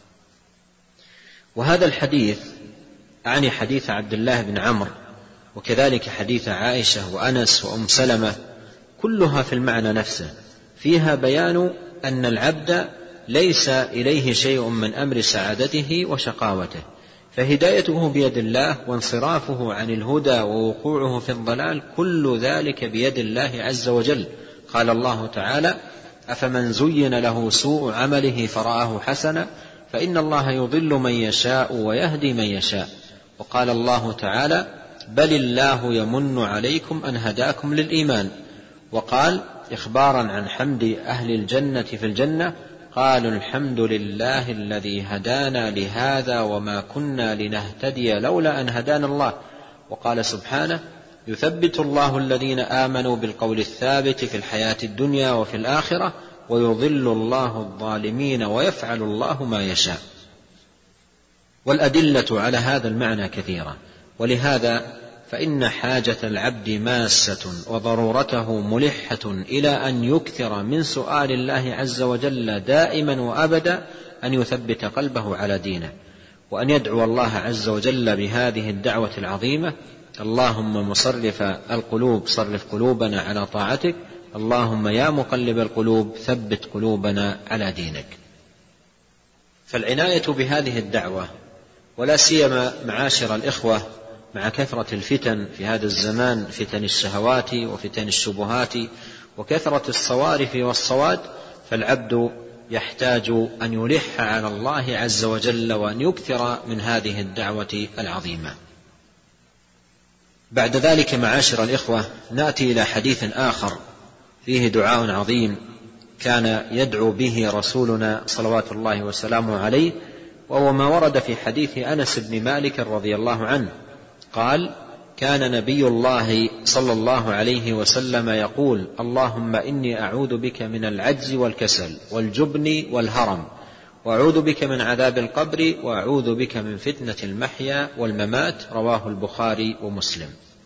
وهذا الحديث أعني حديث عبد الله بن عمرو، وكذلك حديث عائشة وأنس وأم سلمة، كلها في المعنى نفسه، فيها بيان أن العبد ليس إليه شيء من أمر سعادته وشقاوته، فهدايته بيد الله، وانصرافه عن الهدى ووقوعه في الضلال كل ذلك بيد الله عز وجل. قال الله تعالى: أفمن زين له سوء عمله فرآه حسنا فإن الله يضل من يشاء ويهدي من يشاء. وقال الله تعالى: بل الله يمن عليكم أن هداكم للإيمان. وقال إخبارا عن حمد أهل الجنة في الجنة: قالوا الحمد لله الذي هدانا لهذا وما كنا لنهتدي لولا أن هدانا الله. وقال سبحانه: يثبت الله الذين آمنوا بالقول الثابت في الحياة الدنيا وفي الآخرة ويضل الله الظالمين ويفعل الله ما يشاء. والأدلة على هذا المعنى كثيرة، ولهذا فإن حاجة العبد ماسة وضرورته ملحة إلى أن يكثر من سؤال الله عز وجل دائما وأبدا أن يثبت قلبه على دينه، وأن يدعو الله عز وجل بهذه الدعوة العظيمة: اللهم مصرف القلوب صرف قلوبنا على طاعتك، اللهم يا مقلب القلوب ثبت قلوبنا على دينك. فالعناية بهذه الدعوة، ولا سيما معاشر الإخوة مع كثرة الفتن في هذا الزمان، فتن الشهوات وفتن الشبهات وكثرة الصوارف والصواد، فالعبد يحتاج أن يلح على الله عز وجل وأن يكثر من هذه الدعوة العظيمة. بعد ذلك معاشر الإخوة نأتي إلى حديث آخر فيه دعاء عظيم كان يدعو به رسولنا صلوات الله وسلامه عليه، وهو ما ورد في حديث أنس بن مالك رضي الله عنه قال: كان نبي الله صلى الله عليه وسلم يقول: اللهم إني أعوذ بك من العجز والكسل والجبن والهرم، وأعوذ بك من عذاب القبر، وأعوذ بك من فتنة المحيا والممات. رواه البخاري ومسلم.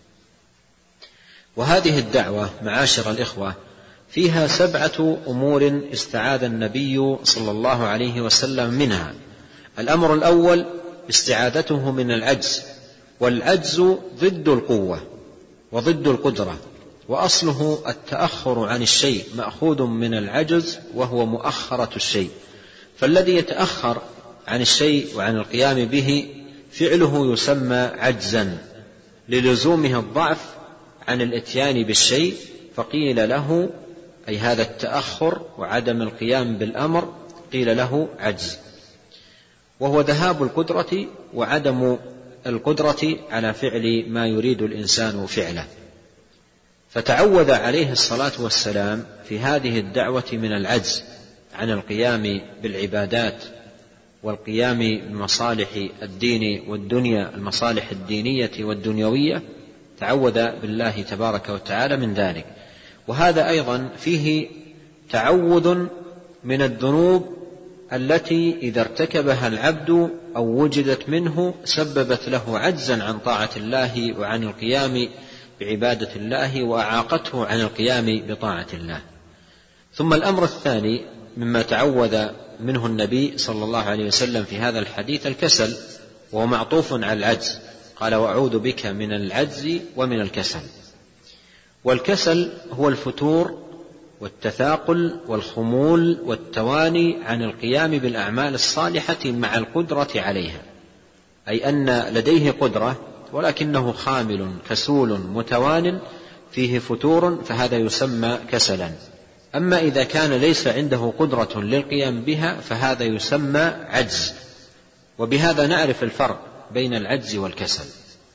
وهذه الدعوة معاشر الإخوة فيها 7 أمور استعاذ النبي صلى الله عليه وسلم منها. الأمر الأول استعاذته من العجز، والعجز ضد القوة وضد القدرة، وأصله التأخر عن الشيء، مأخوذ من العجز وهو مؤخرة الشيء. فالذي يتأخر عن الشيء وعن القيام به فعله يسمى عجزا للزومه الضعف عن الاتيان بالشيء، فقيل له، أي هذا التأخر وعدم القيام بالأمر، قيل له عجز، وهو ذهاب القدرة وعدم القدرة على فعل ما يريد الإنسان فعله. فتعوذ عليه الصلاة والسلام في هذه الدعوة من العجز عن القيام بالعبادات والقيام بمصالح الدين والدنيا، المصالح الدينية والدنيوية، تعوذ بالله تبارك وتعالى من ذلك. وهذا أيضا فيه تعوذ من الذنوب التي إذا ارتكبها العبد أو وجدت منه سببت له عجزا عن طاعة الله وعن القيام بعبادة الله، وأعاقته عن القيام بطاعة الله. ثم الأمر الثاني مما تعوذ منه النبي صلى الله عليه وسلم في هذا الحديث الكسل، وهو معطوف على العجز، قال: وأعوذ بك من العجز ومن الكسل. والكسل هو الفتور والتثاقل والخمول والتواني عن القيام بالأعمال الصالحة مع القدرة عليها، أي أن لديه قدرة ولكنه خامل كسول متوان فيه فتور، فهذا يسمى كسلا. أما إذا كان ليس عنده قدرة للقيام بها فهذا يسمى عجز. وبهذا نعرف الفرق بين العجز والكسل.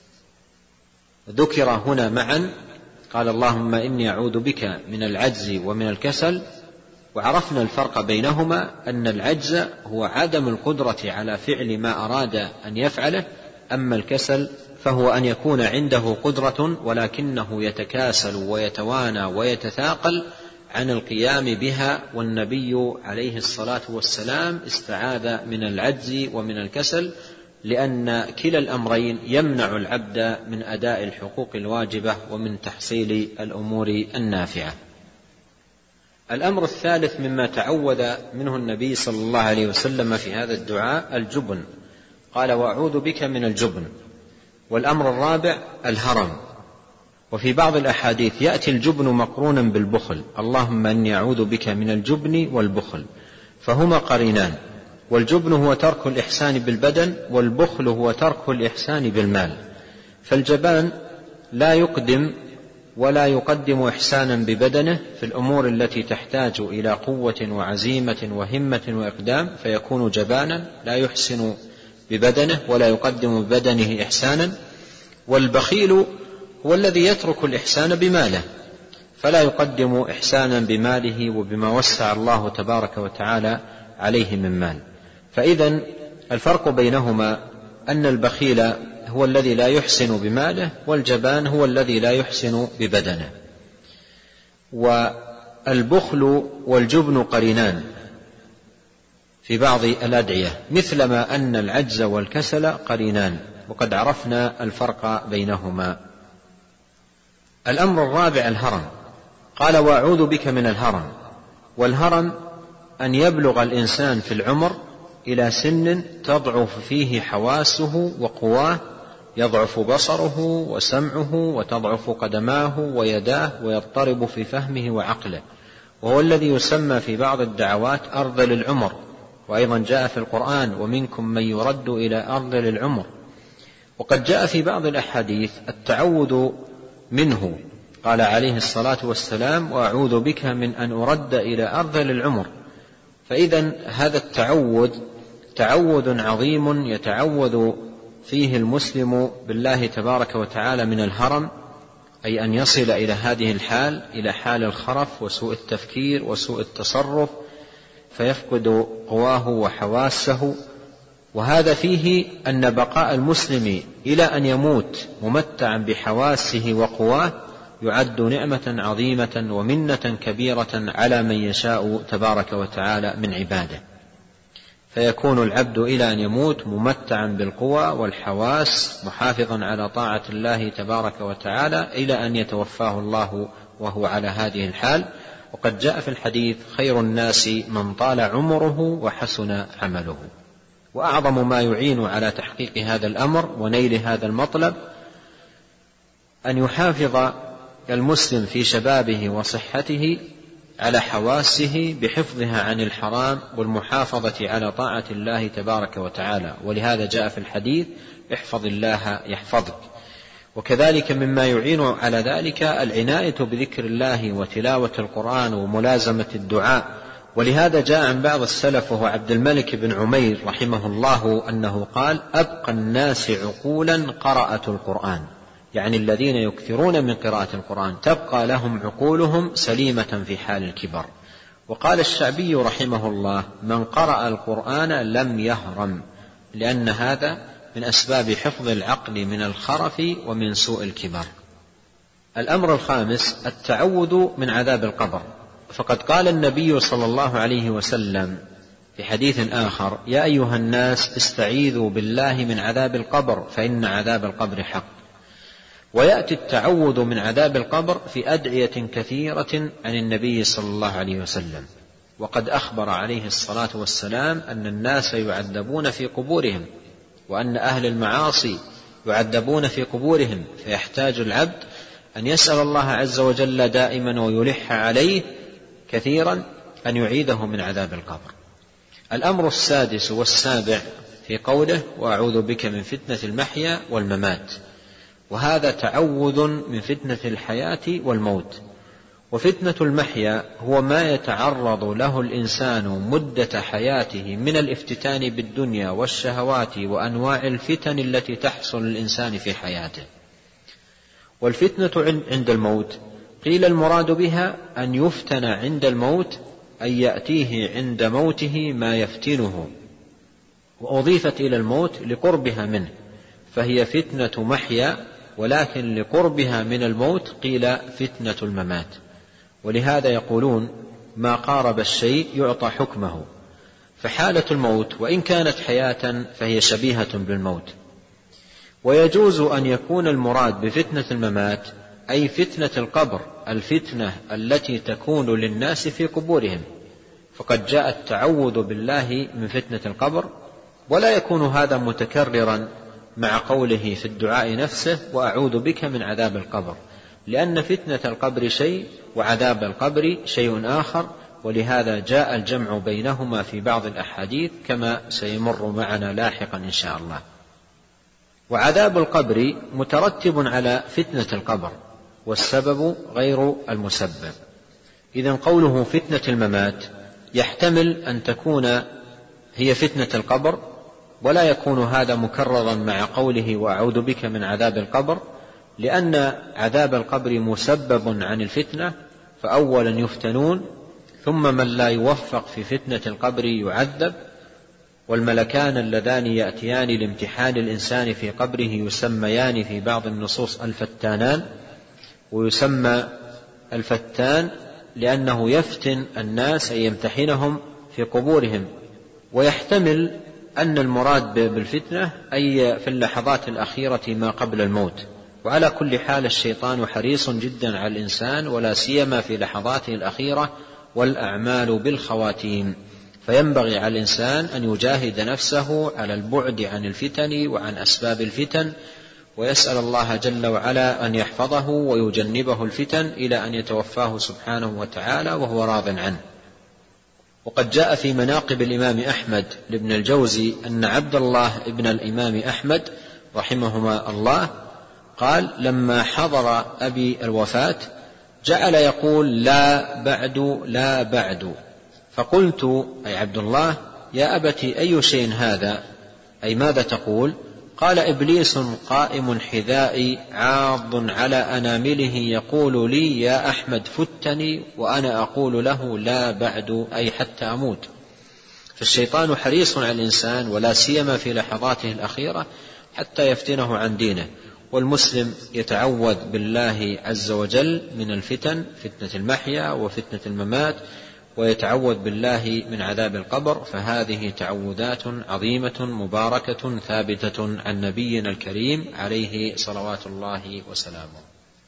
ذكر هنا معا، قال: اللهم إني أعوذ بك من العجز ومن الكسل، وعرفنا الفرق بينهما، أن العجز هو عدم القدرة على فعل ما أراد أن يفعله، أما الكسل فهو أن يكون عنده قدرة ولكنه يتكاسل ويتوانى ويتثاقل عن القيام بها. والنبي عليه الصلاة والسلام استعاذ من العجز ومن الكسل، لأن كلا الأمرين يمنع العبد من أداء الحقوق الواجبة ومن تحصيل الأمور النافعة. الأمر الثالث مما تعوذ منه النبي صلى الله عليه وسلم في هذا الدعاء الجبن، قال: وأعوذ بك من الجبن. والأمر الرابع الهرم. وفي بعض الأحاديث يأتي الجبن مقرونا بالبخل: اللهم إني أعوذ بك من الجبن والبخل، فهما قرينان. والجبن هو ترك الإحسان بالبدن، والبخل هو ترك الإحسان بالمال. فالجبان لا يقدم ولا يقدم إحسانا ببدنه في الأمور التي تحتاج إلى قوة وعزيمة وهمة وإقدام، فيكون جبانا لا يحسن ببدنه ولا يقدم ببدنه إحسانا. والبخيل هو الذي يترك الإحسان بماله، فلا يقدم إحسانا بماله وبما وسع الله تبارك وتعالى عليه من مال. فإذن الفرق بينهما أن البخيل هو الذي لا يحسن بماله، والجبان هو الذي لا يحسن ببدنه. والبخل والجبن قرينان في بعض الأدعية، مثلما أن العجز والكسل قرينان، وقد عرفنا الفرق بينهما. الأمر الرابع الهرم، قال: وأعوذ بك من الهرم. والهرم أن يبلغ الإنسان في العمر إلى سن تضعف فيه حواسه وقواه، يضعف بصره وسمعه وتضعف قدماه ويداه، ويضطرب في فهمه وعقله، وهو الذي يسمى في بعض الدعوات أرذل العمر. وأيضا جاء في القرآن: ومنكم من يرد إلى أرذل العمر. وقد جاء في بعض الأحاديث التعوذ منه، قال عليه الصلاة والسلام: وأعوذ بك من أن أرد إلى أرذل العمر. فإذا هذا التعوذ تعوذ عظيم يتعوذ فيه المسلم بالله تبارك وتعالى من الهرم، أي أن يصل إلى هذه الحال، إلى حال الخرف وسوء التفكير وسوء التصرف، فيفقد قواه وحواسه وهذا فيه أن بقاء المسلم إلى أن يموت ممتعا بحواسه وقواه يعد نعمة عظيمة ومنة كبيرة على من يشاء تبارك وتعالى من عباده، فيكون العبد إلى أن يموت ممتعا بالقوى والحواس محافظا على طاعة الله تبارك وتعالى إلى أن يتوفاه الله وهو على هذه الحال. وقد جاء في الحديث: خير الناس من طال عمره وحسن عمله. وأعظم ما يعين على تحقيق هذا الأمر ونيل هذا المطلب أن يحافظ المسلم في شبابه وصحته على حواسه بحفظها عن الحرام والمحافظة على طاعة الله تبارك وتعالى. ولهذا جاء في الحديث: احفظ الله يحفظك. وكذلك مما يعين على ذلك العناية بذكر الله وتلاوة القرآن وملازمة الدعاء. ولهذا جاء عن بعض السلف وهو عبد الملك بن عمير رحمه الله أنه قال: أبقى الناس عقولا قرأت القرآن، يعني الذين يكثرون من قراءة القرآن تبقى لهم عقولهم سليمة في حال الكبر. وقال الشعبي رحمه الله: من قرأ القرآن لم يهرم، لأن هذا من أسباب حفظ العقل من الخرف ومن سوء الكبر. الأمر الخامس: التعوذ من عذاب القبر. فقد قال النبي صلى الله عليه وسلم في حديث آخر: يا أيها الناس استعيذوا بالله من عذاب القبر فإن عذاب القبر حق. ويأتي التعوذ من عذاب القبر في أدعية كثيرة عن النبي صلى الله عليه وسلم. وقد أخبر عليه الصلاة والسلام أن الناس يعذبون في قبورهم، وأن أهل المعاصي يعذبون في قبورهم، فيحتاج العبد أن يسأل الله عز وجل دائما ويلح عليه كثيرا أن يعيده من عذاب القبر. الأمر السادس والسابع في قوله: وأعوذ بك من فتنة المحيا والممات. وهذا تعوذ من فتنة الحياة والموت. وفتنة المحيا هو ما يتعرض له الإنسان مدة حياته من الافتتان بالدنيا والشهوات وأنواع الفتن التي تحصل للإنسان في حياته. والفتنة عند الموت قيل المراد بها أن يفتن عند الموت، أن يأتيه عند موته ما يفتنه، وأضيفت إلى الموت لقربها منه، فهي فتنة محيا، ولكن لقربها من الموت قيل فتنة الممات. ولهذا يقولون: ما قارب الشيء يعطى حكمه. فحالة الموت وإن كانت حياة فهي شبيهة بالموت. ويجوز أن يكون المراد بفتنة الممات أي فتنة القبر، الفتنة التي تكون للناس في قبورهم. فقد جاء التعوذ بالله من فتنة القبر، ولا يكون هذا متكررا مع قوله في الدعاء نفسه: وأعوذ بك من عذاب القبر، لأن فتنة القبر شيء وعذاب القبر شيء آخر. ولهذا جاء الجمع بينهما في بعض الأحاديث كما سيمر معنا لاحقا إن شاء الله. وعذاب القبر مترتب على فتنة القبر، والسبب غير المسبب. إذن قوله فتنة الممات يحتمل أن تكون هي فتنة القبر، ولا يكون هذا مكررا مع قوله: وأعوذ بك من عذاب القبر، لأن عذاب القبر مسبب عن الفتنة، فأولا يفتنون، ثم من لا يوفق في فتنة القبر يعذب. والملكان اللذان يأتيان لامتحان الإنسان في قبره يسميان في بعض النصوص الفتانان. ويسمى الفتان لأنه يفتن الناس أي يمتحنهم في قبورهم. ويحتمل أن المراد بالفتنة أي في اللحظات الأخيرة ما قبل الموت. وعلى كل حال الشيطان حريص جدا على الإنسان، ولا سيما في لحظاته الأخيرة، والأعمال بالخواتيم. فينبغي على الإنسان أن يجاهد نفسه على البعد عن الفتن وعن أسباب الفتن، ويسأل الله جل وعلا أن يحفظه ويجنبه الفتن إلى أن يتوفاه سبحانه وتعالى وهو راض عنه. وقد جاء في مناقب الإمام أحمد لابن الجوزي أن عبد الله ابن الإمام أحمد رحمهما الله قال: لما حضر أبي الوفاة جعل يقول: لا بعد لا بعد. فقلت: أي عبد الله يا أبت أي شيء هذا؟ أي ماذا تقول؟ قال: إبليس قائم حذائي عاض على أنامله يقول لي: يا أحمد فتني، وأنا أقول له: لا بعد، أي حتى أموت. فالشيطان حريص على الإنسان ولا سيما في لحظاته الأخيرة حتى يفتنه عن دينه، والمسلم يتعوذ بالله عز وجل من الفتن، فتنة المحيا وفتنة الممات، ويتعوذ بالله من عذاب القبر. فهذه تعوذات عظيمة مباركة ثابتة عن نبينا الكريم عليه صلوات الله وسلامه.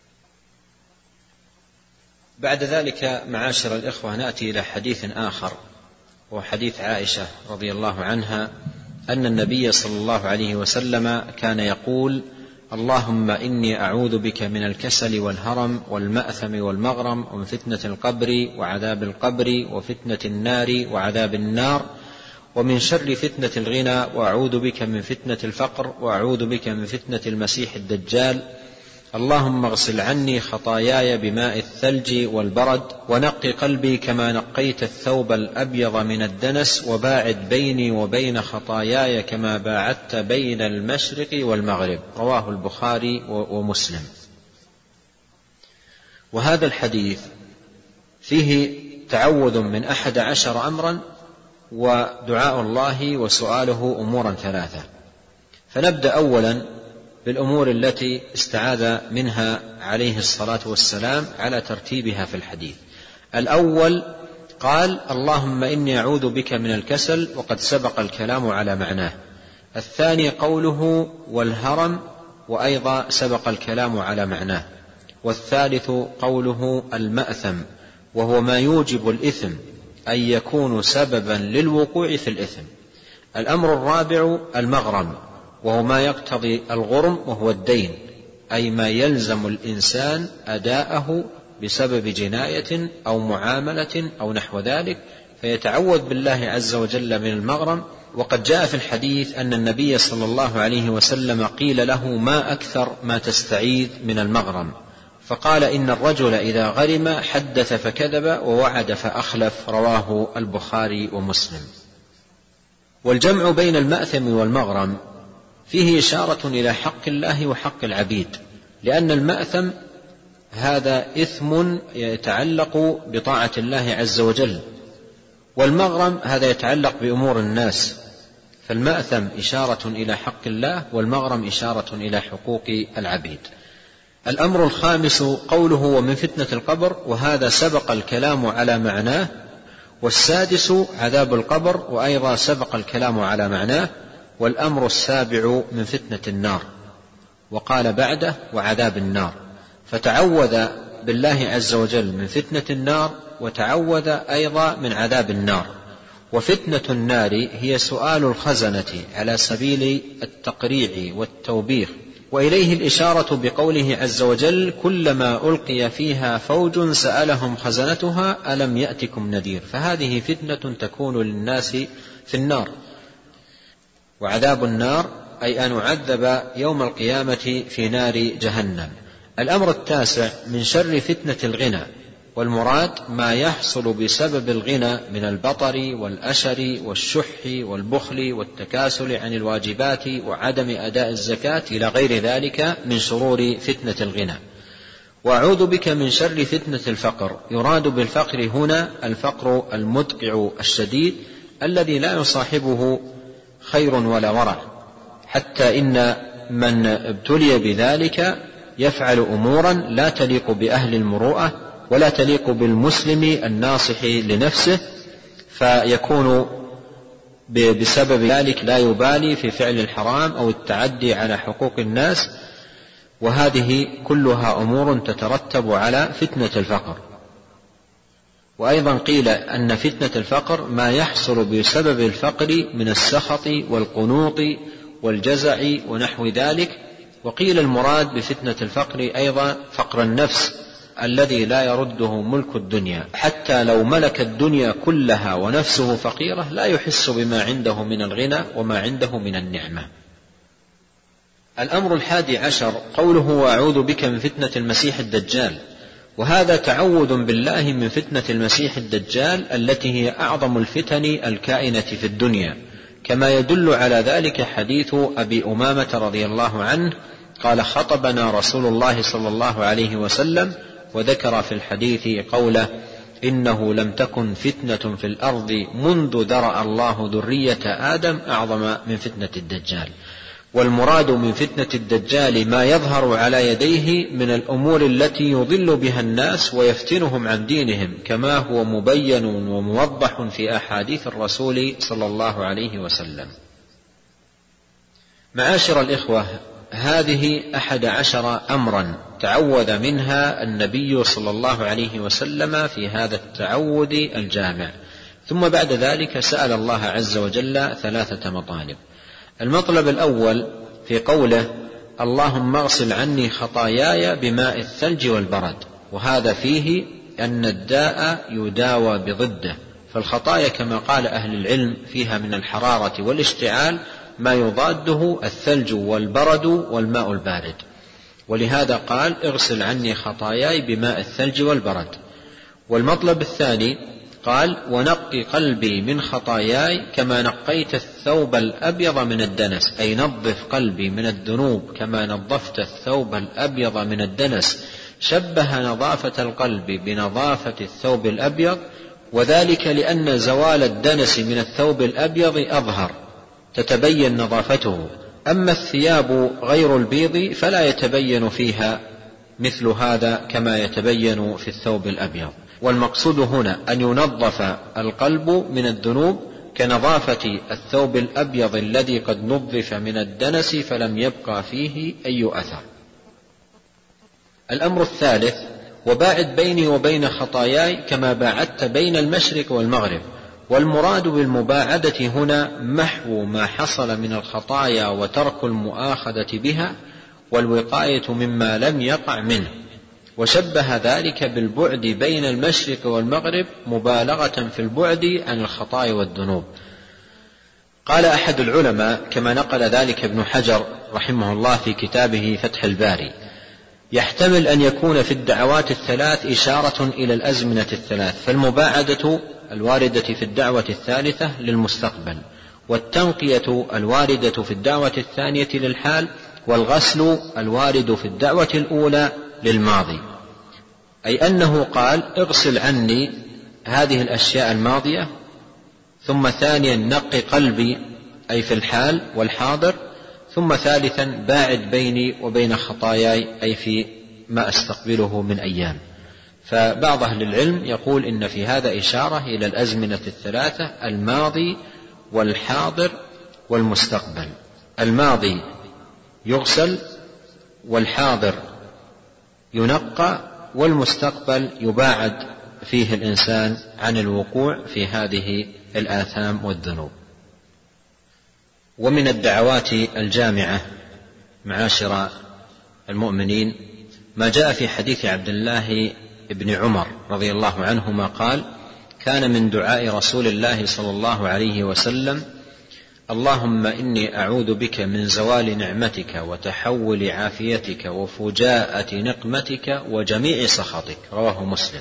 بعد ذلك معاشر الإخوة نأتي إلى حديث آخر، وحديث عائشة رضي الله عنها أن النبي صلى الله عليه وسلم كان يقول: اللهم إني أعوذ بك من الكسل والهرم والمأثم والمغرم ومن فتنة القبر وعذاب القبر وفتنة النار وعذاب النار ومن شر فتنة الغنى، وأعوذ بك من فتنة الفقر، وأعوذ بك من فتنة المسيح الدجال. اللهم اغسل عني خطاياي بماء الثلج والبرد، ونقي قلبي كما نقيت الثوب الأبيض من الدنس، وباعد بيني وبين خطاياي كما باعدت بين المشرق والمغرب. رواه البخاري ومسلم. وهذا الحديث فيه تعوذ من 11 أمرا، ودعاء الله وسؤاله أمورا 3. فنبدأ أولا بالأمور التي استعاذ منها عليه الصلاة والسلام على ترتيبها في الحديث. الأول قال: اللهم إني أعوذ بك من الكسل، وقد سبق الكلام على معناه. الثاني قوله والهرم، وأيضا سبق الكلام على معناه. والثالث قوله المأثم، وهو ما يوجب الإثم، أي يكون سببا للوقوع في الإثم. الأمر الرابع المغرم، وهو ما يقتضي الغرم، وهو الدين، أي ما يلزم الإنسان أداءه بسبب جناية أو معاملة أو نحو ذلك، فيتعوذ بالله عز وجل من المغرم. وقد جاء في الحديث أن النبي صلى الله عليه وسلم قيل له: ما أكثر ما تستعيذ من المغرم؟ فقال: إن الرجل إذا غرم حدث فكذب ووعد فأخلف. رواه البخاري ومسلم. والجمع بين المأثم والمغرم فيه إشارة إلى حق الله وحق العبيد، لأن المأثم هذا إثم يتعلق بطاعة الله عز وجل، والمغرم هذا يتعلق بأمور الناس. فالمأثم إشارة إلى حق الله، والمغرم إشارة إلى حقوق العبيد. الأمر الخامس قوله ومن فتنة القبر، وهذا سبق الكلام على معناه. والسادس عذاب القبر، وأيضا سبق الكلام على معناه. والأمر السابع من فتنة النار، وقال بعده وعذاب النار. فتعوذ بالله عز وجل من فتنة النار، وتعوذ أيضا من عذاب النار. وفتنة النار هي سؤال الخزنة على سبيل التقريع والتوبيخ، وإليه الإشارة بقوله عز وجل: كلما ألقي فيها فوج سألهم خزنتها ألم يأتكم نذير. فهذه فتنة تكون للناس في النار. وعذاب النار أي أن نعذب يوم القيامة في نار جهنم. الأمر التاسع من شر فتنة الغنى، والمراد ما يحصل بسبب الغنى من البطر والأشر والشح والبخل والتكاسل عن الواجبات وعدم أداء الزكاة إلى غير ذلك من شرور فتنة الغنى. وأعوذ بك من شر فتنة الفقر. يراد بالفقر هنا الفقر المدقع الشديد الذي لا يصاحبه خير ولا ورع، حتى إن من ابتلي بذلك يفعل أمورا لا تليق بأهل المروءة ولا تليق بالمسلم الناصح لنفسه، فيكون بسبب ذلك لا يبالي في فعل الحرام أو التعدي على حقوق الناس. وهذه كلها أمور تترتب على فتنة الفقر. وأيضا قيل أن فتنة الفقر ما يحصل بسبب الفقر من السخط والقنوط والجزع ونحو ذلك. وقيل المراد بفتنة الفقر أيضا فقر النفس الذي لا يرده ملك الدنيا، حتى لو ملك الدنيا كلها ونفسه فقيرة لا يحس بما عنده من الغنى وما عنده من النعمة. الأمر 11 قوله وأعوذ بك من فتنة المسيح الدجال، وهذا تعوذ بالله من فتنة المسيح الدجال التي هي أعظم الفتن الكائنة في الدنيا، كما يدل على ذلك حديث أبي أمامة رضي الله عنه قال خطبنا رسول الله صلى الله عليه وسلم، وذكر في الحديث قوله إنه لم تكن فتنة في الأرض منذ ذرأ الله ذرية آدم أعظم من فتنة الدجال. والمراد من فتنة الدجال ما يظهر على يديه من الأمور التي يضل بها الناس ويفتنهم عن دينهم، كما هو مبين وموضح في أحاديث الرسول صلى الله عليه وسلم. معاشر الإخوة، هذه 11 أمرا تعوذ منها النبي صلى الله عليه وسلم في هذا التعوذ الجامع، ثم بعد ذلك سأل الله عز وجل 3 مطالب. المطلب الأول في قوله: اللهم اغسل عني خطاياي بماء الثلج والبرد، وهذا فيه أن الداء يداوى بضده، فالخطايا كما قال أهل العلم فيها من الحرارة والاشتعال ما يضاده الثلج والبرد والماء البارد، ولهذا قال: اغسل عني خطاياي بماء الثلج والبرد. والمطلب الثاني قال: ونقي قلبي من خطاياي كما نقيت الثوب الأبيض من الدنس، أي نظف قلبي من الذنوب كما نظفت الثوب الأبيض من الدنس. شبه نظافة القلب بنظافة الثوب الأبيض، وذلك لأن زوال الدنس من الثوب الأبيض أظهر تتبين نظافته، أما الثياب غير البيض فلا يتبين فيها مثل هذا كما يتبين في الثوب الأبيض. والمقصود هنا أن ينظف القلب من الذنوب كنظافة الثوب الأبيض الذي قد نظف من الدنس فلم يبقى فيه أي أثر. الأمر الثالث: وباعد بيني وبين خطاياي كما باعدت بين المشرق والمغرب. والمراد بالمباعدة هنا محو ما حصل من الخطايا وترك المؤاخذة بها والوقاية مما لم يقع منه، وشبه ذلك بالبعد بين المشرق والمغرب مبالغة في البعد عن الخطايا والذنوب. قال أحد العلماء كما نقل ذلك ابن حجر رحمه الله في كتابه فتح الباري: يحتمل أن يكون في الدعوات الثلاث إشارة إلى الأزمنة الثلاث، فالمباعدة الواردة في الدعوة الثالثة للمستقبل، والتنقية الواردة في الدعوة الثانية للحال، والغسل الوارد في الدعوة الأولى للماضي. أي أنه قال: اغسل عني هذه الأشياء الماضية، ثم ثانيا نقي قلبي أي في الحال والحاضر، ثم ثالثا باعد بيني وبين خطاياي أي في ما أستقبله من أيام. فبعض أهل العلم يقول إن في هذا إشارة إلى الأزمنة الثلاثة: الماضي والحاضر والمستقبل. الماضي يغسل، والحاضر ينقى، والمستقبل يباعد فيه الإنسان عن الوقوع في هذه الآثام والذنوب. ومن الدعوات الجامعة معاشر المؤمنين ما جاء في حديث عبد الله بن عمر رضي الله عنهما قال: كان من دعاء رسول الله صلى الله عليه وسلم: اللهم إني أعوذ بك من زوال نعمتك وتحول عافيتك وفجاءة نقمتك وجميع سخطك. رواه مسلم.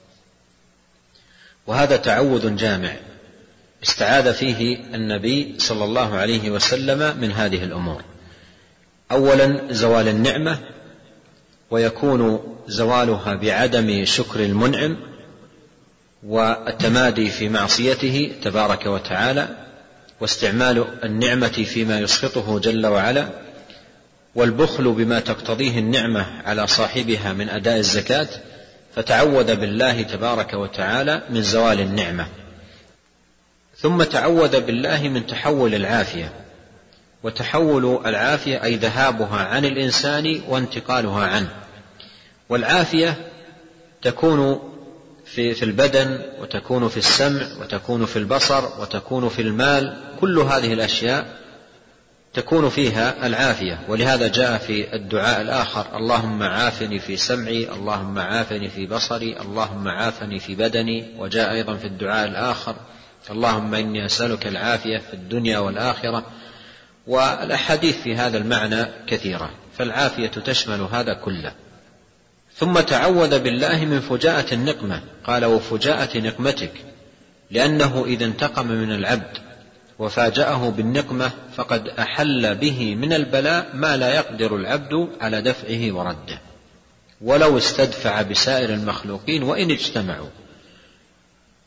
وهذا تعوذ جامع استعاذ فيه النبي صلى الله عليه وسلم من هذه الأمور: أولا زوال النعمة، ويكون زوالها بعدم شكر المنعم والتمادي في معصيته تبارك وتعالى، واستعمال النعمة فيما يسخطه جل وعلا، والبخل بما تقتضيه النعمة على صاحبها من أداء الزكاة، فتعوذ بالله تبارك وتعالى من زوال النعمة. ثم تعوذ بالله من تحول العافية، وتحول العافية أي ذهابها عن الإنسان وانتقالها عنه. والعافية تكون في البدن، وتكون في السمع، وتكون في البصر، وتكون في المال. كل هذه الأشياء تكون فيها العافية. ولهذا جاء في الدعاء الآخر: اللهم عافني في سمعي، اللهم عافني في بصري، اللهم عافني في بدني. وجاء أيضا في الدعاء الآخر: اللهم إني أسألك العافية في الدنيا والآخرة. والأحاديث في هذا المعنى كثيرة، فالعافية تشمل هذا كله. ثم تعوذ بالله من فجاءة النقمة، قال: وفجاءة نقمتك، لأنه إذا انتقم من العبد وفاجأه بالنقمة فقد أحل به من البلاء ما لا يقدر العبد على دفعه ورده، ولو استدفع بسائر المخلوقين وإن اجتمعوا.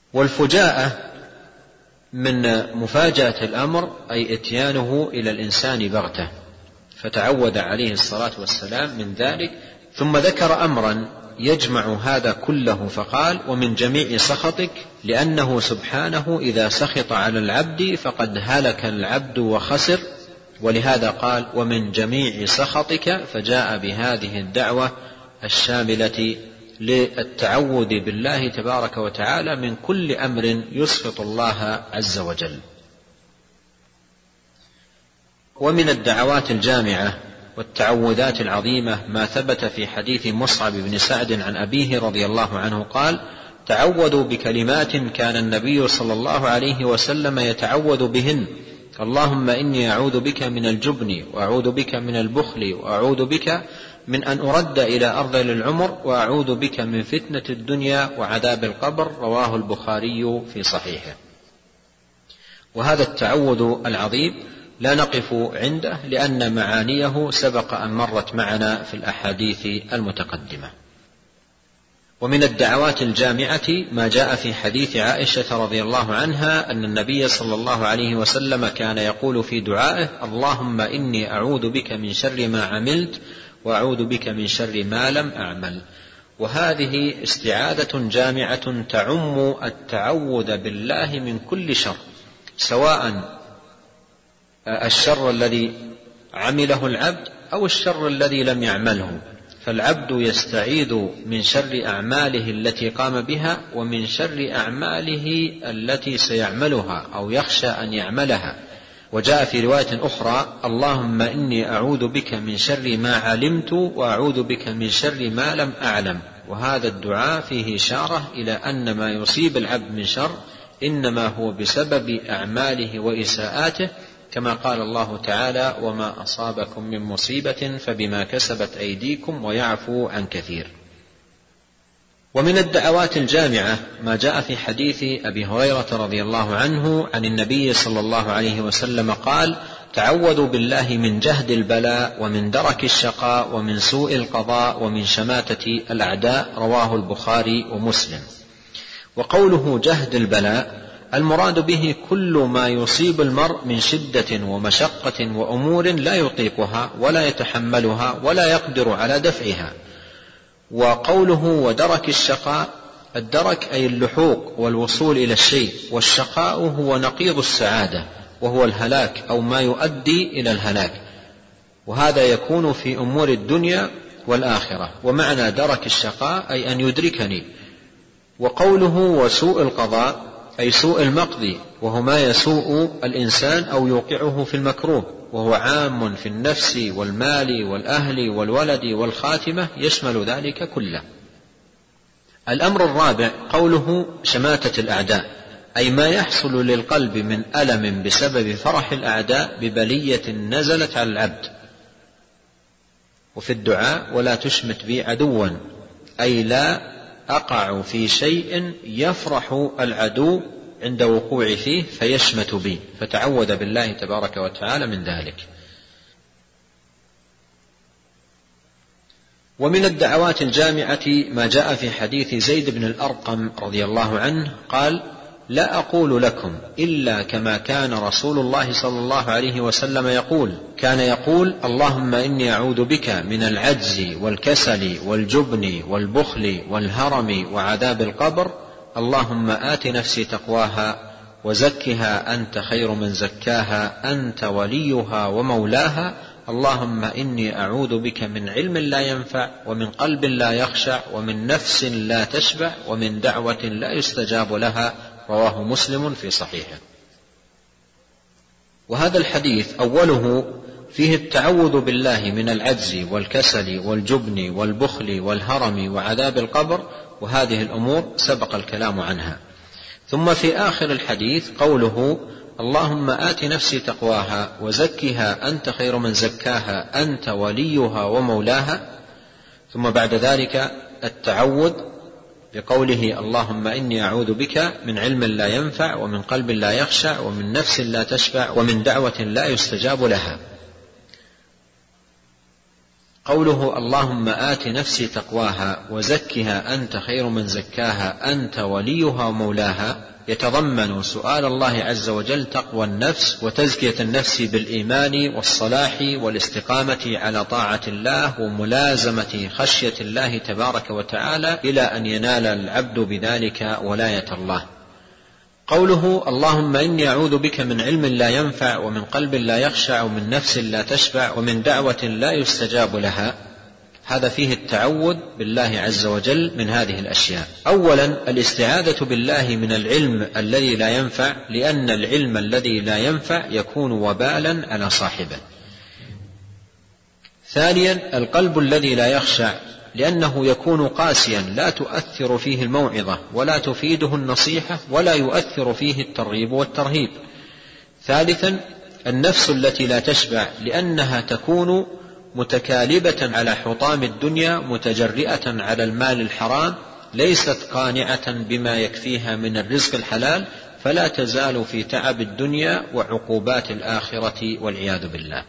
والفجاءة من مفاجأة الأمر أي إتيانه إلى الإنسان بغتة، فتعود عليه الصلاة والسلام من ذلك. ثم ذكر أمرا يجمع هذا كله فقال: ومن جميع سخطك، لأنه سبحانه إذا سخط على العبد فقد هلك العبد وخسر، ولهذا قال: ومن جميع سخطك، فجاء بهذه الدعوة الشاملة للتعوذ بالله تبارك وتعالى من كل أمر يسخط الله عز وجل. ومن الدعوات الجامعة والتعوذات العظيمة ما ثبت في حديث مصعب بن سعد عن أبيه رضي الله عنه قال: تعوذوا بكلمات كان النبي صلى الله عليه وسلم يتعوذ بهن: اللهم إني أعوذ بك من الجبن، وأعوذ بك من البخل، وأعوذ بك من أن أرد إلى أرذل العمر، وأعوذ بك من فتنة الدنيا وعذاب القبر. رواه البخاري في صحيحه. وهذا التعوذ العظيم لا نقف عنده لأن معانيه سبق أن مرت معنا في الأحاديث المتقدمة. ومن الدعوات الجامعة ما جاء في حديث عائشة رضي الله عنها أن النبي صلى الله عليه وسلم كان يقول في دعائه: اللهم إني أعوذ بك من شر ما عملت، وأعوذ بك من شر ما لم أعمل. وهذه استعاذة جامعة تعم التعوذ بالله من كل شر، سواء الشر الذي عمله العبد أو الشر الذي لم يعمله، فالعبد يستعيذ من شر أعماله التي قام بها ومن شر أعماله التي سيعملها أو يخشى أن يعملها. وجاء في رواية أخرى: اللهم إني أعوذ بك من شر ما علمت، وأعوذ بك من شر ما لم أعلم. وهذا الدعاء فيه إشارة إلى أن ما يصيب العبد من شر إنما هو بسبب أعماله وإساءاته، كما قال الله تعالى: وما أصابكم من مصيبة فبما كسبت أيديكم ويعفو عن كثير. ومن الدعوات الجامعة ما جاء في حديث أبي هريرة رضي الله عنه عن النبي صلى الله عليه وسلم قال: تعوذوا بالله من جهد البلاء، ومن درك الشقاء، ومن سوء القضاء، ومن شماتة الأعداء. رواه البخاري ومسلم. وقوله جهد البلاء المراد به كل ما يصيب المرء من شدة ومشقة وأمور لا يطيقها ولا يتحملها ولا يقدر على دفعها. وقوله ودرك الشقاء، الدرك أي اللحوق والوصول إلى الشيء، والشقاء هو نقيض السعادة وهو الهلاك أو ما يؤدي إلى الهلاك، وهذا يكون في أمور الدنيا والآخرة. ومعنى درك الشقاء أي أن يدركني. وقوله وسوء القضاء أي سوء المقضي، وهو ما يسوء الإنسان أو يوقعه في المكروه، وهو عام في النفس والمال والأهل والولد والخاتمة، يشمل ذلك كله. الأمر الرابع قوله شماتة الأعداء، أي ما يحصل للقلب من ألم بسبب فرح الأعداء ببلية نزلت على العبد. وفي الدعاء ولا تشمت بي عدوا، أي لا أقع في شيء يفرح العدو عند وقوع فيه فيشمت بي، فتعوذ بالله تبارك وتعالى من ذلك. ومن الدعوات الجامعة ما جاء في حديث زيد بن الأرقم رضي الله عنه قال: لا أقول لكم إلا كما كان رسول الله صلى الله عليه وسلم يقول. كان يقول: اللهم إني أعوذ بك من العجز والكسل والجبن والبخل والهرم وعذاب القبر. اللهم آت نفسي تقواها وزكها أنت خير من زكاها أنت وليها ومولاها. اللهم إني أعوذ بك من علم لا ينفع، ومن قلب لا يخشع، ومن نفس لا تشبع، ومن دعوة لا يستجاب لها. رواه مسلم في صحيحه. وهذا الحديث أوله فيه التعوذ بالله من العجز والكسل والجبن والبخل والهرم وعذاب القبر، وهذه الأمور سبق الكلام عنها. ثم في آخر الحديث قوله: اللهم آت نفسي تقواها وزكها أنت خير من زكاها أنت وليها ومولاها. ثم بعد ذلك التعوذ بقوله: اللهم إني أعوذ بك من علم لا ينفع، ومن قلب لا يخشع، ومن نفس لا تشبع، ومن دعوة لا يستجاب لها. قوله اللهم آت نفسي تقواها وزكها أنت خير من زكاها أنت وليها ومولاها يتضمن سؤال الله عز وجل تقوى النفس وتزكية النفس بالإيمان والصلاح والاستقامة على طاعة الله وملازمة خشية الله تبارك وتعالى إلى أن ينال العبد بذلك ولاية الله. قوله اللهم إني أعوذ بك من علم لا ينفع ومن قلب لا يخشع ومن نفس لا تشبع ومن دعوة لا يستجاب لها، هذا فيه التعوذ بالله عز وجل من هذه الأشياء. أولا الاستعاذة بالله من العلم الذي لا ينفع، لأن العلم الذي لا ينفع يكون وبالا على صاحبه. ثانيا القلب الذي لا يخشع، لأنه يكون قاسيا لا تؤثر فيه الموعظة ولا تفيده النصيحة ولا يؤثر فيه الترغيب والترهيب. ثالثا النفس التي لا تشبع، لأنها تكون متكالبة على حطام الدنيا متجرئة على المال الحرام، ليست قانعة بما يكفيها من الرزق الحلال، فلا تزال في تعب الدنيا وعقوبات الآخرة والعياذ بالله.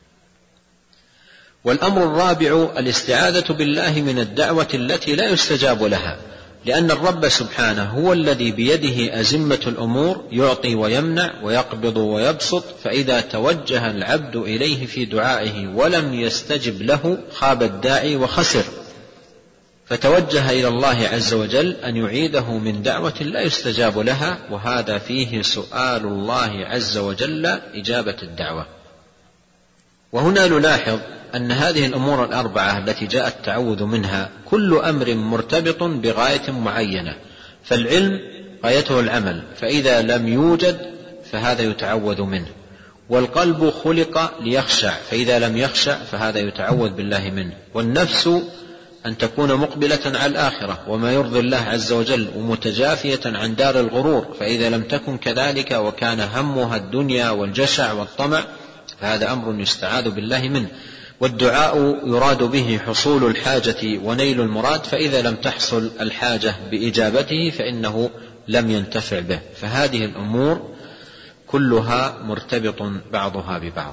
والأمر الرابع الاستعاذة بالله من الدعوة التي لا يستجاب لها، لأن الرب سبحانه هو الذي بيده أزمة الأمور، يعطي ويمنع ويقبض ويبسط، فإذا توجه العبد إليه في دعائه ولم يستجب له خاب الداعي وخسر، فتوجه إلى الله عز وجل أن يعيده من دعوة لا يستجاب لها، وهذا فيه سؤال الله عز وجل إجابة الدعوة. وهنا نلاحظ أن هذه الأمور الأربعة التي جاء التعوذ منها كل أمر مرتبط بغاية معينة، فالعلم غايته العمل، فإذا لم يوجد فهذا يتعوذ منه. والقلب خلق ليخشع، فإذا لم يخشع فهذا يتعوذ بالله منه. والنفس أن تكون مقبلة على الآخرة وما يرضي الله عز وجل ومتجافية عن دار الغرور، فإذا لم تكن كذلك وكان همها الدنيا والجشع والطمع فهذا أمر يستعاذ بالله منه. والدعاء يراد به حصول الحاجة ونيل المراد، فإذا لم تحصل الحاجة بإجابته فإنه لم ينتفع به. فهذه الأمور كلها مرتبط بعضها ببعض.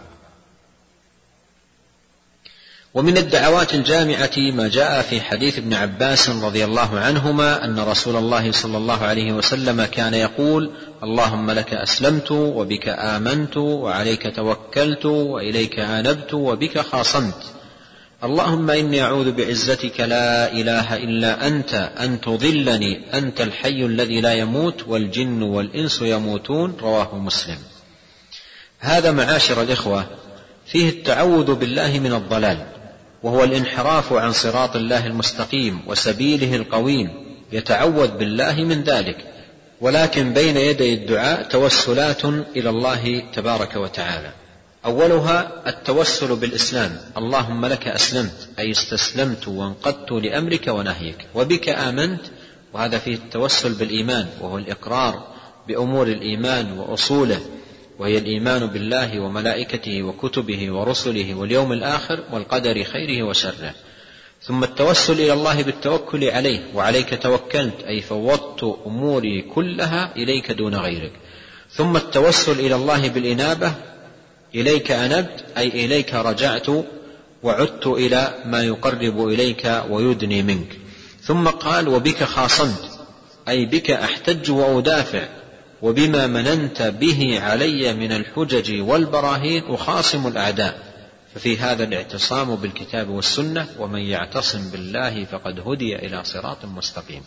ومن الدعوات الجامعة ما جاء في حديث ابن عباس رضي الله عنهما أن رسول الله صلى الله عليه وسلم كان يقول اللهم لك أسلمت وبك آمنت وعليك توكلت وإليك أنبت وبك خاصمت، اللهم إني أعوذ بعزتك لا إله إلا أنت أن تضلني أنت الحي الذي لا يموت والجن والإنس يموتون، رواه مسلم. هذا معاشر الإخوة فيه التعوذ بالله من الضلال، وهو الانحراف عن صراط الله المستقيم وسبيله القويم، يتعوذ بالله من ذلك. ولكن بين يدي الدعاء توسلات إلى الله تبارك وتعالى. أولها التوسل بالإسلام، اللهم لك أسلمت أي استسلمت وانقدت لأمرك ونهيك، وبك آمنت، وهذا فيه التوسل بالإيمان، وهو الإقرار بأمور الإيمان وأصوله، وهي الإيمان بالله وملائكته وكتبه ورسله واليوم الآخر والقدر خيره وشره. ثم التوسل إلى الله بالتوكل عليه، وعليك توكلت أي فوضت أموري كلها إليك دون غيرك. ثم التوسل إلى الله بالإنابة، إليك أنبت أي إليك رجعت وعدت إلى ما يقرب إليك ويدني منك. ثم قال وبك خاصمت أي بك أحتج وأدافع، وبما مننت به علي من الحجج والبراهين أخاصم الأعداء. ففي هذا الاعتصام بالكتاب والسنة، ومن يعتصم بالله فقد هدي إلى صراط مستقيم.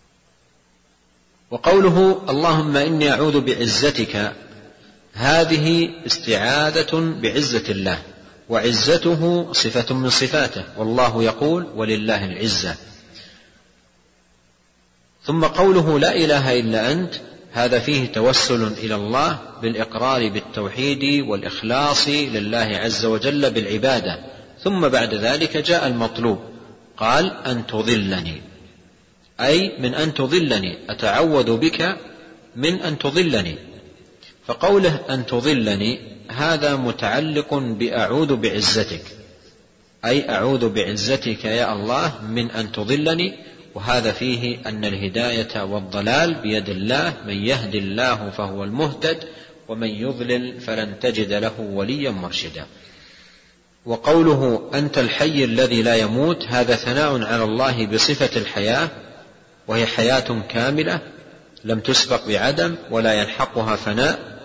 وقوله اللهم إني أعوذ بعزتك، هذه استعاذة بعزة الله، وعزته صفة من صفاته، والله يقول ولله العزة. ثم قوله لا إله إلا أنت، هذا فيه توسل إلى الله بالإقرار بالتوحيد والإخلاص لله عز وجل بالعبادة. ثم بعد ذلك جاء المطلوب، قال أن تضلني أي من أن تضلني، أتعوذ بك من أن تضلني. فقوله أن تضلني هذا متعلق بأعوذ بعزتك، أي أعوذ بعزتك يا الله من أن تضلني. وهذا فيه أن الهداية والضلال بيد الله، من يهدي الله فهو المهتد، ومن يضلل فلن تجد له وليا مرشدا. وقوله أنت الحي الذي لا يموت هذا ثناء على الله بصفة الحياة، وهي حياة كاملة لم تسبق بعدم ولا يلحقها فناء،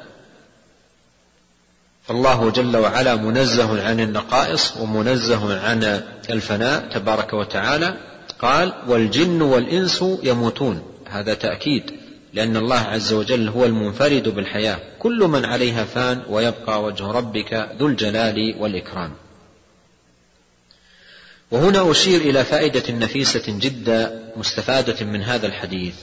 فالله جل وعلا منزه عن النقائص ومنزه عن الفناء تبارك وتعالى. قال والجن والإنس يموتون، هذا تأكيد، لأن الله عز وجل هو المنفرد بالحياة، كل من عليها فان ويبقى وجه ربك ذو الجلال والإكرام. وهنا أشير إلى فائدة نفيسة جدا مستفادة من هذا الحديث،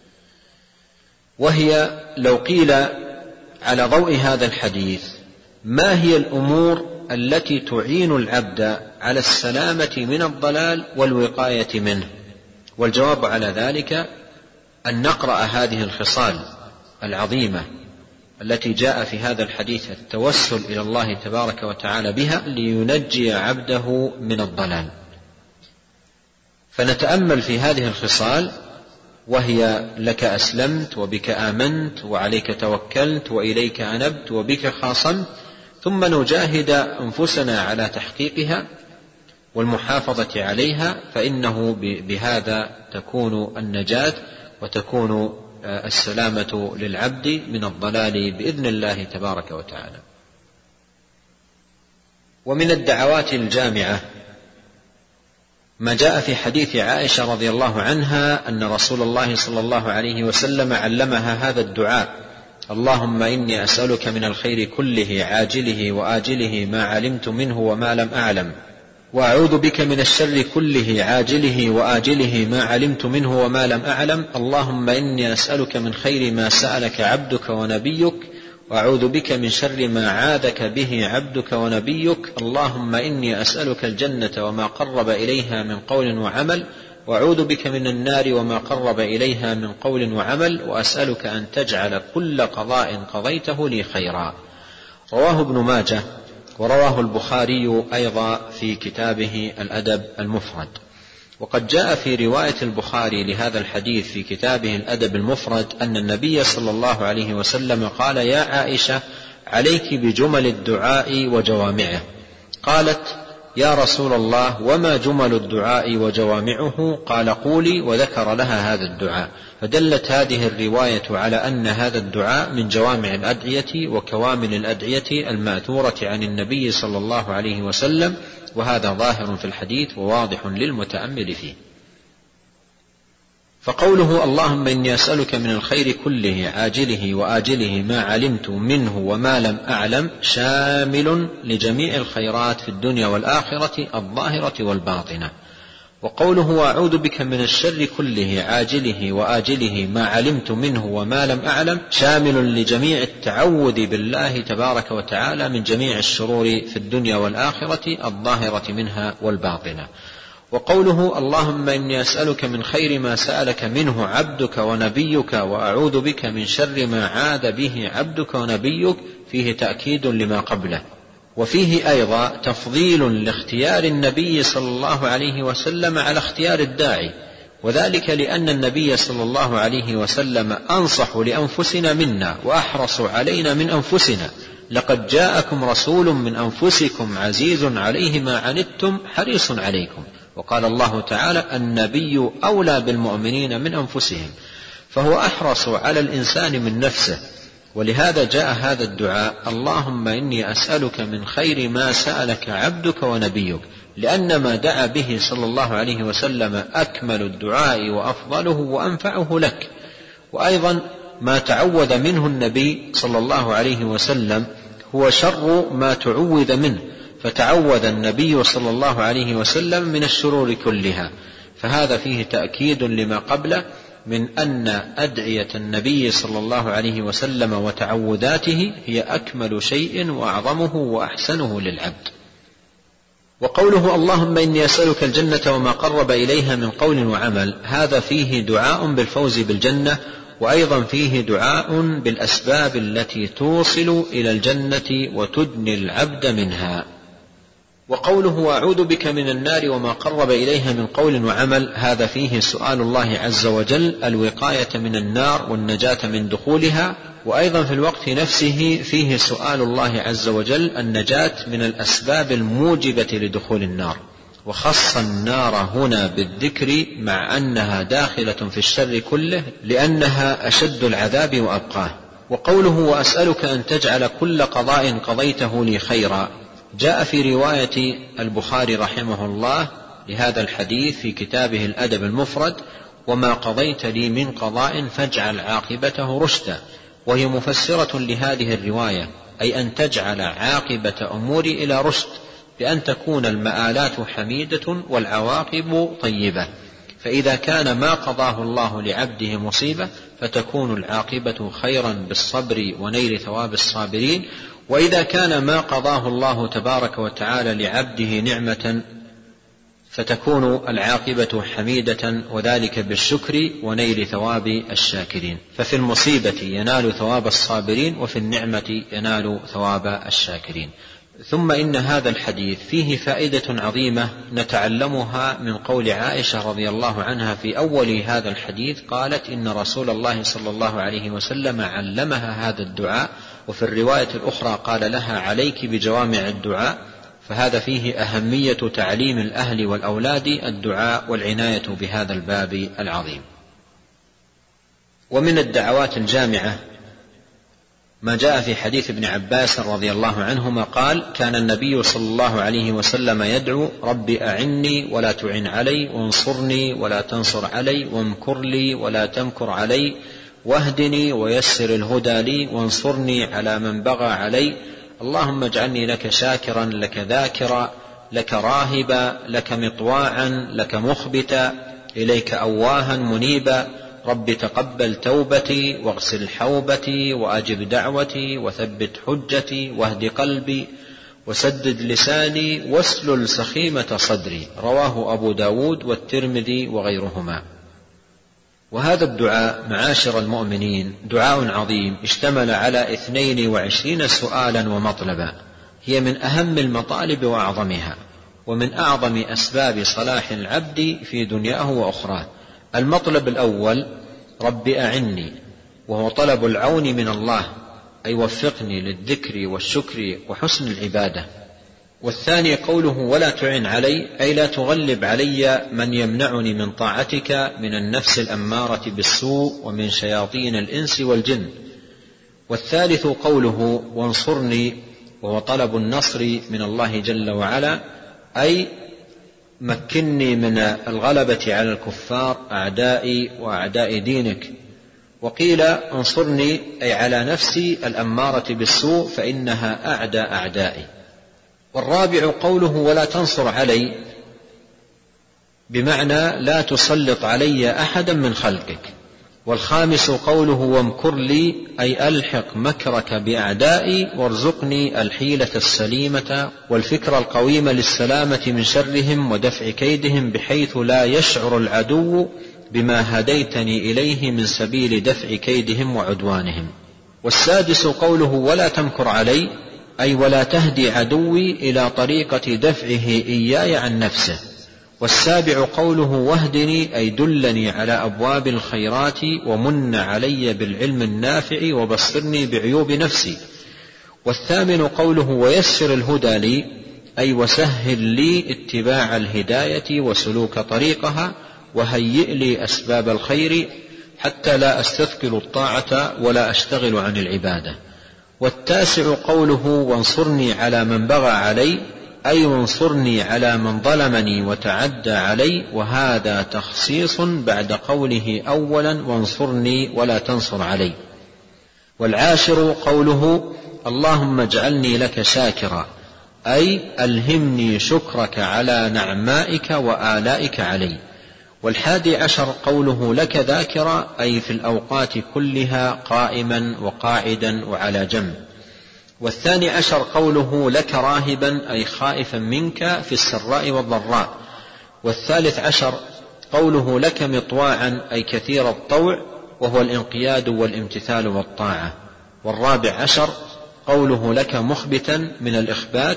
وهي لو قيل على ضوء هذا الحديث ما هي الأمور التي تعين العبد على السلامة من الضلال والوقاية منه؟ والجواب على ذلك أن نقرأ هذه الخصال العظيمة التي جاء في هذا الحديث، التوسل إلى الله تبارك وتعالى بها لينجي عبده من الضلال. فنتأمل في هذه الخصال، وهي لك أسلمت وبك آمنت وعليك توكلت وإليك أنبت وبك خاصمت، ثم نجاهد أنفسنا على تحقيقها والمحافظة عليها، فإنه بهذا تكون النجاة وتكون السلامة للعبد من الضلال بإذن الله تبارك وتعالى. ومن الدعوات الجامعة ما جاء في حديث عائشة رضي الله عنها أن رسول الله صلى الله عليه وسلم علمها هذا الدعاء: اللهم إني أسألك من الخير كله عاجله وآجله ما علمت منه وما لم أعلم، وأعوذ بك من الشر كله عاجله وآجله ما علمت منه وما لم أعلم، اللهم إني أسألك من خير ما سألك عبدك ونبيك، وأعوذ بك من شر ما عاذك به عبدك ونبيك، اللهم إني أسألك الجنة وما قرب إليها من قول وعمل، وأعوذ بك من النار وما قرب إليها من قول وعمل، وأسألك أن تجعل كل قضاء قضيته لي خيرا. رواه ابن ماجه، ورواه البخاري أيضا في كتابه الأدب المفرد. وقد جاء في رواية البخاري لهذا الحديث في كتابه الأدب المفرد أن النبي صلى الله عليه وسلم قال: يا عائشة عليك بجمل الدعاء وجوامعه. قالت: يا رسول الله وما جمل الدعاء وجوامعه؟ قال: قولي، وذكر لها هذا الدعاء. فدلت هذه الرواية على أن هذا الدعاء من جوامع الأدعية وكوامل الأدعية الماثورة عن النبي صلى الله عليه وسلم، وهذا ظاهر في الحديث وواضح للمتأمل فيه. فقوله اللهم إني أسألك من الخير كله عاجله وآجله ما علمت منه وما لم أعلم شامل لجميع الخيرات في الدنيا والآخرة الظاهرة والباطنة. وقوله أعوذ بك من الشر كله عاجله وآجله ما علمت منه وما لم أعلم شامل لجميع التعوذ بالله تبارك وتعالى من جميع الشرور في الدنيا والآخرة الظاهرة منها والباطنة. وقوله اللهم إني أسألك من خير ما سألك منه عبدك ونبيك وأعوذ بك من شر ما عاذ به عبدك ونبيك فيه تأكيد لما قبله، وفيه أيضا تفضيل لاختيار النبي صلى الله عليه وسلم على اختيار الداعي، وذلك لأن النبي صلى الله عليه وسلم أنصح لأنفسنا منا وأحرص علينا من أنفسنا. لقد جاءكم رسول من أنفسكم عزيز عليه ما عنتم حريص عليكم. وقال الله تعالى النبي أولى بالمؤمنين من أنفسهم، فهو أحرص على الإنسان من نفسه. ولهذا جاء هذا الدعاء اللهم إني أسألك من خير ما سألك عبدك ونبيك، لأن ما دعا به صلى الله عليه وسلم أكمل الدعاء وأفضله وأنفعه لك. وأيضا ما تعوذ منه النبي صلى الله عليه وسلم هو شر ما تعوذ منه، فتعوذ النبي صلى الله عليه وسلم من الشرور كلها، فهذا فيه تأكيد لما قبله من أن أدعية النبي صلى الله عليه وسلم وتعوذاته هي أكمل شيء وأعظمه وأحسنه للعبد. وقوله اللهم إني أسألك الجنة وما قرب إليها من قول وعمل، هذا فيه دعاء بالفوز بالجنة، وأيضا فيه دعاء بالأسباب التي توصل إلى الجنة وتدني العبد منها. وقوله أعوذ بك من النار وما قرب إليها من قول وعمل، هذا فيه سؤال الله عز وجل الوقاية من النار والنجاة من دخولها، وأيضا في الوقت نفسه فيه سؤال الله عز وجل النجاة من الأسباب الموجبة لدخول النار، وخص النار هنا بالذكر مع أنها داخلة في الشر كله لأنها أشد العذاب وأبقاه. وقوله وأسألك أن تجعل كل قضاء قضيته لي خيرا، جاء في رواية البخاري رحمه الله لهذا الحديث في كتابه الأدب المفرد وما قضيت لي من قضاء فاجعل عاقبته رشدا، وهي مفسرة لهذه الرواية، أي أن تجعل عاقبة أموري إلى رشد، بأن تكون المآلات حميدة والعواقب طيبة. فإذا كان ما قضاه الله لعبده مصيبة فتكون العاقبة خيرا بالصبر ونيل ثواب الصابرين، وإذا كان ما قضاه الله تبارك وتعالى لعبده نعمة فتكون العاقبة حميدة، وذلك بالشكر ونيل ثواب الشاكرين. ففي المصيبة ينال ثواب الصابرين، وفي النعمة ينال ثواب الشاكرين. ثم إن هذا الحديث فيه فائدة عظيمة نتعلمها من قول عائشة رضي الله عنها في أول هذا الحديث، قالت إن رسول الله صلى الله عليه وسلم علمها هذا الدعاء، وفي الرواية الأخرى قال لها عليك بجوامع الدعاء. فهذا فيه أهمية تعليم الأهل والأولاد الدعاء والعناية بهذا الباب العظيم. ومن الدعوات الجامعة ما جاء في حديث ابن عباس رضي الله عنهما قال كان النبي صلى الله عليه وسلم يدعو رب أعني ولا تعن علي، وانصرني ولا تنصر علي، وامكر لي ولا تمكر علي، واهدني ويسر الهدى لي، وانصرني على من بغى علي، اللهم اجعلني لك شاكرا لك ذاكرا لك راهبا لك مطواعا لك مخبتا إليك أواها منيبا، رب تقبل توبتي واغسل حوبتي وأجب دعوتي وثبت حجتي واهد قلبي وسدد لساني واسلل سخيمة صدري. رواه أبو داود والترمذي وغيرهما. وهذا الدعاء معاشر المؤمنين دعاء عظيم اشتمل على 22 سؤالا ومطلبا، هي من أهم المطالب وأعظمها، ومن أعظم أسباب صلاح العبد في دنياه وأخراه. المطلب الأول رب أعني، وهو طلب العون من الله، أي وفقني للذكر والشكر وحسن العبادة. والثاني قوله ولا تعن علي، أي لا تغلب علي من يمنعني من طاعتك من النفس الأمارة بالسوء ومن شياطين الإنس والجن. والثالث قوله وانصرني، وهو طلب النصر من الله جل وعلا، أي مكني من الغلبة على الكفار أعدائي وأعداء دينك. وقيل انصرني أي على نفسي الأمارة بالسوء فإنها أعدى أعدائي. والرابع قوله ولا تنصر علي، بمعنى لا تسلط علي أحدا من خلقك. والخامس قوله وامكر لي، أي ألحق مكرك بأعدائي وارزقني الحيلة السليمة والفكر القويم للسلامة من شرهم ودفع كيدهم، بحيث لا يشعر العدو بما هديتني إليه من سبيل دفع كيدهم وعدوانهم. والسادس قوله ولا تمكر علي، أي ولا تهدي عدوي إلى طريقة دفعه إياي عن نفسه. والسابع قوله واهدني، أي دلني على أبواب الخيرات ومن علي بالعلم النافع وبصرني بعيوب نفسي. والثامن قوله ويسر الهدى لي، أي وسهل لي اتباع الهداية وسلوك طريقها، وهيئ لي أسباب الخير حتى لا أستثقل الطاعة ولا أشتغل عن العبادة. والتاسع قوله وانصرني على من بغى علي، أي وانصرني على من ظلمني وتعدى علي، وهذا تخصيص بعد قوله أولا وانصرني ولا تنصر علي. والعاشر قوله اللهم اجعلني لك شاكرا، أي ألهمني شكرك على نعمائك وآلائك علي. والحادي عشر قوله لك ذاكرا، أي في الأوقات كلها قائما وقاعدا وعلى جنب. والثاني عشر قوله لك راهبا، أي خائفا منك في السراء والضراء. والثالث عشر قوله لك مطواعا، أي كثير الطوع، وهو الانقياد والامتثال والطاعة. والرابع عشر قوله لك مخبتا من الإخبات،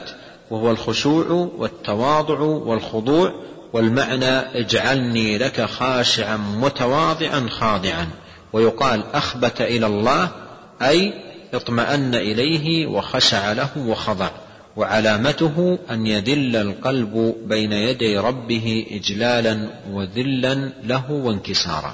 وهو الخشوع والتواضع والخضوع، والمعنى اجعلني لك خاشعا متواضعا خاضعا. ويقال أخبت إلى الله أي اطمأن إليه وخشع له وخضع، وعلامته أن يذل القلب بين يدي ربه إجلالا وذلا له وانكسارا.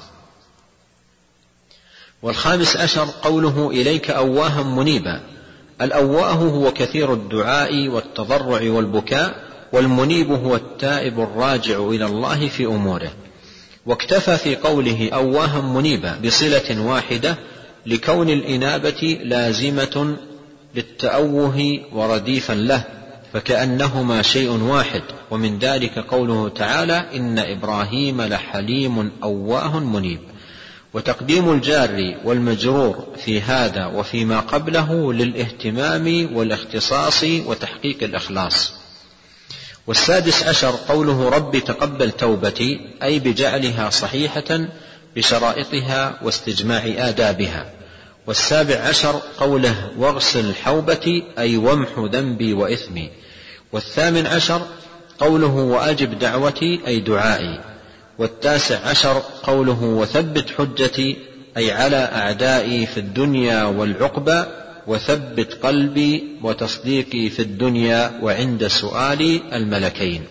والخامس عشر قوله إليك أواها منيبا. الأواه هو كثير الدعاء والتضرع والبكاء، والمنيب هو التائب الراجع إلى الله في أموره. واكتفى في قوله أواها منيبا بصلة واحدة لكون الإنابة لازمة للتأوه ورديفا له، فكأنهما شيء واحد. ومن ذلك قوله تعالى إن إبراهيم لحليم أواه منيب. وتقديم الجار والمجرور في هذا وفيما قبله للاهتمام والاختصاص وتحقيق الإخلاص. والسادس عشر قوله رب تقبل توبتي، أي بجعلها صحيحة بشرائطها واستجماع آدابها. والسابع عشر قوله واغسل حوبتي، أي وامح ذنبي وإثمي. والثامن عشر قوله وأجب دعوتي، أي دعائي. والتاسع عشر قوله وثبت حجتي، أي على أعدائي في الدنيا والعقبى، وثبت قلبي وتصديقي في الدنيا وعند سؤال الملكين.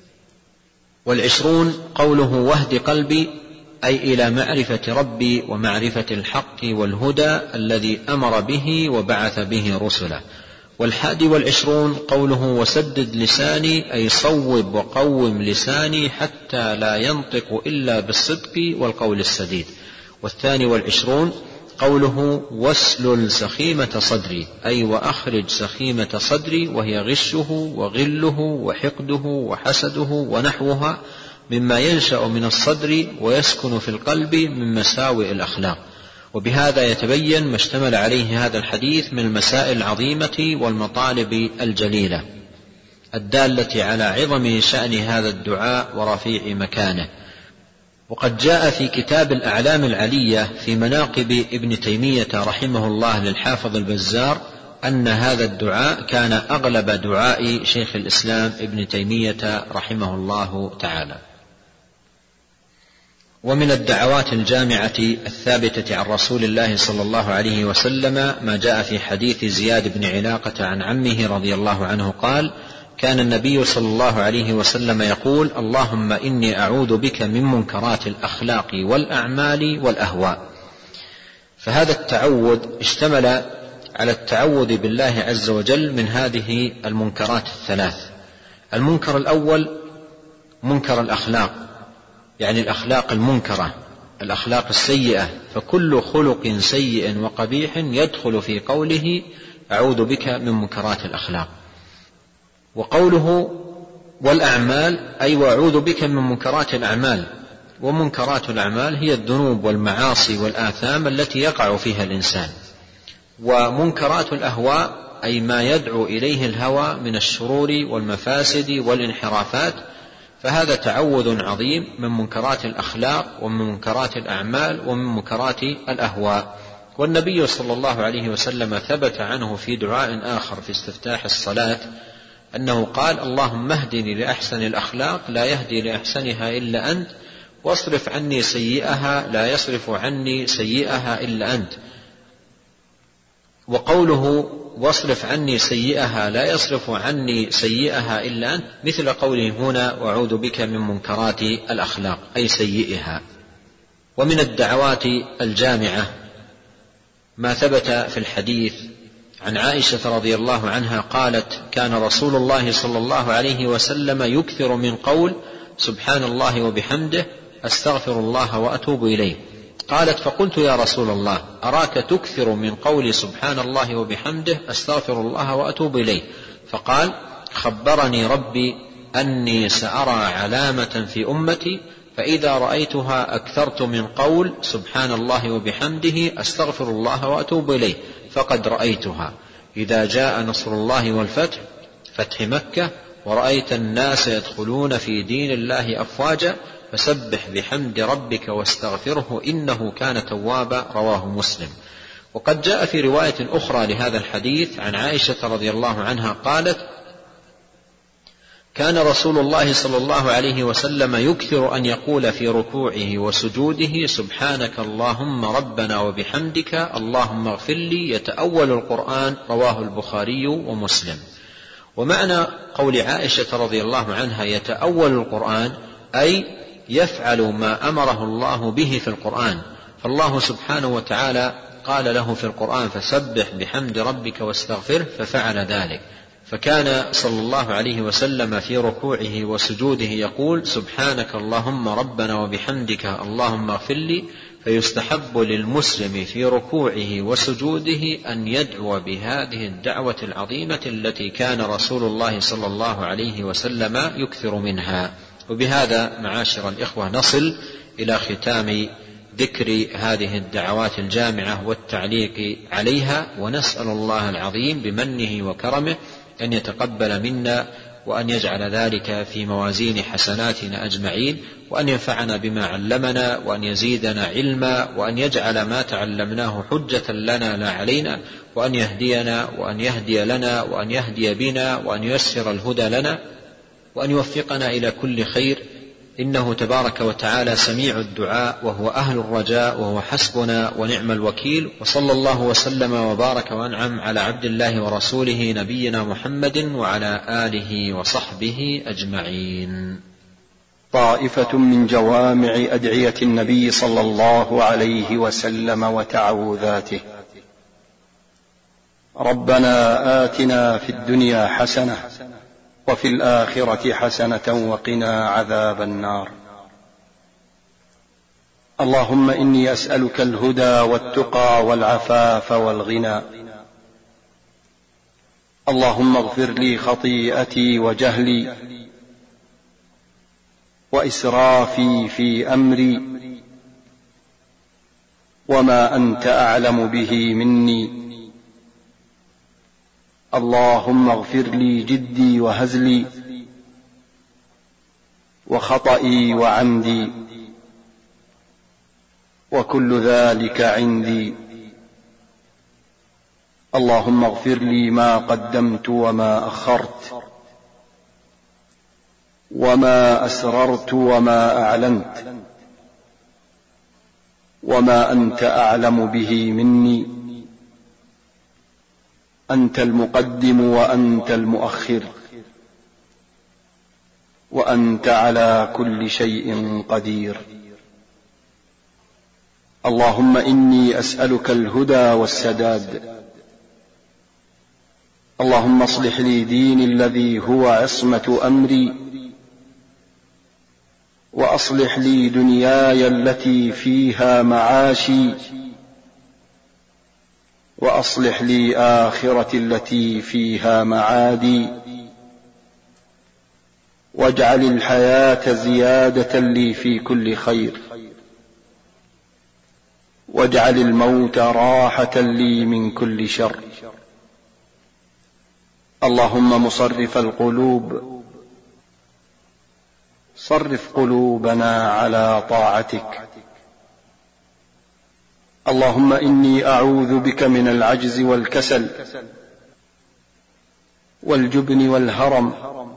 والعشرون قوله واهد قلبي، أي إلى معرفة ربي ومعرفة الحق والهدى الذي أمر به وبعث به رسله. والحادي والعشرون قوله وسدد لساني، أي صوب وقوم لساني حتى لا ينطق إلا بالصدق والقول السديد. والثاني والعشرون قوله واسلل سخيمة صدري، أي وأخرج سخيمة صدري، وهي غشه وغله وحقده وحسده ونحوها مما ينشأ من الصدر ويسكن في القلب من مساوئ الأخلاق. وبهذا يتبين ما اشتمل عليه هذا الحديث من المسائل العظيمة والمطالب الجليلة الدالة على عظم شأن هذا الدعاء ورفيع مكانه. وقد جاء في كتاب الأعلام العلية في مناقب ابن تيمية رحمه الله للحافظ البزار أن هذا الدعاء كان أغلب دعاء شيخ الإسلام ابن تيمية رحمه الله تعالى. ومن الدعوات الجامعة الثابتة عن رسول الله صلى الله عليه وسلم ما جاء في حديث زياد بن علاقة عن عمه رضي الله عنه قال كان النبي صلى الله عليه وسلم يقول اللهم إني أعوذ بك من منكرات الأخلاق والأعمال والأهواء. فهذا التعوذ اشتمل على التعوذ بالله عز وجل من هذه المنكرات الثلاث. المنكر الأول منكر الأخلاق، يعني الأخلاق المنكرة، الأخلاق السيئة، فكل خلق سيء وقبيح يدخل في قوله أعوذ بك من منكرات الأخلاق. وقوله والأعمال أي وأعوذ بك من منكرات الأعمال. ومنكرات الأعمال هي الذنوب والمعاصي والآثام التي يقع فيها الإنسان. ومنكرات الأهواء أي ما يدعو إليه الهوى من الشرور والمفاسد والانحرافات. فهذا تعوذ عظيم من منكرات الأخلاق ومن منكرات الأعمال ومن منكرات الأهواء. والنبي صلى الله عليه وسلم ثبت عنه في دعاء آخر في استفتاح الصلاة أنه قال اللهم اهدني لأحسن الأخلاق لا يهدي لأحسنها إلا أنت، واصرف عني سيئها لا يصرف عني سيئها إلا أنت. وقوله واصرف عني سيئها لا يصرف عني سيئها إلا أنت مثل قوله هنا وأعوذ بك من منكرات الأخلاق أي سيئها. ومن الدعوات الجامعة ما ثبت في الحديث عن عائشة رضي الله عنها قالت كان رسول الله صلى الله عليه وسلم يكثر من قول سبحان الله وبحمده أستغفر الله وأتوب إليه. قالت فقلت يا رسول الله أراك تكثر من قول سبحان الله وبحمده أستغفر الله وأتوب إليه. فقال خبرني ربي أني سأرى علامة في أمتي فإذا رأيتها أكثرت من قول سبحان الله وبحمده أستغفر الله وأتوب إليه فقد رأيتها إذا جاء نصر الله والفتح فتح مكة ورأيت الناس يدخلون في دين الله أفواجا فسبح بحمد ربك واستغفره إنه كان توابا رواه مسلم. وقد جاء في رواية أخرى لهذا الحديث عن عائشة رضي الله عنها قالت كان رسول الله صلى الله عليه وسلم يكثر أن يقول في ركوعه وسجوده سبحانك اللهم ربنا وبحمدك اللهم اغفر لي، يتأول القرآن. رواه البخاري ومسلم. ومعنى قول عائشة رضي الله عنها يتأول القرآن أي يفعل ما أمره الله به في القرآن، فالله سبحانه وتعالى قال له في القرآن فسبح بحمد ربك واستغفره، ففعل ذلك. فكان صلى الله عليه وسلم في ركوعه وسجوده يقول سبحانك اللهم ربنا وبحمدك اللهم اغفر لي، فيستحب للمسلم في ركوعه وسجوده أن يدعو بهذه الدعوة العظيمة التي كان رسول الله صلى الله عليه وسلم يكثر منها. وبهذا معاشر الإخوة نصل إلى ختام ذكر هذه الدعوات الجامعة والتعليق عليها، ونسأل الله العظيم بمنه وكرمه أن يتقبل منا وأن يجعل ذلك في موازين حسناتنا أجمعين، وأن ينفعنا بما علمنا وأن يزيدنا علما، وأن يجعل ما تعلمناه حجة لنا لا علينا، وأن يهدينا وأن يهدي لنا وأن يهدي بنا وأن ييسر الهدى لنا وأن يوفقنا إلى كل خير، إنه تبارك وتعالى سميع الدعاء وهو أهل الرجاء وهو حسبنا ونعم الوكيل. وصلى الله وسلم وبارك وأنعم على عبد الله ورسوله نبينا محمد وعلى آله وصحبه أجمعين. طائفة من جوامع أدعية النبي صلى الله عليه وسلم وتعوذاته. ربنا آتنا في الدنيا حسنة وفي الآخرة حسنة وقنا عذاب النار. اللهم إني أسألك الهدى والتقى والعفاف والغنى. اللهم اغفر لي خطيئتي وجهلي وإسرافي في أمري وما أنت أعلم به مني. اللهم اغفر لي جدي وهزلي وخطئي وعمدي وكل ذلك عندي. اللهم اغفر لي ما قدمت وما أخرت وما أسررت وما أعلنت وما أنت أعلم به مني. أنت المقدم وأنت المؤخر وأنت على كل شيء قدير. اللهم إني أسألك الهدى والسداد. اللهم اصلح لي ديني الذي هو عصمة أمري، وأصلح لي دنياي التي فيها معاشي، وأصلح لي آخرتي التي فيها معادي. واجعل الحياة زيادة لي في كل خير، واجعل الموت راحة لي من كل شر. اللهم مصرف القلوب صرف قلوبنا على طاعتك. اللهم إني أعوذ بك من العجز والكسل والجبن والهرم،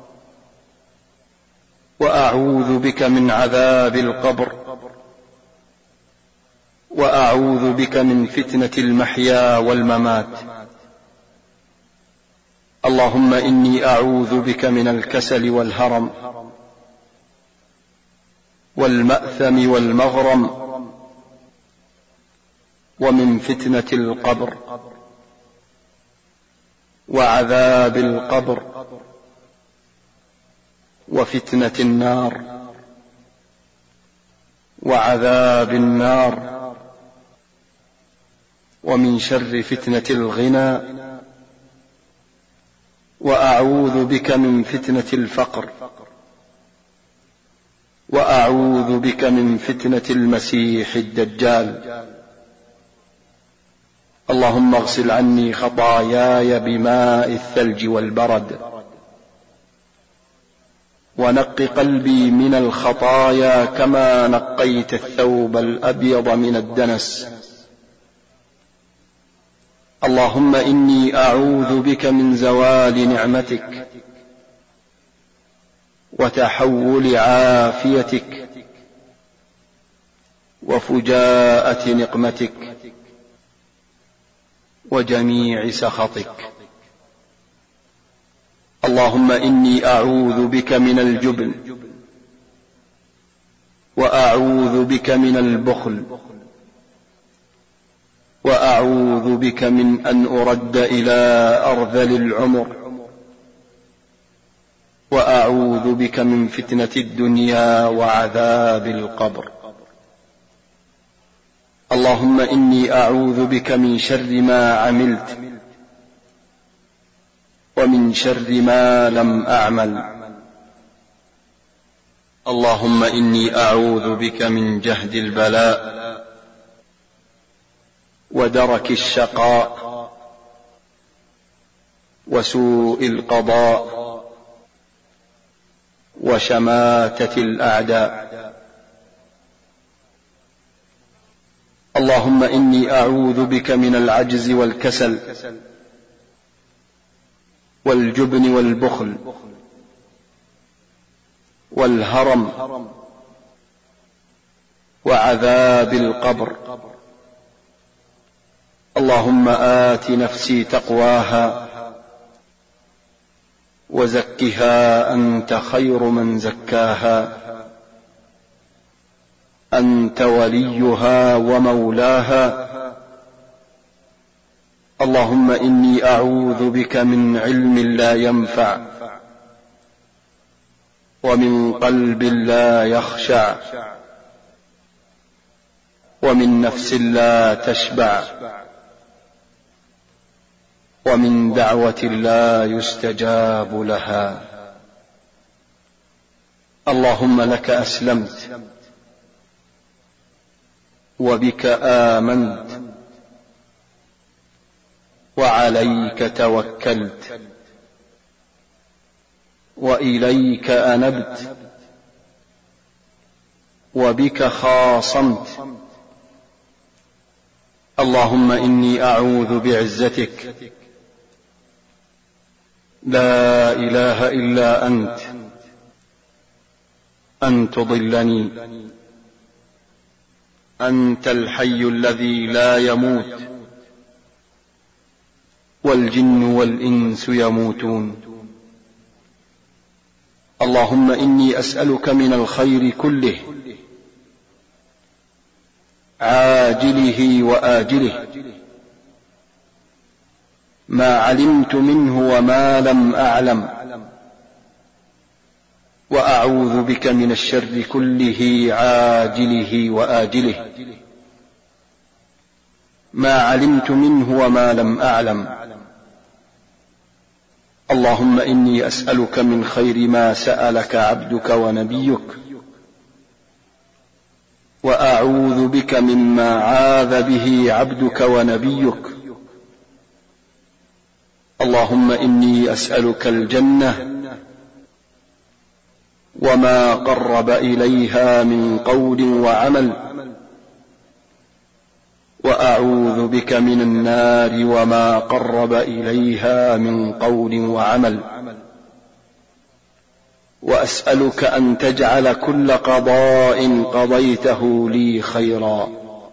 وأعوذ بك من عذاب القبر، وأعوذ بك من فتنة المحيا والممات. اللهم إني أعوذ بك من الكسل والهرم والمأثم والمغرم، ومن فتنة القبر وعذاب القبر وفتنة النار وعذاب النار، ومن شر فتنة الغنى. وأعوذ بك من فتنة الفقر، وأعوذ بك من فتنة المسيح الدجال. اللهم اغسل عني خطاياي بماء الثلج والبرد، ونق قلبي من الخطايا كما نقيت الثوب الأبيض من الدنس. اللهم إني أعوذ بك من زوال نعمتك وتحول عافيتك وفجاءة نقمتك وجميع سخطك. اللهم إني أعوذ بك من الجبن، وأعوذ بك من البخل، وأعوذ بك من أن أرد إلى أرذل العمر، وأعوذ بك من فتنة الدنيا وعذاب القبر. اللهم إني أعوذ بك من شر ما عملت ومن شر ما لم أعمل. اللهم إني أعوذ بك من جهد البلاء ودرك الشقاء وسوء القضاء وشماتة الأعداء. اللهم إني أعوذ بك من العجز والكسل والجبن والبخل والهرم وعذاب القبر. اللهم آت نفسي تقواها وزكها أنت خير من زكاها، أنت وليها ومولاها. اللهم إني أعوذ بك من علم لا ينفع ومن قلب لا يخشع ومن نفس لا تشبع ومن دعوة لا يستجاب لها. اللهم لك أسلمت وبك آمنت وعليك توكلت وإليك أنبت وبك خاصمت. اللهم إني أعوذ بعزتك لا إله إلا أنت أن تضلني. أنت الحي الذي لا يموت والجن والإنس يموتون. اللهم إني أسألك من الخير كله عاجله وآجله ما علمت منه وما لم أعلم، وأعوذ بك من الشر كله عاجله وآجله ما علمت منه وما لم أعلم. اللهم إني أسألك من خير ما سألك عبدك ونبيك، وأعوذ بك مما عاذ به عبدك ونبيك. اللهم إني أسألك الجنة وما قرب إليها من قول وعمل، وأعوذ بك من النار وما قرب إليها من قول وعمل. وأسألك أن تجعل كل قضاء قضيته لي خيرا.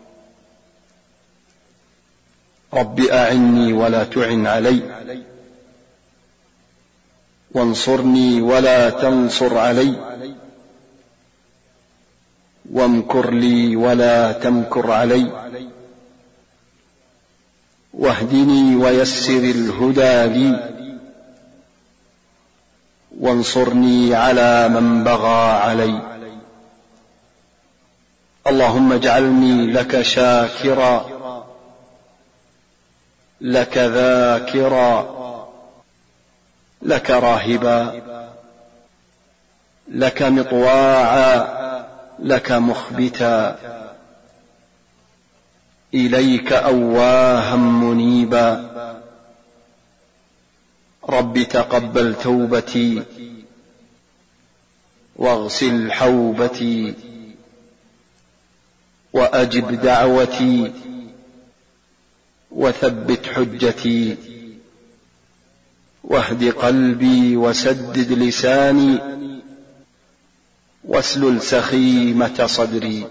رب أعني ولا تعن علي، وانصرني ولا تنصر علي، وامكر لي ولا تمكر علي، واهدني ويسر الهدى لي، وانصرني على من بغى علي. اللهم اجعلني لك شاكرا، لك ذاكرا، لك راهبا، لك مطواعا، لك مخبتا، إليك أواها منيبا. رب تقبل توبتي واغسل حوبتي وأجب دعوتي وثبت حجتي، واهد قلبي وسدد لساني واسلل سخيمة صدري.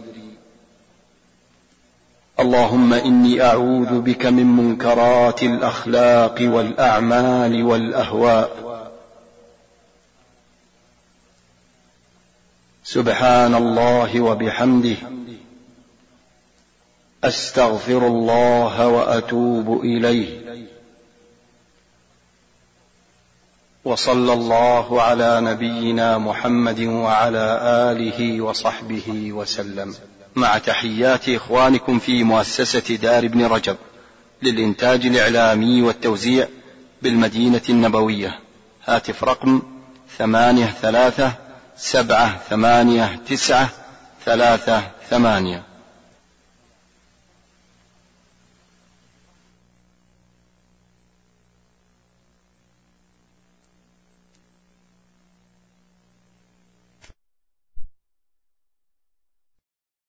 اللهم إني أعوذ بك من منكرات الأخلاق والأعمال والأهواء. سبحان الله وبحمده، أستغفر الله وأتوب إليه. وصلى الله على نبينا محمد وعلى آله وصحبه وسلم، مع تحيات إخوانكم في مؤسسة دار ابن رجب للإنتاج الإعلامي والتوزيع بالمدينة النبوية. هاتف رقم 83 789 38.